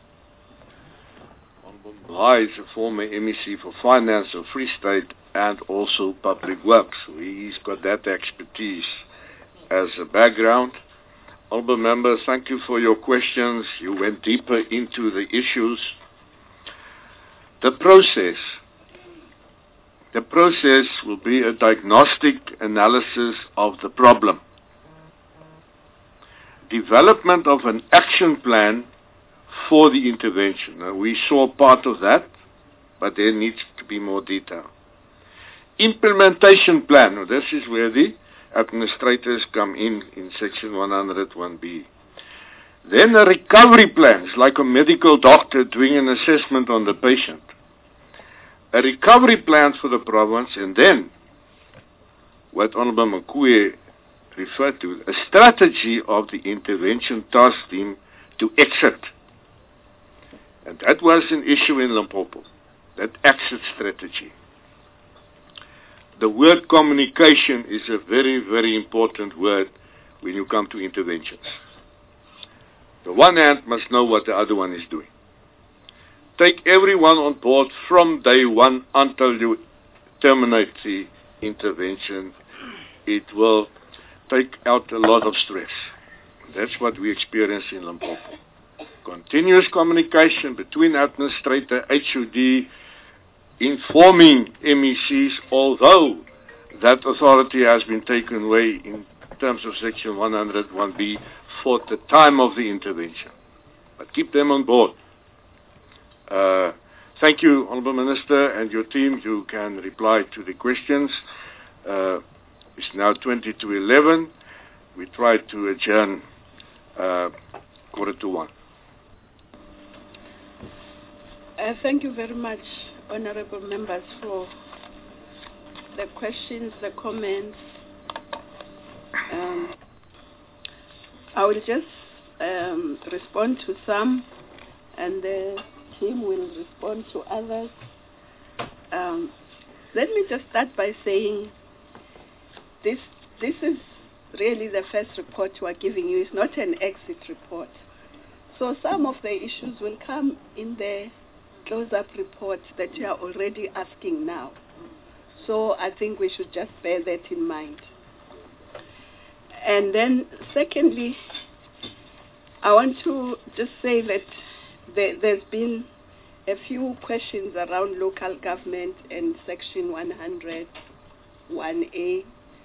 I is a former M E C for Finance of Free State and also Public Works. He's got that expertise as a background. Honourable members, thank you for your questions. You went deeper into the issues. The process. The process will be a diagnostic analysis of the problem. Development of an action plan for the intervention. Now, we saw part of that, but there needs to be more detail. Implementation plan. Now, this is where the administrators come in, in section one oh one B. Then the recovery plans, like a medical doctor doing an assessment on the patient. A recovery plan for the province, and then, what Honorable Makue referred to, a strategy of the intervention task team to exit. And that was an issue in Limpopo, that exit strategy. The word communication is a very, very important word when you come to interventions. The one hand must know what the other one is doing. Take everyone on board from day one until you terminate the intervention. It will take out a lot of stress. That's what we experience in Limpopo. continuous communication between administrator, H U D, informing M E Cs, although that authority has been taken away in terms of Section one hundred one B for the time of the intervention. But keep them on board. Uh, thank you, Honourable Minister, and your team. You can reply to the questions. Uh, it's now twenty to eleven. We try to adjourn uh, quarter to one. Uh, thank you very much, honourable members, for the questions, the comments. Um, I will just um, respond to some, and the team will respond to others. Um, let me just start by saying this, this is really the first report we are giving you. It's not an exit report. So some of the issues will come in the close-up report that you are already asking now. So I think we should just bear that in mind. And then secondly, I want to just say that there, there's been a few questions around local government and Section one hundred one A.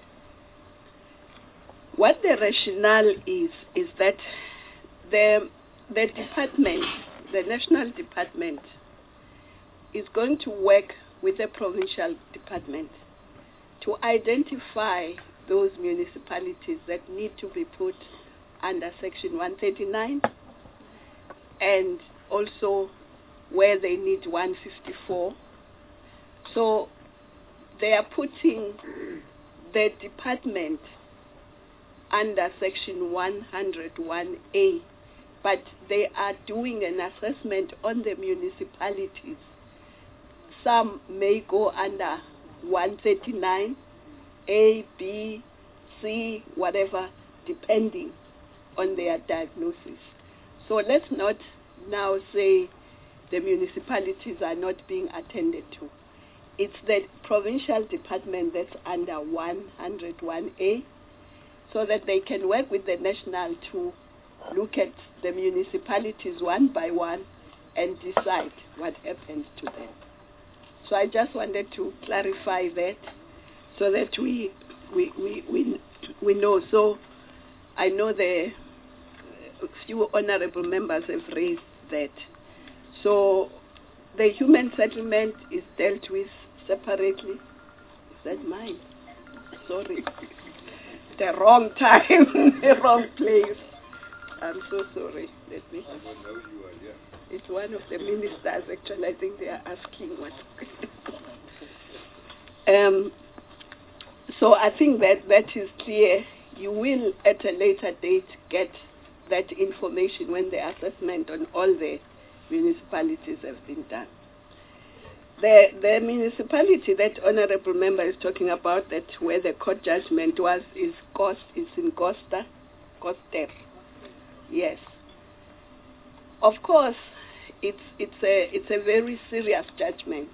What the rationale is, is that the, the department, the national department, is going to work with the provincial department to identify those municipalities that need to be put under Section one thirty-nine, and also where they need one fifty-four. So they are putting the department under Section one hundred one A, but they are doing an assessment on the municipalities. Some may go under one thirty-nine, A, B, C, whatever, depending on their diagnosis. So let's not now say the municipalities are not being attended to. It's the provincial department that's under one hundred one A, so that they can work with the national to look at the municipalities one by one and decide what happens to them. So I just wanted to clarify that so that we we we we, we know. So I know the few honourable members have raised that. So the human settlement is dealt with separately. Is that mine? Sorry. The wrong time, the wrong place. I'm so sorry. Let me. It's one of the ministers, actually. I think they are asking what. um, so I think that that is clear. You will, at a later date, get that information when the assessment on all the municipalities has been done. The, the municipality that honourable member is talking about, that where the court judgment was, is cost is in Costa, Coster. Yes. Of course, it's it's a it's a very serious judgment,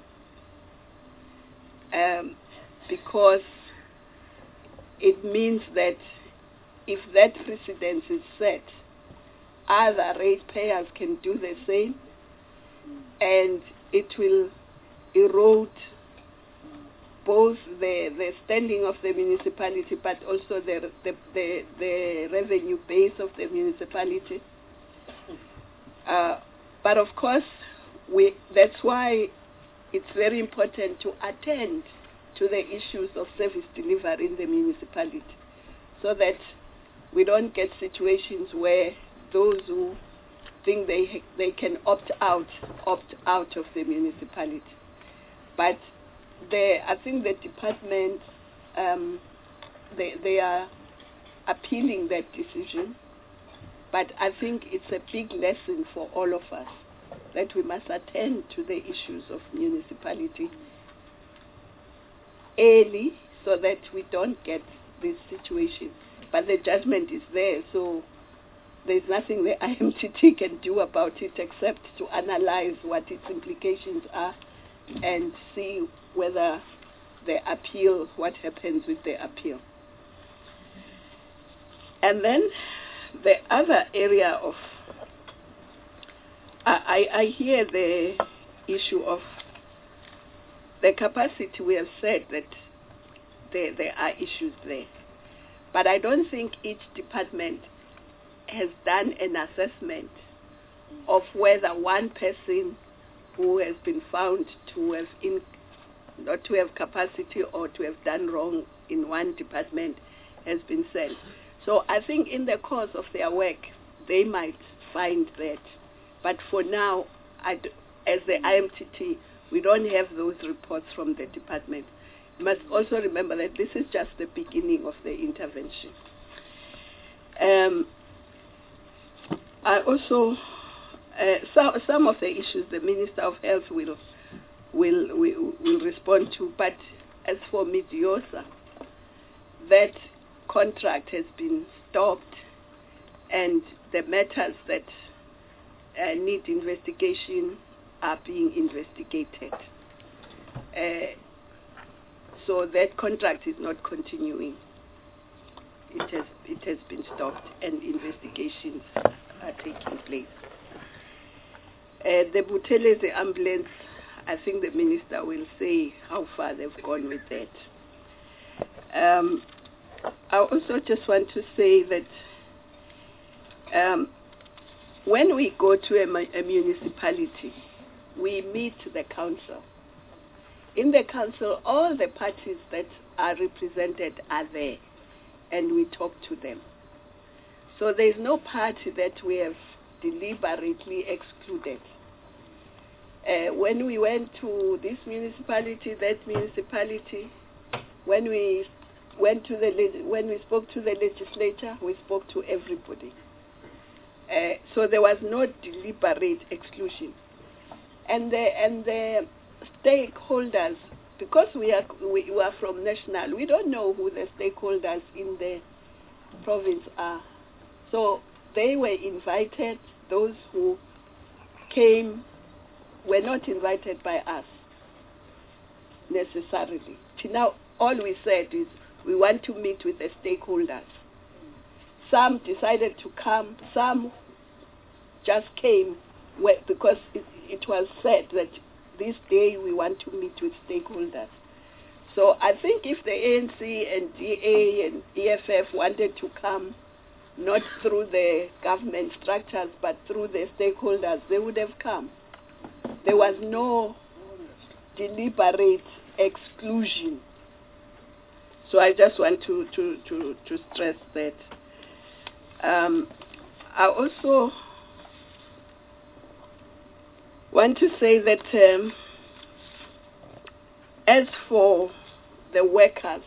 um, because it means that if that precedence is set, other ratepayers can do the same, and it will erode both the, the standing of the municipality, but also the, the, the, the revenue base of the municipality. Uh, but of course, we, that's why it's very important to attend to the issues of service delivery in the municipality, so that we don't get situations where those who think they they can opt out, opt out of the municipality. But the, I think the department, um, they, they are appealing that decision. But I think it's a big lesson for all of us, that we must attend to the issues of municipality early, so that we don't get this situation. But the judgment is there, so there's nothing the I M T T can do about it except to analyze what its implications are and see whether the appeal, what happens with the appeal. And then the other area of I, I, I hear the issue of the capacity. We have said that there, there are issues there. But I don't think each department has done an assessment of whether one person who has been found to have in, not to have capacity or to have done wrong in one department has been sent. So I think in the course of their work, they might find that. But for now, I d as the I M T T, we don't have those reports from the department. You must also remember that this is just the beginning of the intervention. Um, I also, uh, some, some of the issues the Minister of Health will, will, will, will respond to, but as for Midiosa, that contract has been stopped and the matters that uh, need investigation are being investigated. Uh, so that contract is not continuing. It has, it has been stopped and investigations are taking place. Uh, the Buthelezi ambulance, I think the Minister will say how far they've gone with that. Um, I also just want to say that um, when we go to a, a municipality, we meet the council. In the council, all the parties that are represented are there, and we talk to them. So there's no party that we have deliberately excluded. Uh, when we went to this municipality, that municipality, when we went to the when we spoke to the legislature, we spoke to everybody. Uh, so there was no deliberate exclusion, and the and the stakeholders, because we are we, we are from national, we don't know who the stakeholders in the province are. So they were invited. Those who came were not invited by us necessarily. Now, all we said is we want to meet with the stakeholders. Some decided to come, some just came because it, it was said that this day we want to meet with stakeholders. So I think if the A N C and D A and E F F wanted to come, not through the government structures but through the stakeholders, they would have come. There was no deliberate exclusion. So I just want to, to, to, to stress that. Um, I also want to say that um, as for the workers,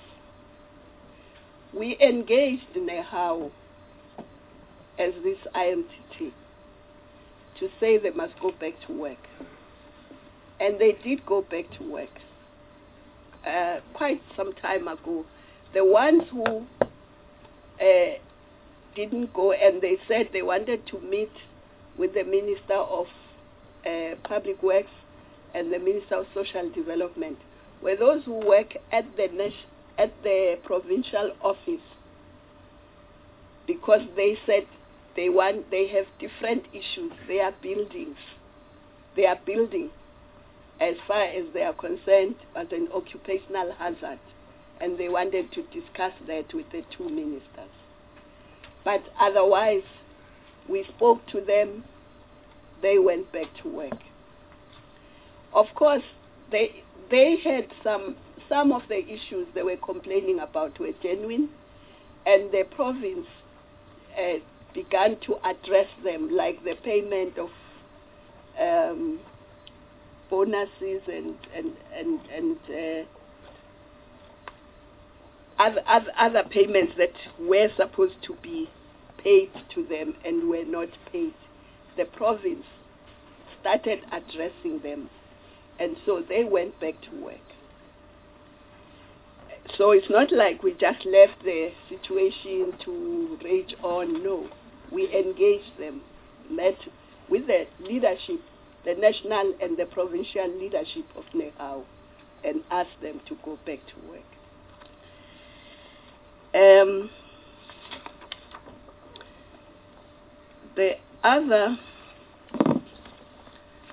we engaged NEHAWU as this I M T T to say they must go back to work. And they did go back to work uh, quite some time ago. The ones who uh, didn't go and they said they wanted to meet with the Minister of uh, Public Works and the Minister of Social Development were those who work at the at the provincial office, because they said they want they have different issues. They are buildings. They are building as far as they are concerned as an occupational hazard, and they wanted to discuss that with the two ministers. But otherwise, we spoke to them, they went back to work. Of course, they they had some some of the issues they were complaining about were genuine, and the province uh, began to address them, like the payment of um, bonuses and and and, and uh, other, other other payments that were supposed to be paid to them and were not paid. The province started addressing them, and so they went back to work. So it's not like we just left the situation to rage on. No, we engaged them, met with the leadership, the national and the provincial leadership of NEHAWU, and asked them to go back to work. Um, the other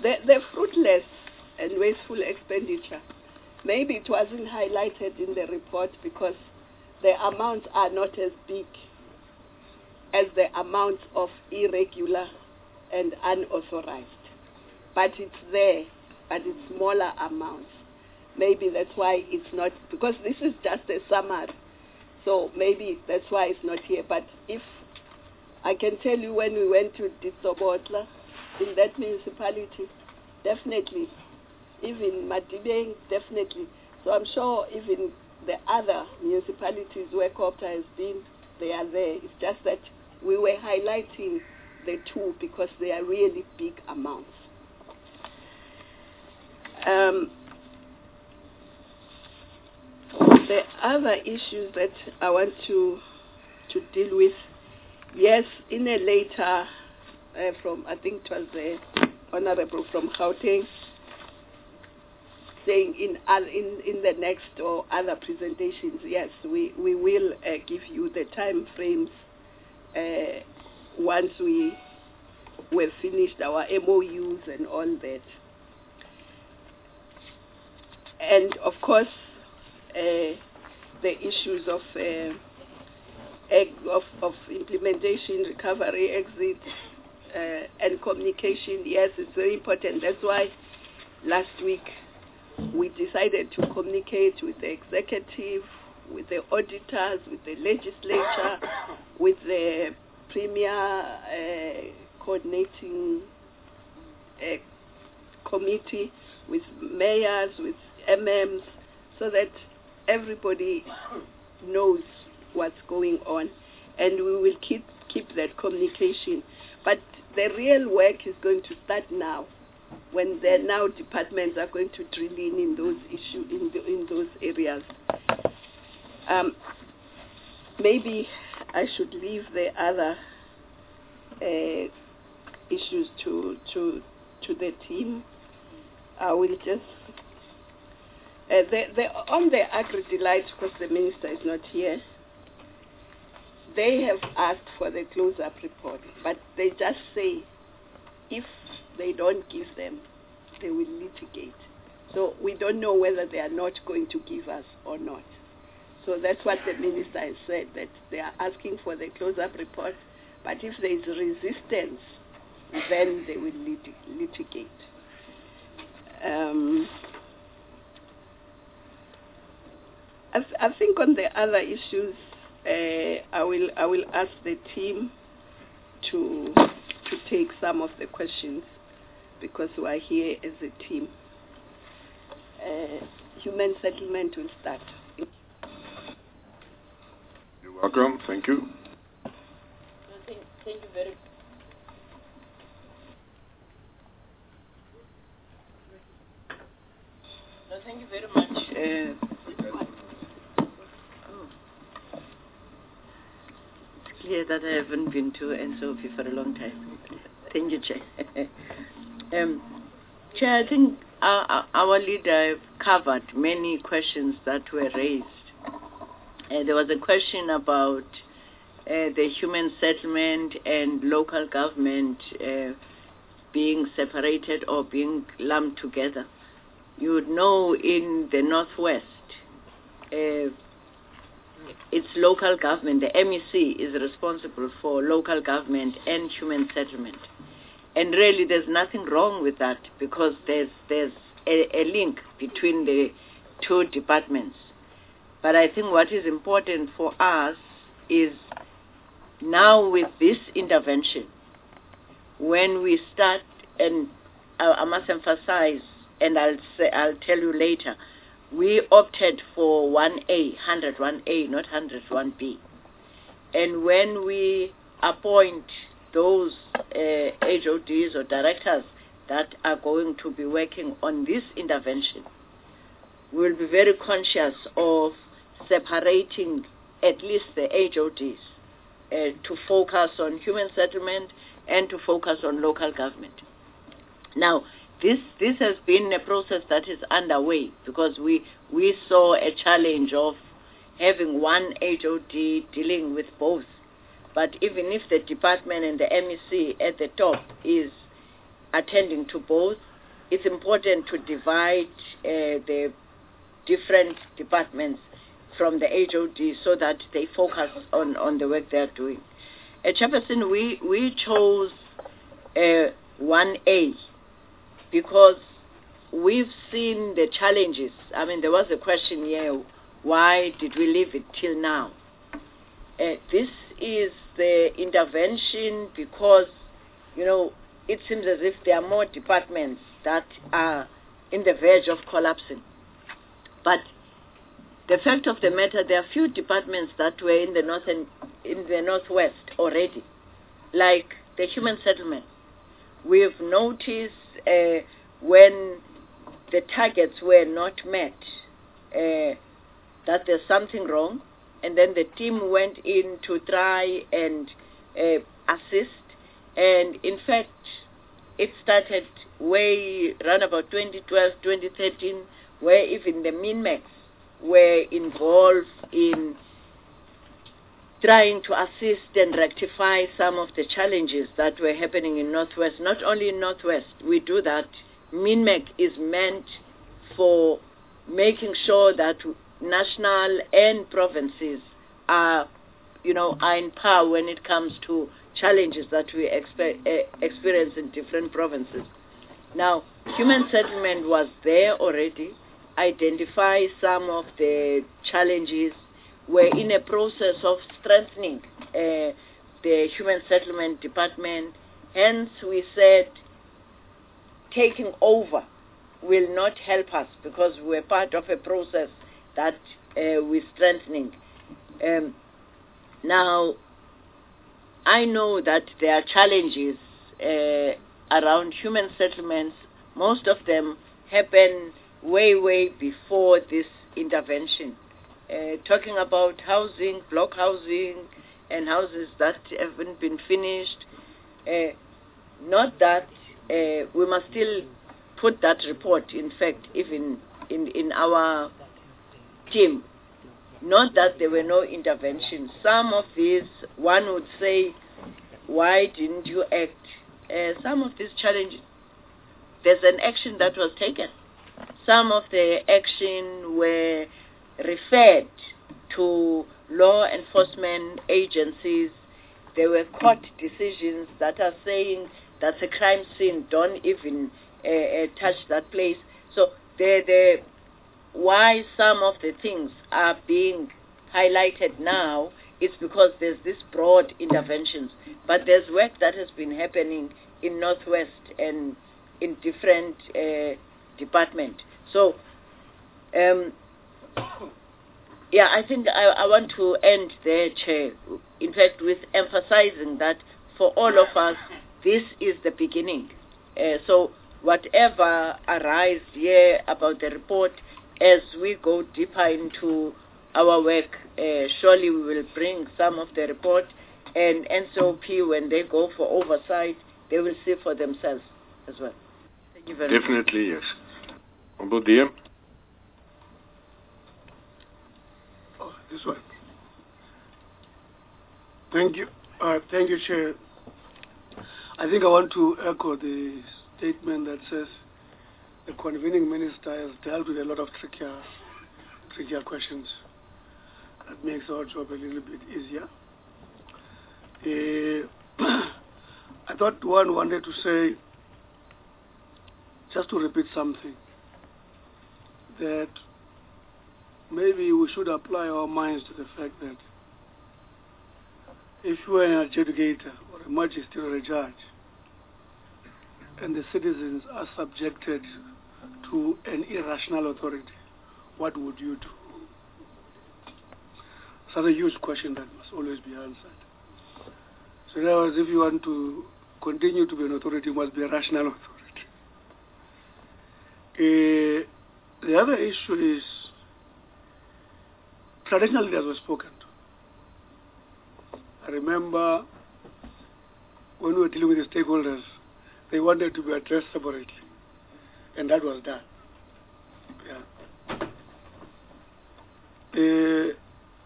the, the fruitless and wasteful expenditure, maybe it wasn't highlighted in the report because the amounts are not as big as the amounts of irregular and unauthorized. But it's there, but it's smaller amounts. Maybe that's why it's not, because this is just a summary. So maybe that's why it's not here. But if I can tell you, when we went to Ditsobotla, in that municipality, definitely, even Madibeng, definitely. So I'm sure even the other municipalities where COPTA has been, they are there. It's just that we were highlighting the two because they are really big amounts. Um, the other issues that I want to to deal with, yes, in a later uh, from, I think it was the Honorable from Gauteng, saying in, uh, in in the next or other presentations, yes, we, we will uh, give you the time frames uh, once we we've finished our M O Us and all that. And of course, uh, the issues of, uh, of of implementation, recovery, exit, uh, and communication. Yes, it's very important. That's why last week we decided to communicate with the executive, with the auditors, with the legislature, with the premier uh, coordinating uh, committee, with mayors, with M Ms, so that everybody knows what's going on, and we will keep keep that communication. But the real work is going to start now, when the now departments are going to drill in in those issues, in the, in those areas. Um, maybe I should leave the other uh, issues to to to the team. I will just uh, the, the, on the agri-delight, because the minister is not here. They have asked for the close-up report, but they just say if they don't give them, they will litigate. So we don't know whether they are not going to give us or not. So that's what the minister has said, that they are asking for the close-up report, but if there is resistance, then they will lit- litigate. Um, I, th- I think on the other issues, uh, I will I will ask the team to to take some of the questions because we are here as a team. Uh, human settlement will start. You're welcome. Thank you. Thank, thank you very much. No, thank you very much. Uh, oh. It's clear that I haven't been to N S O P for a long time. Thank you, Chair. um, Chair, I think our, our leader covered many questions that were raised. Uh, there was a question about uh, the human settlement and local government uh, being separated or being lumped together. You would know in the Northwest, uh, it's local government. The M E C is responsible for local government and human settlement. And really there's nothing wrong with that because there's, there's a, a link between the two departments. But I think what is important for us is now with this intervention, when we start, and I, I must emphasize, and I'll say, I'll tell you later, we opted for one A, one hundred one A, not one hundred one B. And when we appoint those uh, H O Ds or directors that are going to be working on this intervention, we'll be very conscious of separating at least the H O Ds uh, to focus on human settlement and to focus on local government. Now, This this has been a process that is underway because we we saw a challenge of having one H O D dealing with both. But even if the department and the M E C at the top is attending to both, it's important to divide uh, the different departments from the H O D so that they focus on, on the work they're doing. Uh, Chairperson, we, we chose uh, one A because we've seen the challenges. I mean, there was a question here, why did we leave it till now? Uh, this is the intervention because, you know, it seems as if there are more departments that are in the verge of collapsing. But the fact of the matter, there are few departments that were in the north and in the northwest already, like the human settlement. We've noticed uh, when the targets were not met uh, that there's something wrong, and then the team went in to try and uh, assist, and in fact, it started way around about twenty twelve, twenty thirteen, where even the MINMAX were involved in trying to assist and rectify some of the challenges that were happening in Northwest. Not only in Northwest, we do that. MINMAC is meant for making sure that national and provinces are, you know, are in power when it comes to challenges that we expe- uh, experience in different provinces. Now, human settlement was there already, identify some of the challenges. We're in a process of strengthening uh, the human settlement department. Hence, we said taking over will not help us because we're part of a process that uh, we're strengthening. Um, now, I know that there are challenges uh, around human settlements. Most of them happen way, way before this intervention. Uh, talking about housing, block housing, and houses that haven't been finished. Uh, not that uh, we must still put that report, in fact, even in, in our team. Not that there were no interventions. Some of these, one would say, why didn't you act? Uh, some of these challenges, there's an action that was taken. Some of the action were referred to law enforcement agencies. There were court decisions that are saying that's a crime scene, don't even uh, uh, touch that place. So the, the, why some of the things are being highlighted now is because there's this broad interventions. But there's work that has been happening in Northwest and in different uh, departments. So, um, yeah, I think I, I want to end there, Chair. In fact, with emphasizing that for all of us, this is the beginning. Uh, so whatever arises here about the report, as we go deeper into our work, uh, surely we will bring some of the report, and N C O P, when they go for oversight, they will see for themselves as well. Thank you very much. Definitely, yes. Honorable D M. Oh, this one. Thank you. Uh, thank you, Chair. I think I want to echo the statement that says the convening minister has dealt with a lot of trickier, trickier questions. That makes our job a little bit easier. Uh, I thought one wanted to say, just to repeat something, that maybe we should apply our minds to the fact that if you are an adjudicator or a magistrate or a judge, and the citizens are subjected to an irrational authority, what would you do? Such a huge question that must always be answered. So in other words, if you want to continue to be an authority, you must be a rational authority. Uh, the other issue is traditional leaders were spoken to. I remember when we were dealing with the stakeholders, they wanted to be addressed separately, and that was done. Yeah. Uh,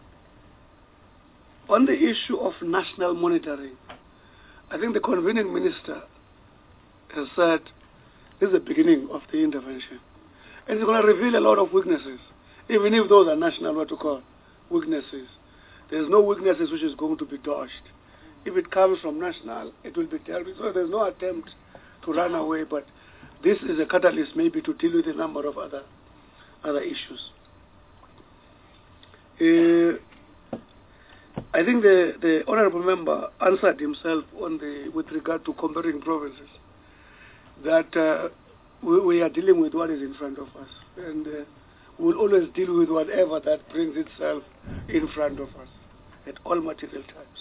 on the issue of national monitoring, I think the convening minister has said This is the beginning of the intervention. And it's going to reveal a lot of weaknesses, even if those are national, what to call, weaknesses. There's no weaknesses which is going to be dodged. If it comes from national, it will be dealt with. So there's no attempt to run away, but this is a catalyst maybe to deal with a number of other other issues. Uh, I think the, the honourable member answered himself on the with regard to comparing provinces, that uh, we, we are dealing with what is in front of us, and uh, we'll always deal with whatever that brings itself in front of us at all material times.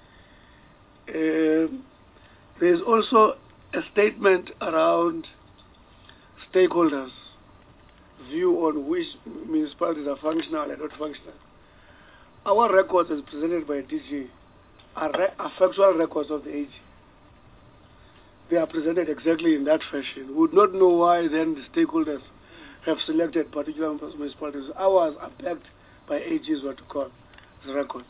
Uh, there's also a statement around stakeholders' view on which municipalities are functional and not functional. Our records, as presented by D G, are, re are factual records of the A G. They are presented exactly in that fashion. We would not know why then the stakeholders have selected particular municipalities. Ours are backed by A Gs, what to call the records.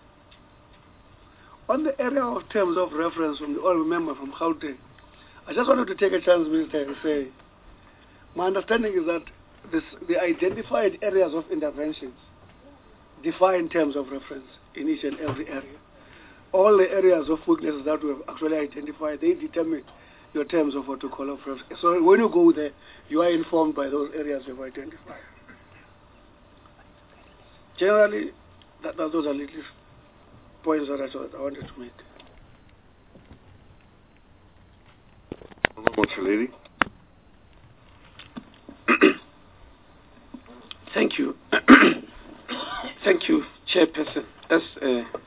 On the area of terms of reference from the honourable member from Gauteng, I just wanted to take a chance, Minister, and say, my understanding is that this, the identified areas of interventions define terms of reference in each and every area. All the areas of weaknesses that we have actually identified, they determine your terms of what to call of reference. So when you go there, you are informed by those areas you have identified. Generally, that, that those are little points that I, thought I wanted to make. Lady. Thank you. Thank you, Chairperson. As uh,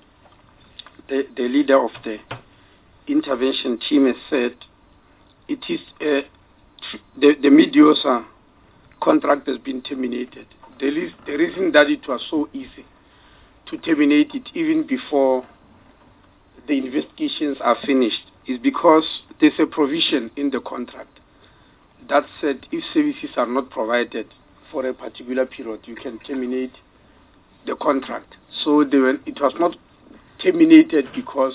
the, the leader of the intervention team has said, it is uh, the, the Mediosa contract has been terminated. The, least, the reason that it was so easy to terminate it even before the investigations are finished is because there's a provision in the contract that said if services are not provided for a particular period, you can terminate the contract. So they were, it was not terminated because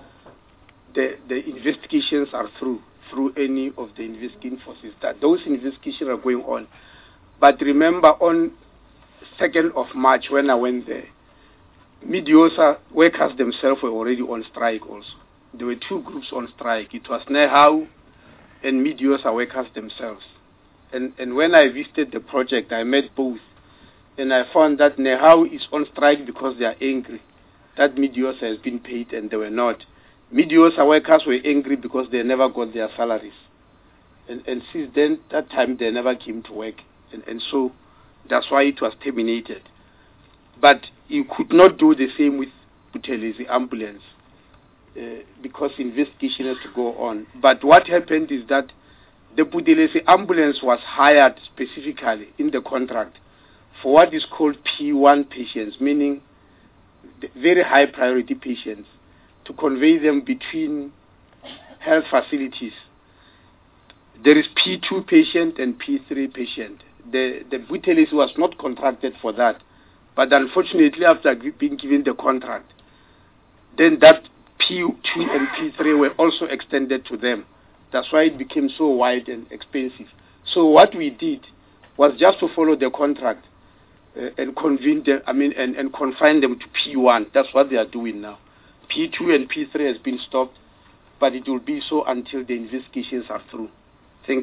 the the investigations are through through any of the investigating forces. That those investigations are going on. But remember, on second of March when I went there, Mediosa workers themselves were already on strike also. There were two groups on strike. It was NEHAU and Mediosa workers themselves. And and when I visited the project, I met both. And I found that NEHAU is on strike because they are angry that Mediosa has been paid and they were not. Mediosa workers were angry because they never got their salaries. And, and since then, that time, they never came to work. And, and so that's why it was terminated. But you could not do the same with Buthelezi ambulance uh, because investigation has to go on. But what happened is that the Buthelezi ambulance was hired specifically in the contract for what is called P one patients, meaning the very high priority patients, to convey them between health facilities. There is P two patient and P three patient. The, the Buthelezi was not contracted for that. But unfortunately, after being given the contract, then that P two and P three were also extended to them. That's why it became so wide and expensive. So what we did was just to follow the contract uh, and convene them, I mean, and, and confine them to P one. That's what they are doing now. P two and P three has been stopped, but it will be so until the investigations are through. Thank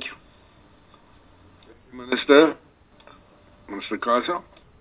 you. Minister, Minister Kasa.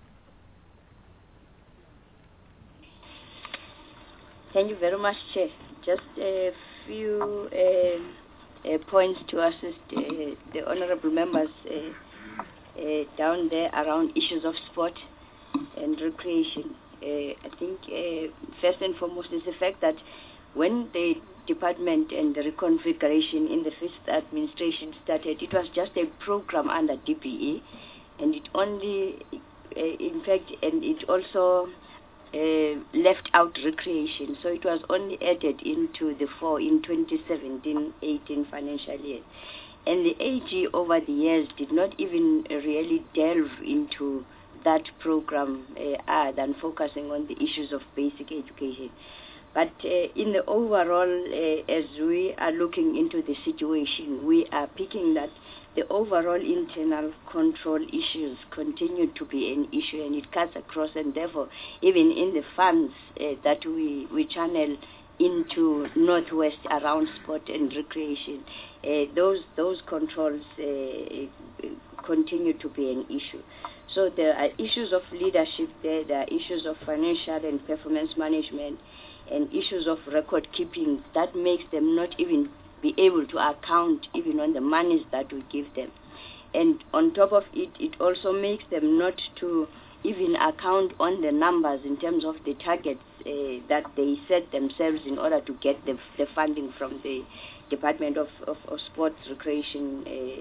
Thank you very much, Chair. Just a few uh, uh, points to assist uh, the honourable members uh, uh, down there around issues of sport and recreation. Uh, I think uh, first and foremost is the fact that when the department and the reconfiguration in the first administration started, it was just a program under D P E, and it only, uh, in fact, and it also uh, left out recreation. So it was only added into the four in twenty seventeen eighteen financial year. And the A G over the years did not even really delve into that program uh, other than focusing on the issues of basic education. But uh, in the overall, uh, as we are looking into the situation, we are picking that the overall internal control issues continue to be an issue, and it cuts across, and therefore, even in the funds uh, that we, we channel into Northwest around sport and recreation, uh, those those controls uh, continue to be an issue. So there are issues of leadership there, there are issues of financial and performance management, and issues of record keeping that makes them not even be able to account even on the monies that we give them. And on top of it, it also makes them not to even account on the numbers in terms of the targets uh, that they set themselves in order to get the, the funding from the Department of, of, of Sports, Recreation,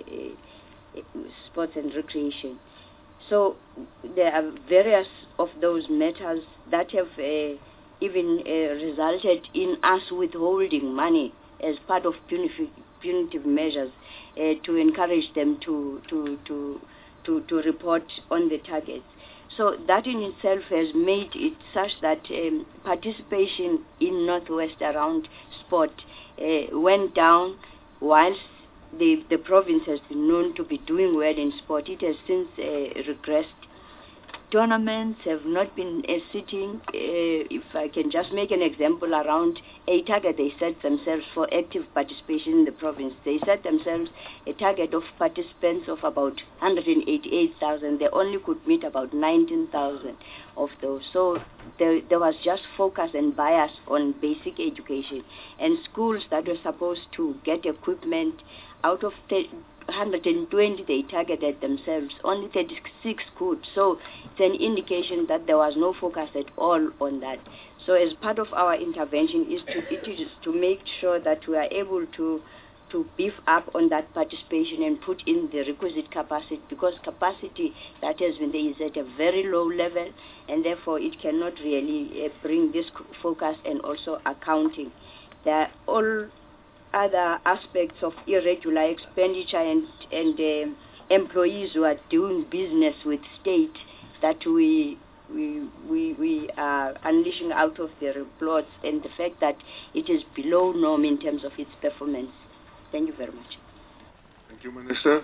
uh, uh, Sports and Recreation. So there are various of those matters that have uh, even uh, resulted in us withholding money as part of punitive, punitive measures uh, to encourage them to, to, to, to, to report on the targets. So that in itself has made it such that um, participation in Northwest around sport uh, went down, whilst the, the province has been known to be doing well in sport. It has since uh, regressed. Tournaments have not been uh, sitting. Uh, if I can just make an example around a target they set themselves for active participation in the province. They set themselves a target of participants of about one hundred eighty-eight thousand. They only could meet about nineteen thousand of those. So there, there was just focus and bias on basic education. And schools that were supposed to get equipment, out of one hundred twenty they targeted themselves, only thirty-six could. So it's an indication that there was no focus at all on that. So as part of our intervention is to, it is to make sure that we are able to to beef up on that participation and put in the requisite capacity, because capacity that has been there is at a very low level, and therefore it cannot really uh, bring this focus and also accounting. There are all other aspects of irregular expenditure and, and uh, employees who are doing business with state that we, we, we, we are unleashing out of the reports, and the fact that it is below norm in terms of its performance. Thank you very much. Thank you, Minister.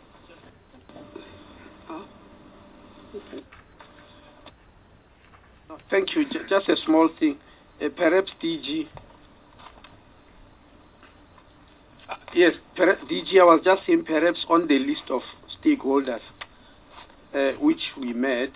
Thank you. J- just a small thing. Uh, perhaps D G. Uh, yes, per- D G, I was just saying perhaps on the list of stakeholders uh, which we met,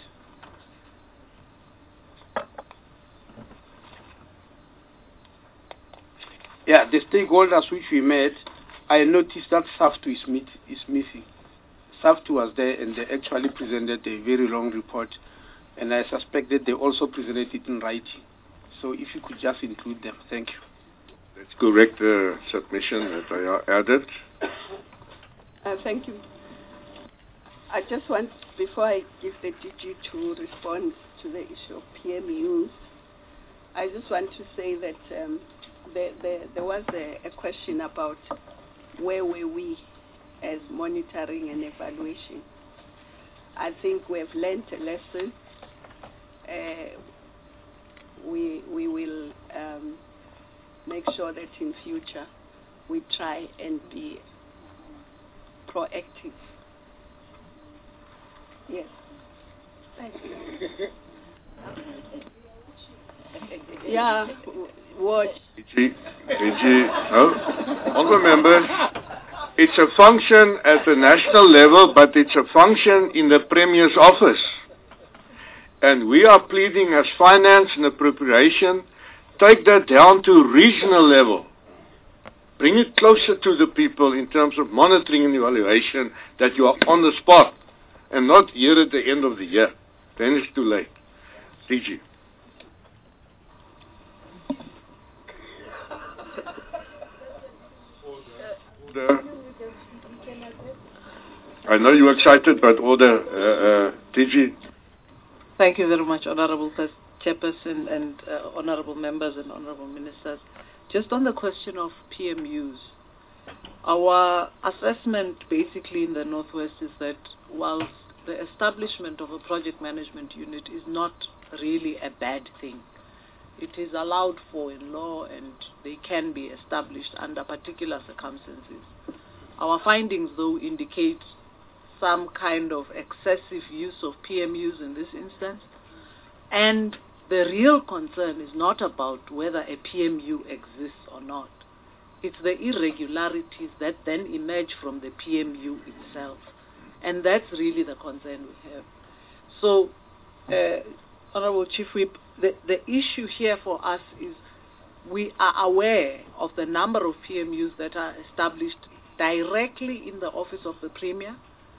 yeah, the stakeholders which we met, I noticed that SAFTU is, meet, is missing. SAFTU was there and they actually presented a very long report, and I suspect that they also presented it in writing. So if you could just include them. Thank you. Let's correct the submission that I added. Uh, thank you. I just want, before I give the D G to respond to the issue of P M Us, I just want to say that um, there, there, there was a, a question about where were we as monitoring and evaluation. I think we have learned a lesson. Uh, we, we will um, make sure that in future we try and be proactive. Yes. Thank you. Yeah, watch. D G, D G, no? Honourable members, it's a function at the national level, but it's a function in the Premier's office. And we are pleading as finance and appropriation, take that down to regional level. Bring it closer to the people in terms of monitoring and evaluation, that you are on the spot and not here at the end of the year. Then it's too late. D G. Order. I know you're excited, but order, uh, uh, D G. Thank you very much, Honorable Chairperson and uh, Honorable Members and Honorable Ministers. Just on the question of P M Us, our assessment basically in the Northwest is that whilst the establishment of a project management unit is not really a bad thing, it is allowed for in law and they can be established under particular circumstances. Our findings, though, indicate some kind of excessive use of P M Us in this instance, and the real concern is not about whether a P M U exists or not. It's the irregularities that then emerge from the P M U itself, and that's really the concern we have. So, uh, Honorable Chief Whip, the, the issue here for us is we are aware of the number of P M Us that are established directly in the office of the Premier,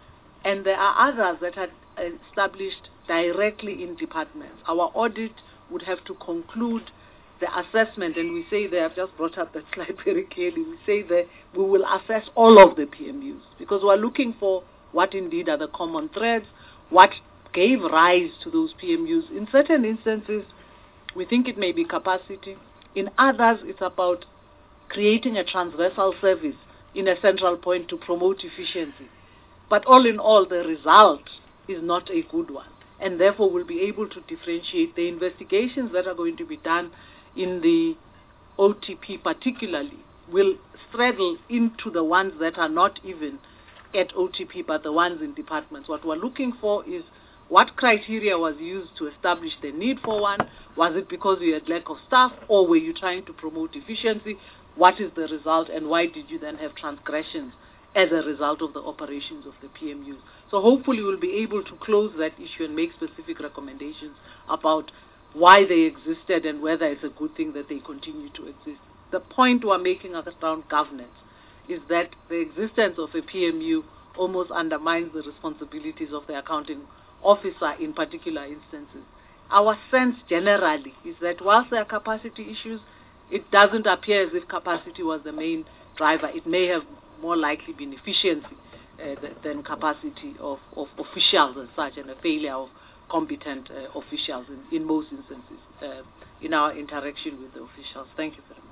and there are others that are established directly in departments. Our audit would have to conclude the assessment, and we say they have just brought up that slide very clearly. We say that we will assess all of the P M Us because we're looking for what indeed are the common threads, what gave rise to those P M Us. In certain instances, we think it may be capacity. In others, it's about creating a transversal service in a central point to promote efficiency. But all in all, the result is not a good one, and therefore we'll be able to differentiate the investigations that are going to be done in the O T P particularly will straddle into the ones that are not even at O T P but the ones in departments. What we're looking for is what criteria was used to establish the need for one. Was it because you had lack of staff, or were you trying to promote efficiency? What is the result, and why did you then have transgressions as a result of the operations of the P M Us? So hopefully we'll be able to close that issue and make specific recommendations about why they existed and whether it's a good thing that they continue to exist. The point we're making around governance is that the existence of a P M U almost undermines the responsibilities of the accounting officer in particular instances. Our sense generally is that whilst there are capacity issues, it doesn't appear as if capacity was the main driver. It may have more likely been efficiency uh, than capacity of, of officials and such, and a failure of competent uh, officials in, in most instances uh, in our interaction with the officials. Thank you very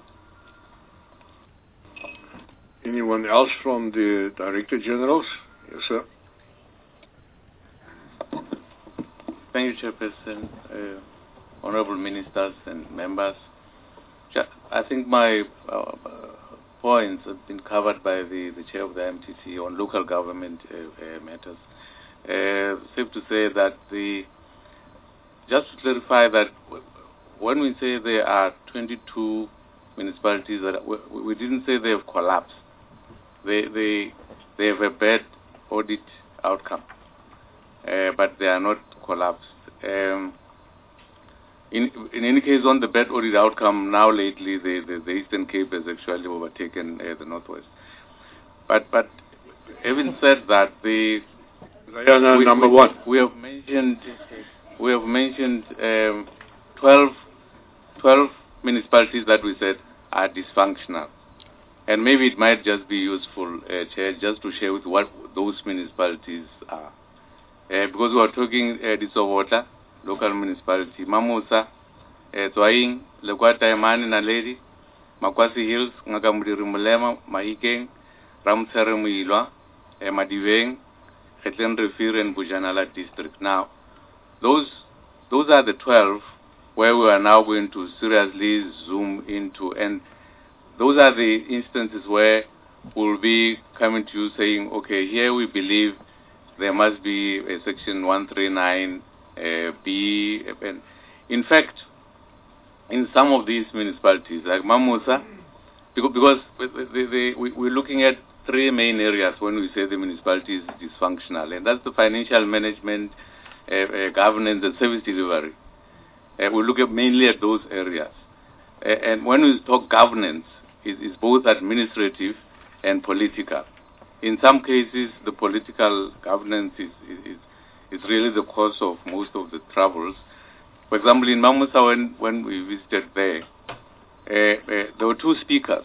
much. Anyone else from the Director Generals? Yes, sir. Thank you, Chairperson, uh, honorable ministers and members. I think my uh, points have been covered by the, the chair of the M T C on local government uh, uh, matters. Uh, safe to say that the, just to clarify that when we say there are twenty-two municipalities that we, we didn't say they have collapsed. They they they have a bad audit outcome, uh, but they are not collapsed. Um, in in any case, on the bad audit outcome, now lately the, the, the Eastern Cape has actually overtaken uh, the Northwest. But but having said that, the Diana, we, number we, one. We have mentioned we have mentioned um, twelve, twelve municipalities that we said are dysfunctional, and maybe it might just be useful, uh, Chair, just to share with what those municipalities are, uh, because we are talking uh, Disobota, local municipality, Mamusa, uh, Twaing, Lekwata Imani Naledi, Makwasi Hills, Ngakamudiri Mulema, Mahikeng, Ramsere Muilwa, uh, Madiveng, Hetlen Refir and Bujanala district. Now, those those are the twelve where we are now going to seriously zoom into, and those are the instances where we'll be coming to you saying, okay, here we believe there must be a section one thirty-nine uh, B. And in fact, in some of these municipalities, like Mamusa, because, because the, the, the, we, we're looking at three main areas when we say the municipality is dysfunctional, and that's the financial management, uh, uh, governance, and service delivery. Uh, we look at mainly at those areas. Uh, and when we talk governance, it is both administrative and political. In some cases, the political governance is, is, is really the cause of most of the troubles. For example, in Mamusa, when, when we visited there, uh, uh, there were two speakers.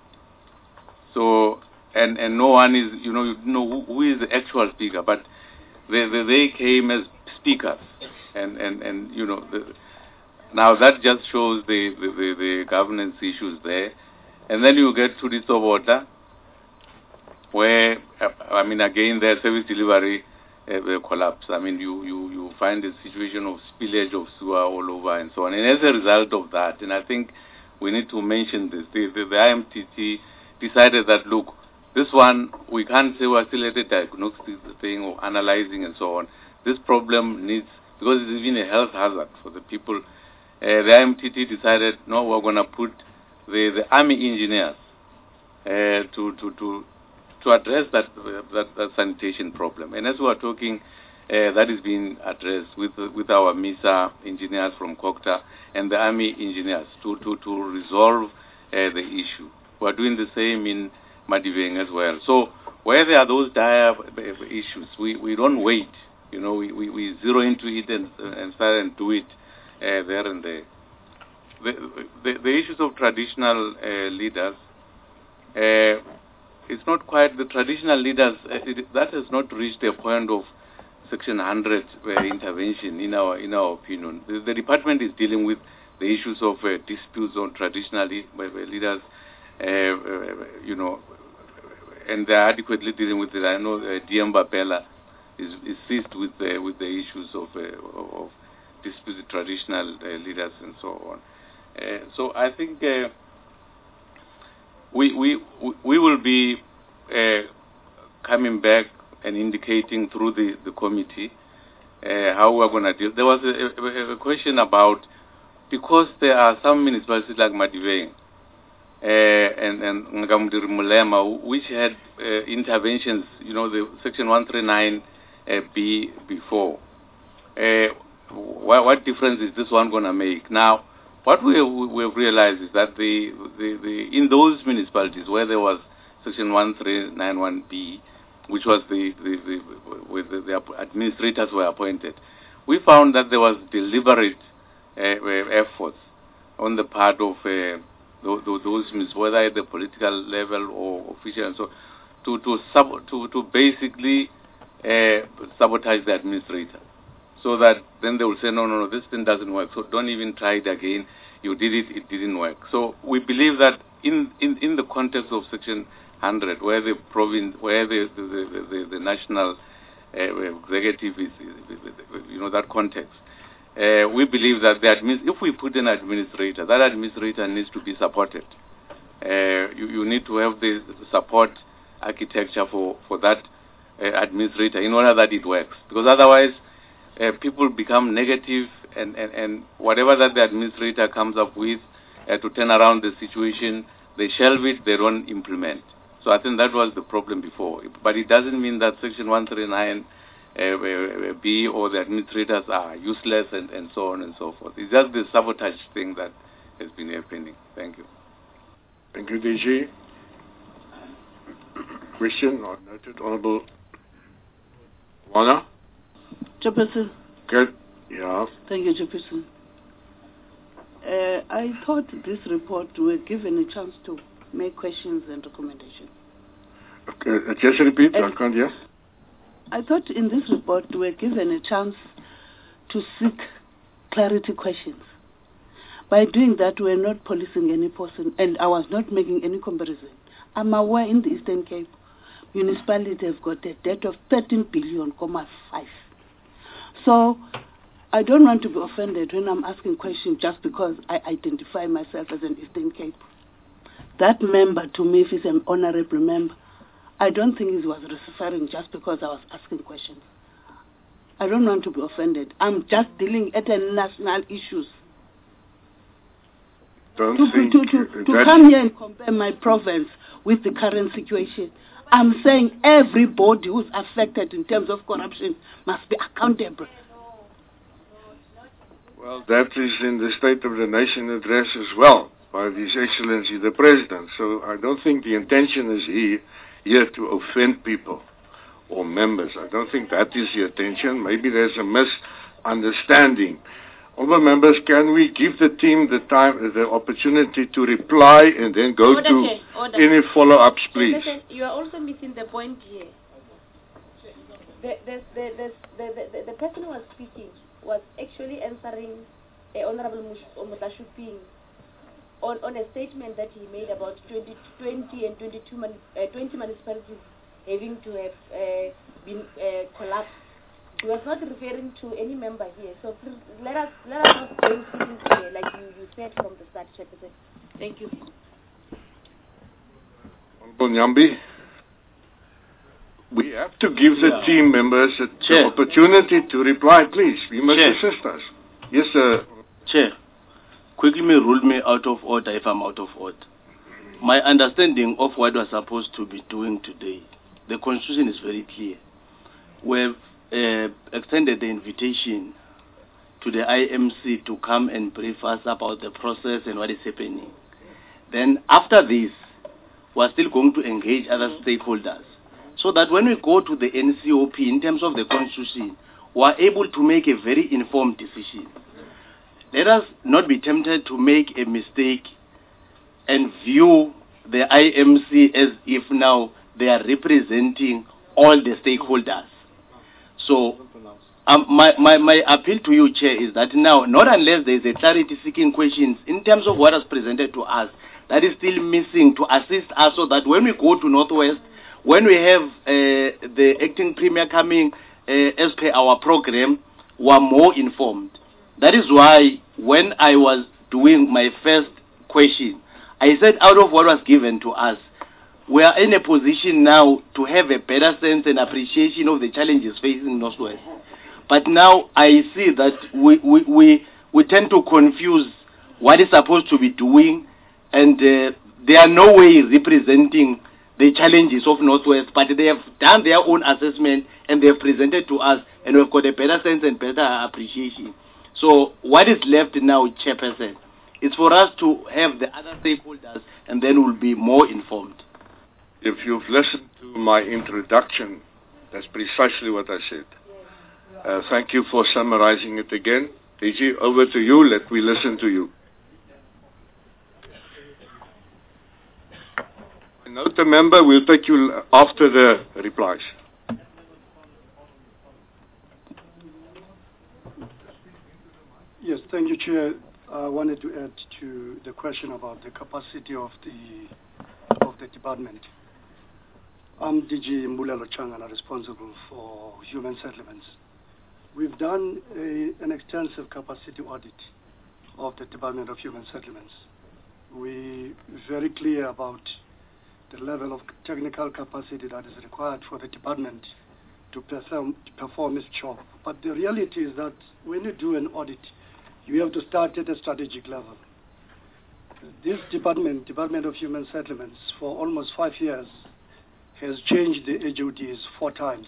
So, and, and no one is, you know, you know who, who is the actual speaker, but they, they, they came as speakers. And, and, and you know, the, now that just shows the, the, the, the governance issues there. And then you get to Disobota, where, I mean, again, their service delivery, uh, uh, collapse. I mean, you, you, you find a situation of spillage of sewer all over and so on. And as a result of that, and I think we need to mention this, the, the, the I M T T decided that, look, this one, we can't say we're still at a diagnostic thing or analyzing and so on. This problem needs, because it's even a health hazard for the people, uh, the I M T T decided, no, we're going to put the, the army engineers uh, to, to, to, to address that, that, that sanitation problem. And as we are talking, uh, that is being addressed with, with our MISA engineers from COCTA and the army engineers to, to, to resolve uh, the issue. We're doing the same in Madiveng as well. So where there are those dire issues, we, we don't wait. You know, we, we, we zero into it and, and start and do it uh, there and there. The, the, the issues of traditional uh, leaders, uh, it's not quite, the traditional leaders, uh, it, that has not reached a point of Section one hundred uh, intervention in our in our opinion. The, the department is dealing with the issues of uh, disputes on traditional leaders, uh, uh, you know, and they are adequately dealing with it. I know uh, D M Bapela is, is seized with the, with the issues of, uh, of disputes with traditional uh, leaders and so on. Uh, so I think uh, we, we, we will be uh, coming back and indicating through the, the committee uh, how we're going to deal. There was a, a, a question about, because there are some municipalities like Madiveng uh, and, and Ngamdiri Mulema, which had uh, interventions, you know, the Section one thirty-nine uh, B before. Uh, what, what difference is this one going to make? Now, what we, we have realized is that the, the, the, in those municipalities where there was Section one three nine one B, which was the, the, the, where the, the administrators were appointed, we found that there was deliberate uh, efforts on the part of uh, those, those whether at the political level or official, and so to to sub, to to basically uh, sabotage the administrator, so that then they will say, no, no, no, this thing doesn't work, so don't even try it again. You did it, it didn't work. So we believe that in in, in the context of Section one hundred, where the province, where the the, the, the, the national uh, executive is, you know, that context, uh, we believe that the admin, if we put an administrator, that administrator needs to be supported. Uh, you, you need to have the support architecture for, for that uh, administrator in order that it works. Because otherwise, uh, people become negative, and, and, and whatever that the administrator comes up with uh, to turn around the situation, they shelve it, they don't implement. So I think that was the problem before. But it doesn't mean that Section one thirty-nine uh, B or the administrators are useless and, and so on and so forth. It's just the sabotage thing that has been happening. Thank you. Thank you, D G. Question or noted, Honorable Wana? Chairperson. Good. Yeah. Thank you, Chairperson. Uh, I thought this report were given a chance to make questions and recommendations. Okay, uh, just repeat, I can't hear. I thought in this report we were given a chance to seek clarity questions. By doing that, we are not policing any person, and I was not making any comparison. I'm aware in the Eastern Cape, municipality have got a debt of thirteen billion comma five. So I don't want to be offended when I'm asking questions just because I identify myself as an Eastern Cape. That member, to me, if he's an honorable member, I don't think he was referring just because I was asking questions. I don't want to be offended. I'm just dealing at a national issues. Don't to, think to, to, to come here and compare my province with the current situation, I'm saying everybody who's affected in terms of corruption must be accountable. Well, that is in the State of the Nation address as well, by His Excellency the President. So I don't think the intention is here, here to offend people or members. I don't think that is the intention. Maybe there's a misunderstanding. Honourable members, can we give the team the time, the opportunity to reply and then go order, to order. any follow-ups, please? Listen, you are also missing the point here. The, the, the, the, the, the, the person who was speaking was actually answering uh, Honorable Mutashuping on, on a statement that he made about twenty, twenty and twenty-two man, uh, twenty municipalities having to have uh, been uh, collapsed He was not referring to any member here. So please, let us let us not join speaking here like you, you said from the start, Chairperson. Thank you. Honorable Nyambi, we have to give the Yeah. team members a, the Chair. opportunity to reply, please. You must Chair. assist us. Yes, sir. Chair, quickly may rule me out of order if I'm out of order. My understanding of what we're supposed to be doing today, the Constitution is very clear. We've uh, extended the invitation to the I M C to come and brief us about the process and what is happening. Then after this, we're still going to engage other stakeholders so that when we go to the N C O P in terms of the Constitution, we're able to make a very informed decision. Let us not be tempted to make a mistake and view the I M C as if now they are representing all the stakeholders. So um, my, my, my appeal to you, Chair, is that now, not unless there is a clarity-seeking questions in terms of what is presented to us, that is still missing to assist us so that when we go to Northwest, when we have uh, the acting premier coming uh, as per our program, we are more informed. That is why when I was doing my first question, I said out of what was given to us, we are in a position now to have a better sense and appreciation of the challenges facing Northwest. But now I see that we, we, we, we tend to confuse what is supposed to be doing, and uh, they are no way representing the challenges of Northwest, but they have done their own assessment and they have presented to us, and we've got a better sense and better appreciation. So what is left now, Chairperson, is for us to have the other stakeholders, and then we'll be more informed. If you've listened to my introduction, that's precisely what I said. Uh, thank you for summarizing it again. D G, over to you. Let me listen to you. Note the member. We'll take you after the replies. Yes, thank you, Chair. I wanted to add to the question about the capacity of the of the department. I'm D G Mbulelo Changana, responsible for human settlements. We've done a, an extensive capacity audit of the Department of Human Settlements. We're very clear about the level of technical capacity that is required for the department to perform, to perform its job. But the reality is that when you do an audit, you have to start at a strategic level. This department, Department of Human Settlements, for almost five years, has changed the H O Ds four times.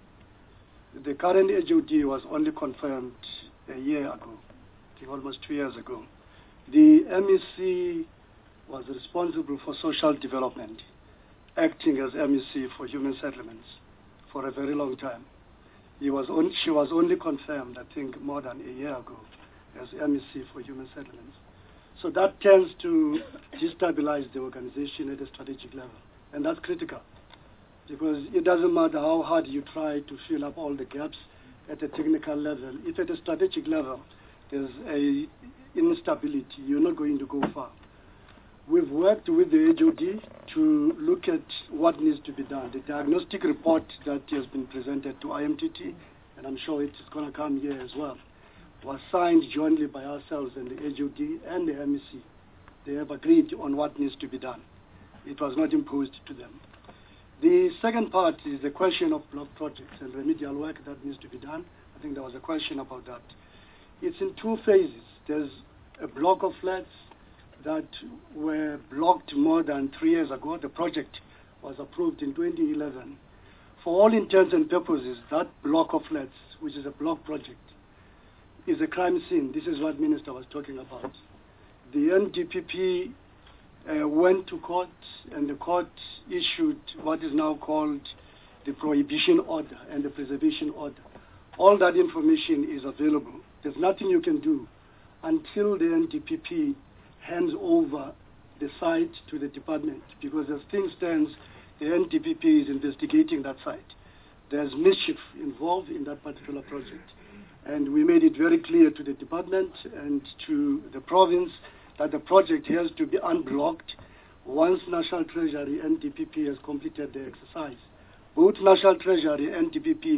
The current H O D was only confirmed a year ago, I think almost two years ago. The M E C was responsible for social development, acting as M E C for human settlements for a very long time. He was on, she was only confirmed, I think, more than a year ago as M E C for human settlements. So that tends to destabilize the organization at a strategic level, and that's critical. Because it doesn't matter how hard you try to fill up all the gaps at a technical level. If at a strategic level there's a instability, you're not going to go far. We've worked with the H O D to look at what needs to be done. The diagnostic report that has been presented to I M T T, and I'm sure it's going to come here as well, was signed jointly by ourselves and the H O D and the M E C. They have agreed on what needs to be done. It was not imposed to them. The second part is the question of block projects and remedial work that needs to be done. I think there was a question about that. It's in two phases. There's a block of flats that were blocked more than three years ago. The project was approved in twenty eleven. For all intents and purposes, that block of flats, which is a block project, is a crime scene. This is what Minister was talking about. The N D P P uh, went to court, and the court issued what is now called the prohibition order and the preservation order. All that information is available. There's nothing you can do until the N D P P hands over the site to the department, because as things stand, the N D P P is investigating that site. There's mischief involved in that particular project. And we made it very clear to the department and to the province that the project has to be unblocked once National Treasury and N D P P has completed the exercise. Both National Treasury and N D P P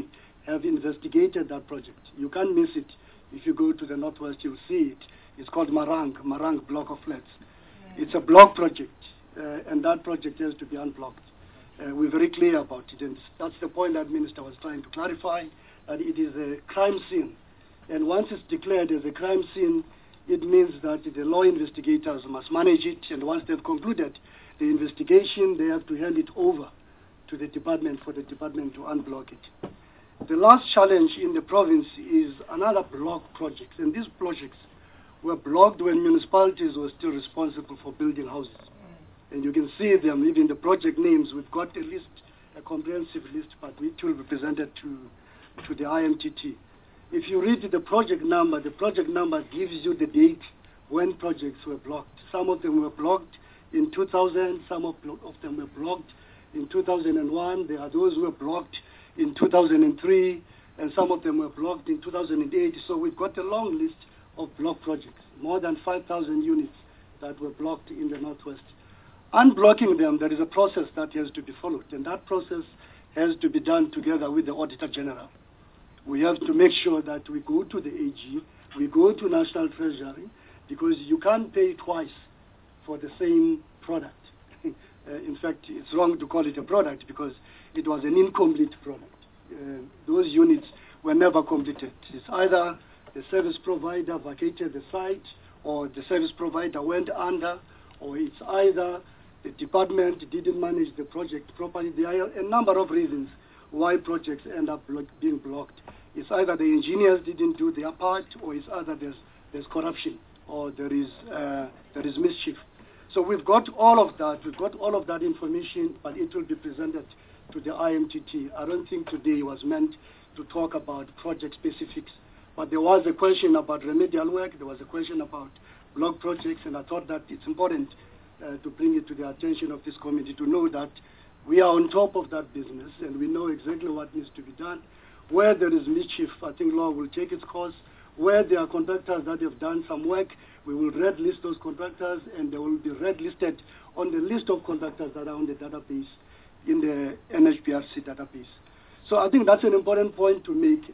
have investigated that project. You can't miss it. If you go to the Northwest, you'll see it. It's called Marang, Marang Block of Flats. It's a block project, uh, and that project has to be unblocked. Uh, we're very clear about it, and that's the point that Minister was trying to clarify, that it is a crime scene. And once it's declared as a crime scene, it means that the law investigators must manage it, and once they've concluded the investigation, they have to hand it over to the department for the department to unblock it. The last challenge in the province is another block project, and these projects were blocked when municipalities were still responsible for building houses. And you can see them, even the project names. We've got a list, a comprehensive list, but it will be presented to, to the I M T T. If you read the project number, the project number gives you the date when projects were blocked. Some of them were blocked in two thousand, some of, of them were blocked in two thousand one. There are those who were blocked in two thousand three, and some of them were blocked in two thousand eight. So we've got a long list of block projects, more than five thousand units that were blocked in the Northwest. Unblocking them, there is a process that has to be followed, and that process has to be done together with the Auditor General. We have to make sure that we go to the A G, we go to National Treasury, because you can't pay twice for the same product. uh, in fact, it's wrong to call it a product because it was an incomplete product. Uh, those units were never completed. It's either the service provider vacated the site, or the service provider went under, or it's either the department didn't manage the project properly. There are a number of reasons why projects end up blo being blocked. It's either the engineers didn't do their part, or it's either there's, there's corruption, or there is, uh, there is mischief. So we've got all of that. We've got all of that information, but it will be presented to the I M T T. I don't think today was meant to talk about project specifics, but there was a question about remedial work. There was a question about block projects, and I thought that it's important uh, to bring it to the attention of this committee to know that we are on top of that business, and we know exactly what needs to be done. Where there is mischief, I think law will take its course. Where there are contractors that have done some work, we will red list those contractors, and they will be red listed on the list of contractors that are on the database, in the N H B R C database. So I think that's an important point to make.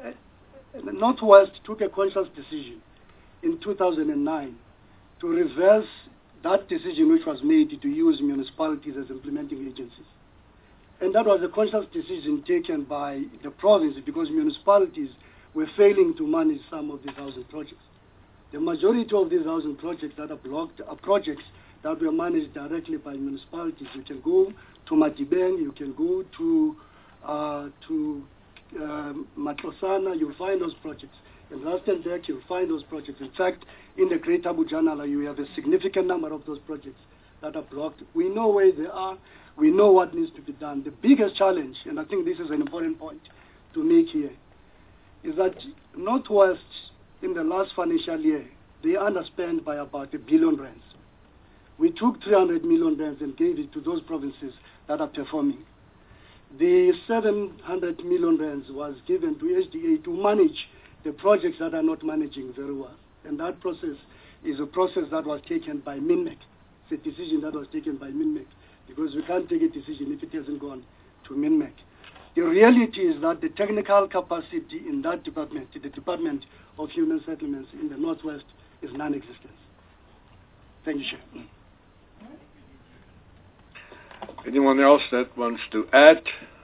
The Northwest took a conscious decision in two thousand nine to reverse that decision which was made to use municipalities as implementing agencies. And that was a conscious decision taken by the province because municipalities were failing to manage some of these housing projects. The majority of these housing projects that are blocked are projects that were managed directly by municipalities. You can go to Matibeng, you can go to uh, to um, Matlosana, you'll find those projects. In Rustenburg, you'll find those projects. In fact, in the Greater Bujanala, you have a significant number of those projects that are blocked. We know where they are. We know what needs to be done. The biggest challenge, and I think this is an important point to make here, is that Northwest, in the last financial year, they underspent by about a billion rands. We took three hundred million rands and gave it to those provinces that are performing. The seven hundred million rands was given to H D A to manage the projects that are not managing very well. And that process is a process that was taken by MINMEC. It's a decision that was taken by MINMEC, because we can't take a decision if it hasn't gone to MINMEC. The reality is that the technical capacity in that department, the Department of Human Settlements in the Northwest, is non-existent. Thank you, Chair. Anyone else that wants to add?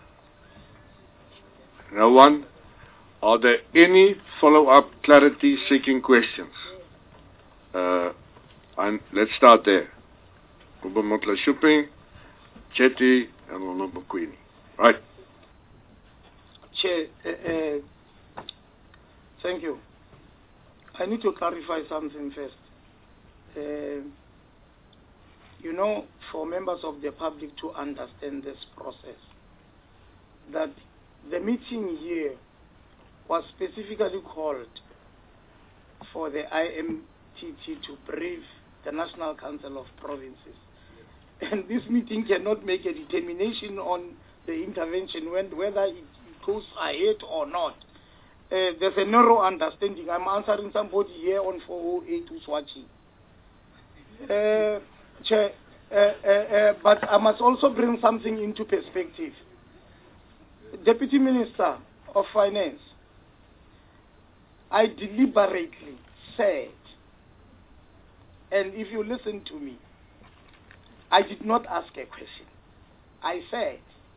No one? Are there any follow-up clarity-seeking questions? Uh, and let's start there. Ubamotla Shuping, Chetty, and Monobokwini. Right. Chair, uh, uh, thank you. I need to clarify something first. Uh, you know, for members of the public to understand this process, that the meeting here was specifically called for the I M T T to brief the National Council of Provinces. And this meeting cannot make a determination on the intervention, when, whether it goes ahead or not. Uh, there's a narrow understanding. I'm answering somebody here on four oh eight who's watching. Uh, Chair, uh, uh, uh, but I must also bring something into perspective. Deputy Minister of Finance, I deliberately said, and if you listen to me, I did not ask a question. I said,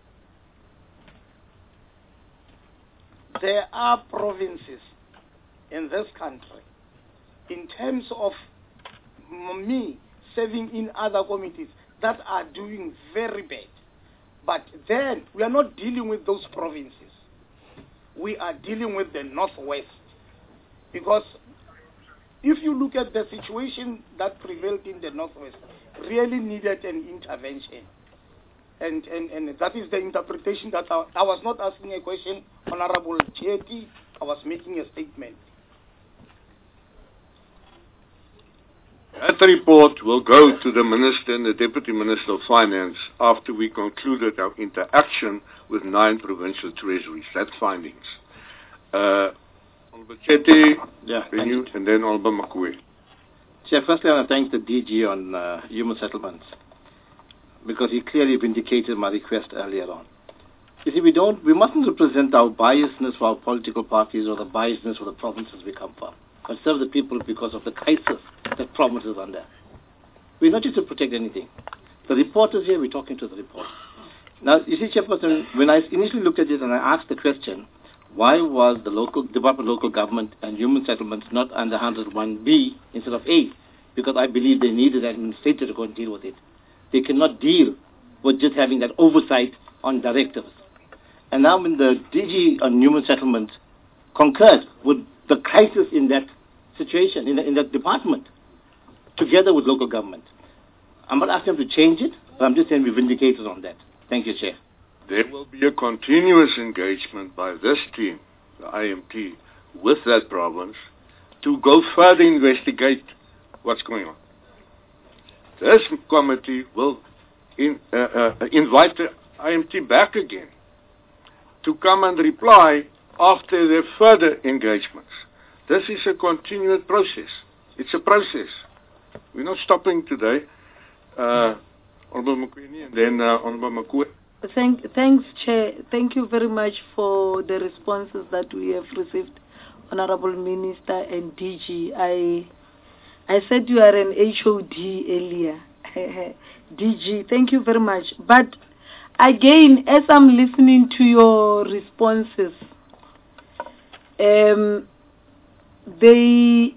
there are provinces in this country, in terms of me serving in other committees, that are doing very bad. But then, we are not dealing with those provinces. We are dealing with the Northwest. Because if you look at the situation that prevailed in the Northwest, really needed an intervention. And, and, and that is the interpretation that I, I was not asking a question, Honorable Chetty, I was making a statement. That report will go to the Minister and the Deputy Minister of Finance after we concluded our interaction with nine provincial treasuries. That's findings. Uh, Honorable Chetty, yeah, Renew, and then Honorable Makwe. Chair, firstly, I want to thank the D G on uh, human settlements, because he clearly vindicated my request earlier on. You see, we don't, we mustn't represent our biasness for our political parties or the biasness for the provinces we come from, but serve the people because of the crisis that provinces are under. We're not here to protect anything. The report is here, we're talking to the report. Now, you see, Chairperson, when I initially looked at it and I asked the question, why was the local Department of Local Government and Human Settlements not under one oh one B instead of A? Because I believe they needed an administrator to go and deal with it. They cannot deal with just having that oversight on directives. And now when the D G on Human Settlements concurred with the crisis in that situation, in, the, in that department, together with local government, I'm not asking them to change it, but I'm just saying we vindicated on that. Thank you, Chair. There will be a continuous engagement by this team, the I M T, with that province to go further investigate what's going on. This committee will in, uh, uh, invite the I M T back again to come and reply after their further engagements. This is a continuous process. It's a process. We're not stopping today. Uh, Honorable Makwe and then uh, Honorable Makwe. Thank, thanks, Chair. Thank you very much for the responses that we have received, Honorable Minister and D G. I, I said you are an H O D earlier. D G, thank you very much. But again, as I'm listening to your responses, um, they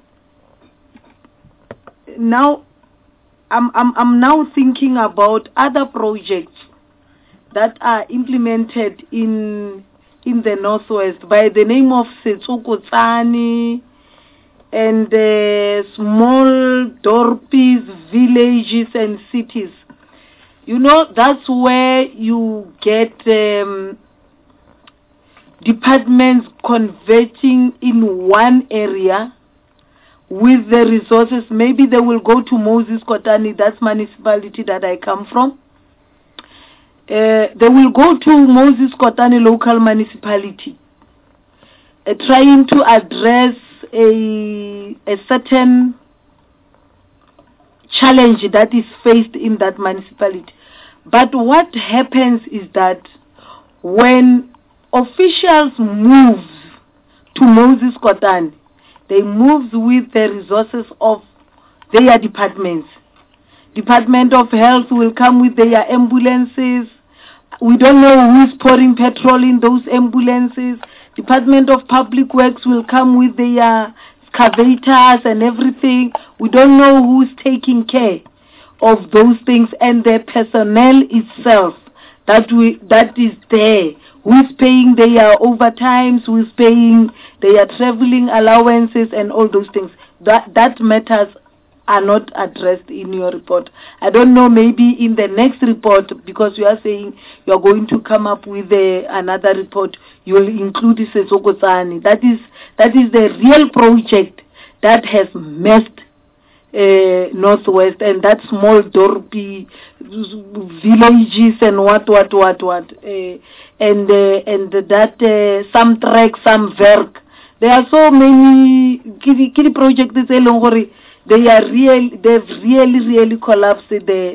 now I'm I'm I'm now thinking about other projects that are implemented in in the Northwest by the name of Setsokotsani and uh, small dorpies, villages and cities. You know, that's where you get um, departments converting in one area with the resources. Maybe they will go to Moses Kotane, that's municipality that I come from. Uh, they will go to Moses Kotane local municipality, uh, trying to address a, a certain challenge that is faced in that municipality. But what happens is that when officials move to Moses Kotane, they move with the resources of their departments. Department of Health will come with their ambulances. We don't know who's pouring petrol in those ambulances. Department of Public Works will come with their excavators and everything. We don't know who's taking care of those things, and the personnel itself that we that is there. Who's paying their overtimes? Who's paying their traveling allowances and all those things? That that matters are not addressed in your report. I don't know, maybe in the next report, because you are saying you are going to come up with a, another report, you will include Setsokotsani. That is, that is the real project that has messed uh, Northwest, and that small dorpy villages and what, what, what, what. Uh, and, uh, and that uh, some track, some work. There are so many key projects. They are real. They've really, really collapsed the the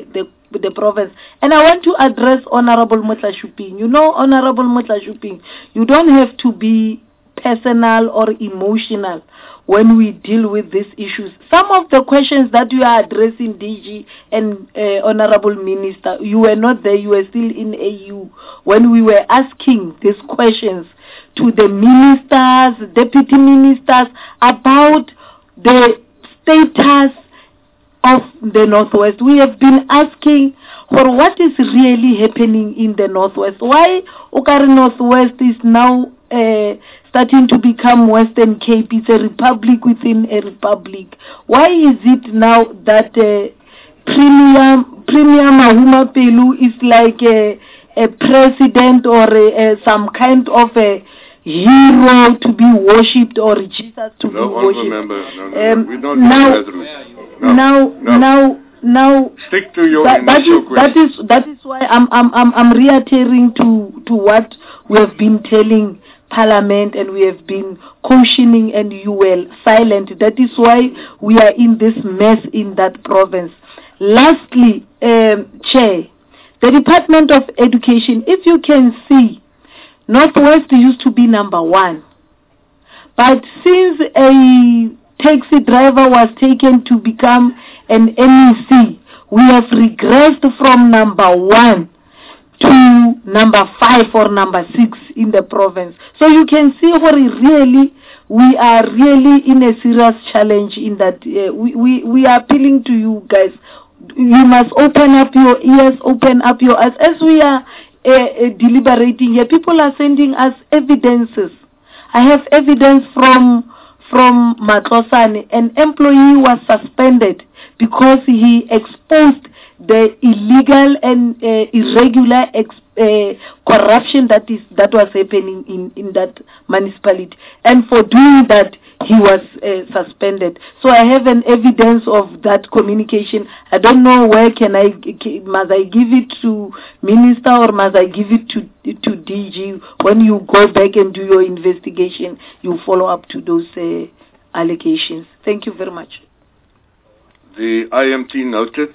the province. And I want to address Honorable Motlashuping. You know, Honorable Motlashuping, you don't have to be personal or emotional when we deal with these issues. Some of the questions that you are addressing, D G and uh, Honorable Minister, you were not there, you were still in A U when we were asking these questions to the ministers, deputy ministers, about the status of the Northwest. We have been asking for what is really happening in the Northwest. Why Okari Northwest is now uh, starting to become Western Cape. It's a republic within a republic. Why is it now that uh, Premier, Premier Mahuma Pelu is like a, a president or a, a, some kind of a hero to be worshipped, or Jesus to no, be worshipped? Member, no, no, um, we don't now, do that route. No, now, no. now, now, stick to your that, that initial is, question. That is that is why I'm I'm I'm I'm reiterating to to what we have been telling Parliament, and we have been cautioning, and you were silent. That is why we are in this mess in that province. Lastly, um, Chair, the Department of Education, if you can see, Northwest used to be number one, but since a taxi driver was taken to become an M E C, we have regressed from number one to number five or number six in the province. So you can see where really we are really in a serious challenge in that uh, we, we, we are appealing to you guys. You must open up your ears, open up your eyes. As we are uh, uh, deliberating here, people are sending us evidences. I have evidence from from Matlosane. An employee was suspended because he exposed the illegal and uh, irregular ex- uh, corruption that is that was happening in, in that municipality, and for doing that he was uh, suspended. So I have an evidence of that communication. I don't know where can I must I give it to Minister or must I give it to to D G? When you go back and do your investigation, you follow up to those uh, allegations. Thank you very much. The I M T noted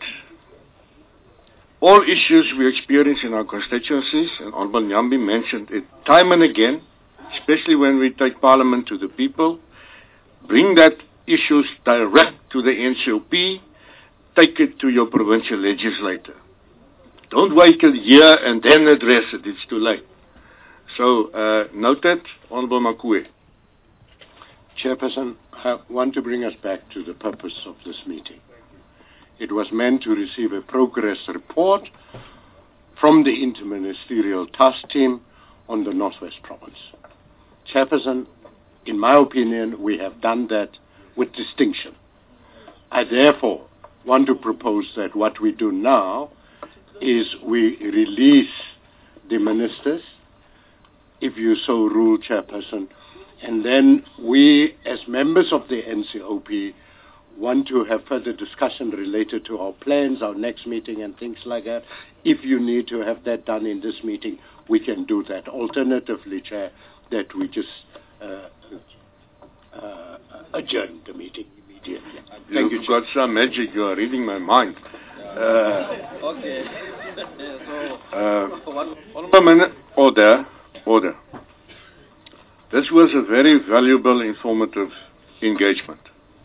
all issues we experience in our constituencies, and Honorable Nyambi mentioned it time and again, especially when we take Parliament to the people, bring that issues direct to the N C O P, take it to your provincial legislator. Don't wait a year and then address it, it's too late. So, uh, noted, Honorable Makue. Chairperson, I want to bring us back to the purpose of this meeting. It was meant to receive a progress report from the Interministerial Task Team on the Northwest Province. Chairperson, in my opinion, we have done that with distinction. I therefore want to propose that what we do now is we release the ministers, if you so rule, Chairperson, and then we, as members of the N C O P, want to have further discussion related to our plans, our next meeting, and things like that. If you need to have that done in this meeting, we can do that. Alternatively, Chair, that we just uh, uh, adjourn the meeting immediately. Thank You've you, got some magic. You are reading my mind. Uh, okay. uh, minute. Order. Order. This was a very valuable, informative engagement.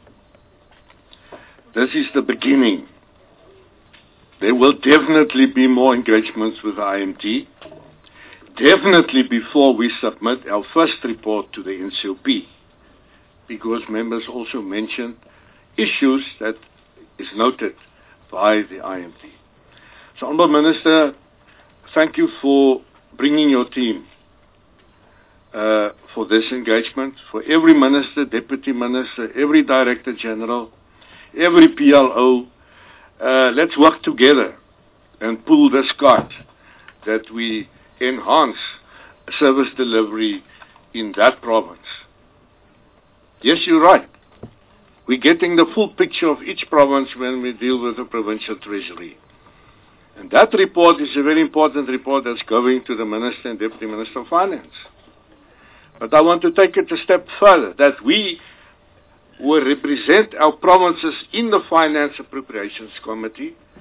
This is the beginning. There will definitely be more engagements with I M T. Definitely before we submit our first report to the N C O P, because members also mentioned issues that is noted by the I M T. So, Honourable Minister, thank you for bringing your team uh, for this engagement, for every minister, deputy minister, every director general, every P L O. Uh, let's work together and pull this cart that we enhance service delivery in that province. Yes, you're right. We're getting the full picture of each province when we deal with the provincial treasury. And that report is a very important report that's going to the Minister and Deputy Minister of Finance. But I want to take it a step further, that we will represent our provinces in the Finance Appropriations Committee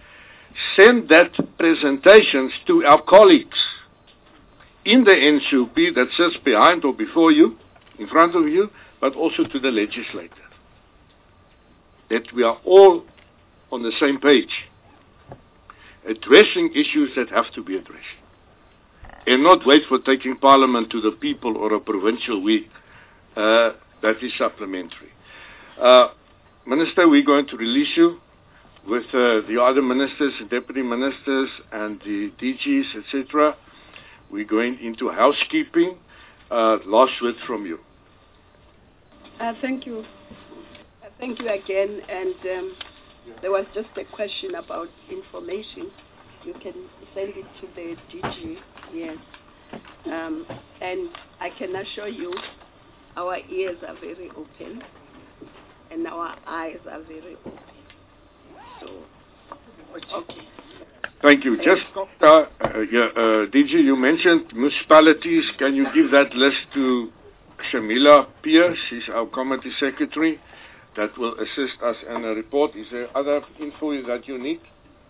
send that presentations to our colleagues in the N C O P that sits behind or before you, in front of you, but also to the legislator. That we are all on the same page, addressing issues that have to be addressed, and not wait for taking Parliament to the people or a provincial week. Uh, that is supplementary. Uh, Minister, we're going to release you with uh, the other ministers and deputy ministers and the D Gs, et cetera. We're going into housekeeping. Uh, last word from you. Uh, thank you. Uh, thank you again. And um, there was just a question about information. You can send it to the D G, yes. Um, and I can assure you our ears are very open and our eyes are very open. So, okay. Thank you. Just, uh, uh, yeah, uh, D G, you mentioned municipalities. Can you give that list to Shamila Pierce? She's our committee secretary. That will assist us in a report. Is there other info that you need?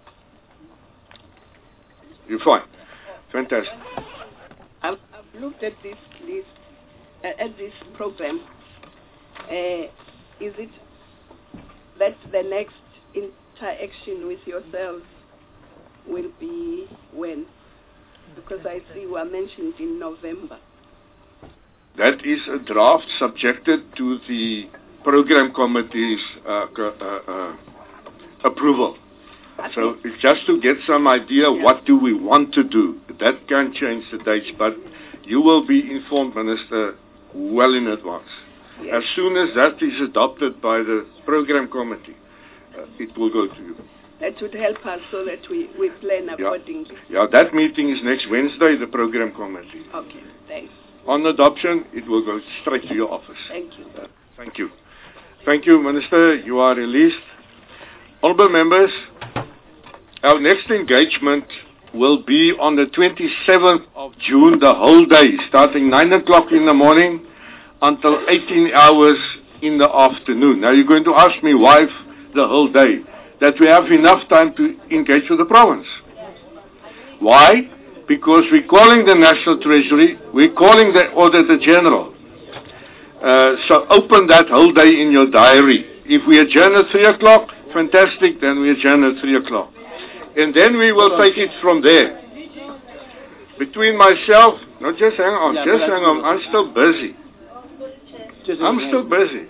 You're fine. Fantastic. I've, I've looked at this list, uh, at this program. Uh, is it that the next interaction with yourselves will be when? Because I see we are mentioned in November. That is a draft subjected to the program committee's uh, uh, uh, approval. So it's just to get some idea, yeah. What do we want to do? That can change the dates, but you will be informed, Minister, well in advance. Yes. As soon as that is adopted by the program committee, uh, it will go to you. That would help us so that we, we plan accordingly. Yeah. yeah, that meeting is next Wednesday, the program committee. Okay, thanks. On adoption, it will go straight to your office. Thank you. Uh, thank you. Thank you, Minister. You are released. Honourable members, our next engagement will be on the twenty-seventh of June, the whole day, starting nine o'clock in the morning until eighteen hours in the afternoon. Now, you're going to ask me why the whole day? That we have enough time to engage with the province. Why? Because we're calling the National Treasury, we're calling the Auditor General. Uh, so open that whole day in your diary. If we adjourn at three o'clock, fantastic, then we adjourn at three o'clock. And then we will take it from there. Between myself, no, just hang on, yeah, just hang on, I'm still busy. Just I'm still busy.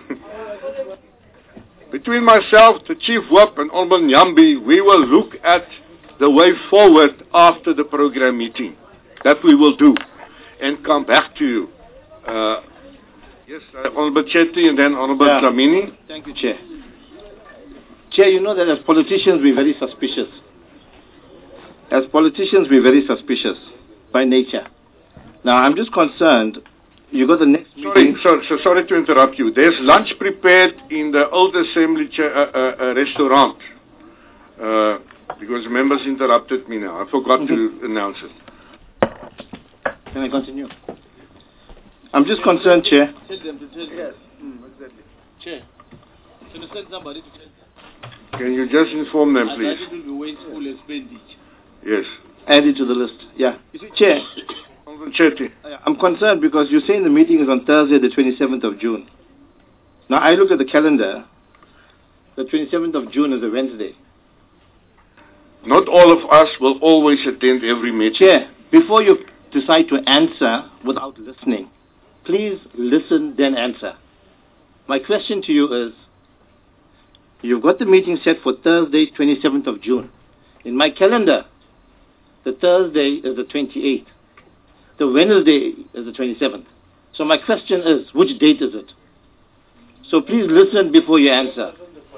Between myself, the Chief Whip, and Honourable Nyambi, we will look at the way forward after the program meeting. That we will do. And come back to you. Uh, yes, uh, Honourable Chetty and then Honourable yeah. Dlamini. Thank you, Chair. Chair, you know that as politicians we're very suspicious. As politicians we're very suspicious by nature. Now, I'm just concerned. You got the next sorry, meeting. So, so sorry to interrupt you. There's lunch prepared in the old assembly cha- uh, uh, uh, restaurant uh, because members interrupted me now. I forgot mm-hmm. to announce it. Can I continue? I'm just concerned, Chair. Tell them to tell yes. Mm, exactly. Chair, can you send somebody to tell them? Can you just inform them, please? It will be wasteful expenditure. Yes. Add it to the list. Yeah. You see, Chair. Chetty. I'm concerned because you're saying the meeting is on Thursday, the twenty-seventh of June. Now, I look at the calendar. The twenty-seventh of June is a Wednesday. Not all of us will always attend every meeting. Chair, before you decide to answer without listening, please listen, then answer. My question to you is, you've got the meeting set for Thursday, twenty-seventh of June. In my calendar, the Thursday is the twenty-eighth. The Wednesday is the twenty-seventh. So my question is, which date is it? So please listen before you answer.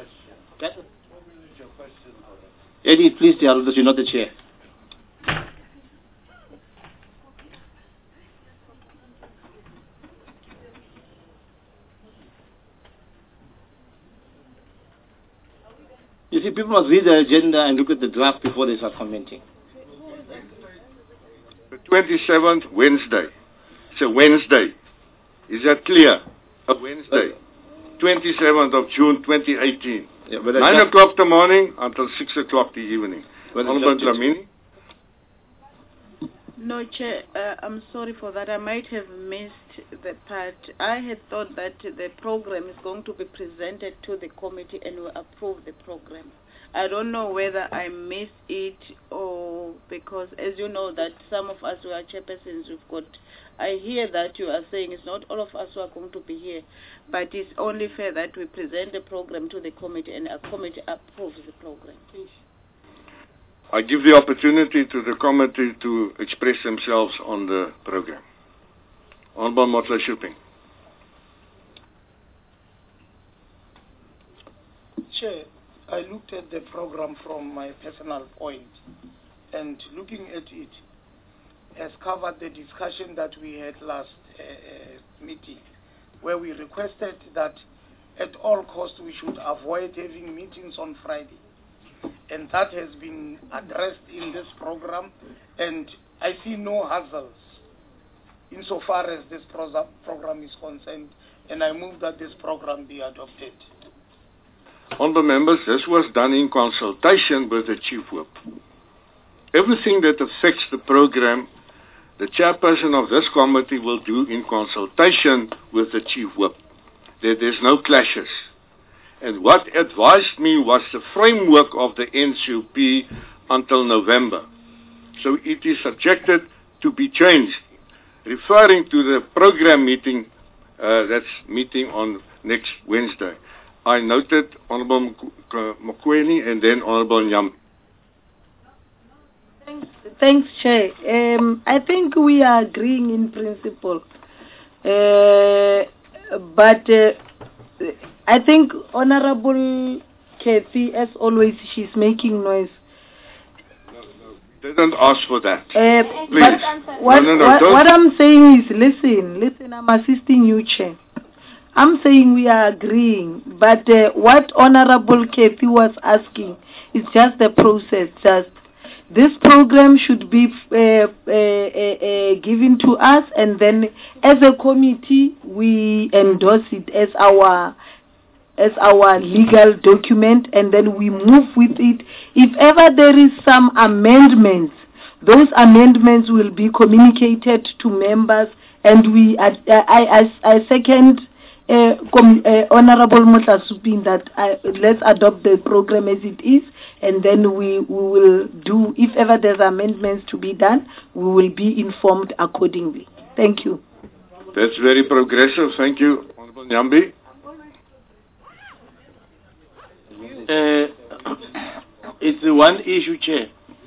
Eddie, please tell us you're not the chair. You see, people must read the agenda and look at the draft before they start commenting. The twenty-seventh, Wednesday. It's a Wednesday. Is that clear? A Wednesday. twenty-seventh of June, twenty eighteen. Yeah, but I Nine just- o'clock the morning until six o'clock the evening. But I Honorable just- Dlamini? No, Chair, uh, I'm sorry for that. I might have missed the part. I had thought that the program is going to be presented to the committee and will approve the program. I don't know whether I missed it or because, as you know, that some of us who are chairpersons, we've got, I hear that you are saying it's not all of us who are going to be here, but it's only fair that we present the program to the committee and a committee approves the program. I give the opportunity to the committee to express themselves on the program. Honorable Motla-Shuping. Chair, I looked at the program from my personal point, and looking at it has covered the discussion that we had last uh, uh, meeting, where we requested that at all costs we should avoid having meetings on Friday. And that has been addressed in this program, and I see no hassles insofar as this pro- program is concerned, and I move that this program be adopted. Honorable members, this was done in consultation with the Chief Whip. Everything that affects the program, the chairperson of this committee will do in consultation with the Chief Whip. There, there's no clashes. And what advised me was the framework of the N C O P until November. So it is subjected to be changed. Referring to the program meeting, uh, that's meeting on next Wednesday. I noted Honorable Mokoeni and then Honorable Nyam. Thanks, thanks, Chair. Um, I think we are agreeing in principle. Uh, but uh, I think Honorable Kathy, as always, she's making noise. Didn't ask for that. Uh, Please. but what, no, no, no, what, don't. what I'm saying is, listen, listen, I'm assisting you, Chair. I'm saying we are agreeing, but uh, what Honorable Kathy was asking is just the process. Just this program should be uh, uh, uh, uh, given to us, and then as a committee we endorse it as our as our legal document, and then we move with it. If ever there is some amendments, those amendments will be communicated to members, and we uh, I, I, I second. Uh, com- uh, Honorable Motla-Shuping that uh, let's adopt the program as it is, and then we, we will do, if ever there's amendments to be done, we will be informed accordingly. Thank you. That's very progressive. Thank you. Honorable Nyambi. Uh, it's uh, one issue, Chair.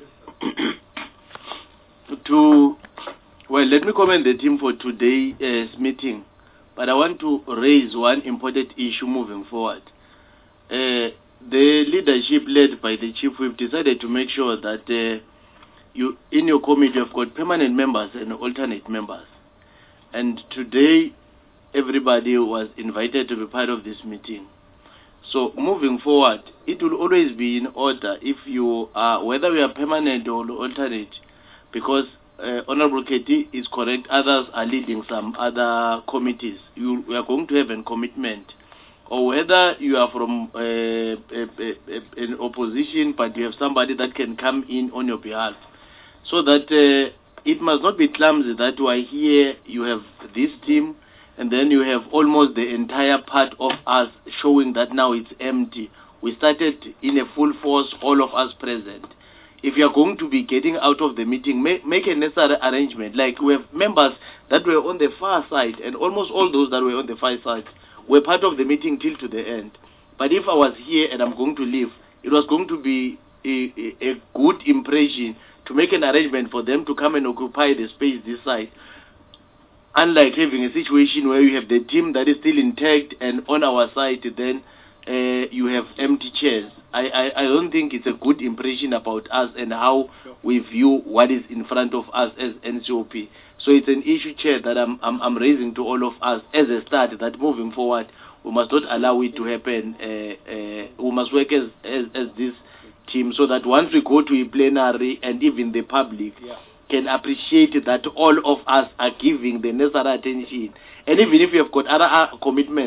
to, well, let me commend the team for today's uh, meeting. But I want to raise one important issue moving forward. Uh, the leadership led by the Chief Whip decided to make sure that uh, you, in your committee, you've got permanent members and alternate members. And today, everybody was invited to be part of this meeting. So moving forward, it will always be in order if you are, whether we are permanent or alternate, because Uh, Honorable Katie is correct, others are leading some other committees. You, we are going to have a commitment. Or whether you are from uh, a, a, a, an opposition, but you have somebody that can come in on your behalf. So that uh, it must not be clumsy that you are here, you have this team, and then you have almost the entire part of us showing that now it's empty. We started in a full force, all of us present. If you are going to be getting out of the meeting, make, make a necessary arrangement. Like we have members that were on the far side, and almost all those that were on the far side were part of the meeting till to the end. But if I was here and I'm going to leave, it was going to be a, a, a good impression to make an arrangement for them to come and occupy the space this side. Unlike having a situation where you have the team that is still intact, and on our side then uh, you have empty chairs. I, I, I don't think it's a good impression about us and how we view what is in front of us as N C O P. So it's an issue, Chair, that I'm, I'm, I'm raising to all of us as a start, that moving forward, we must not allow it to happen. Uh, uh, we must work as, as, as this team so that once we go to a plenary and even the public yeah. can appreciate that all of us are giving the necessary attention. And even if you have got other commitments,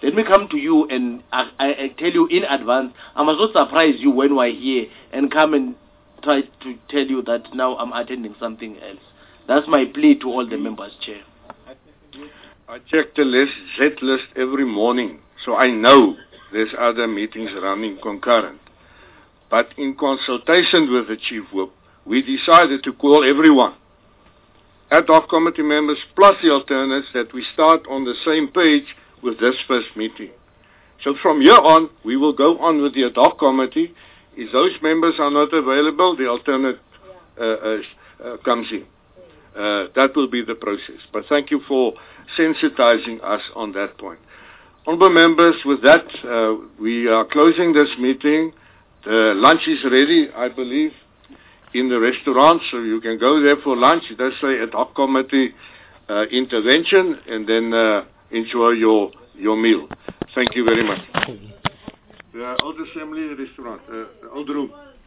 let me come to you and I, I, I tell you in advance, I must not surprise you when we're here and come and try to tell you that now I'm attending something else. That's my plea to all the members, Chair. I check the list, Z list every morning, so I know there's other meetings running concurrent. But in consultation with the Chief Whip, we decided to call everyone, ad hoc committee members plus the alternates, that we start on the same page with this first meeting. So from here on, we will go on with the ad hoc committee. If those members are not available, the alternate uh, uh, uh, comes in. Uh, that will be the process. But thank you for sensitizing us on that point. Honourable members, with that, uh, we are closing this meeting. The lunch is ready, I believe, in the restaurant, so you can go there for lunch. It does say ad hoc committee uh, intervention, and then uh, enjoy your, your meal. Thank you very much. The Old Assembly Restaurant, uh, the old room.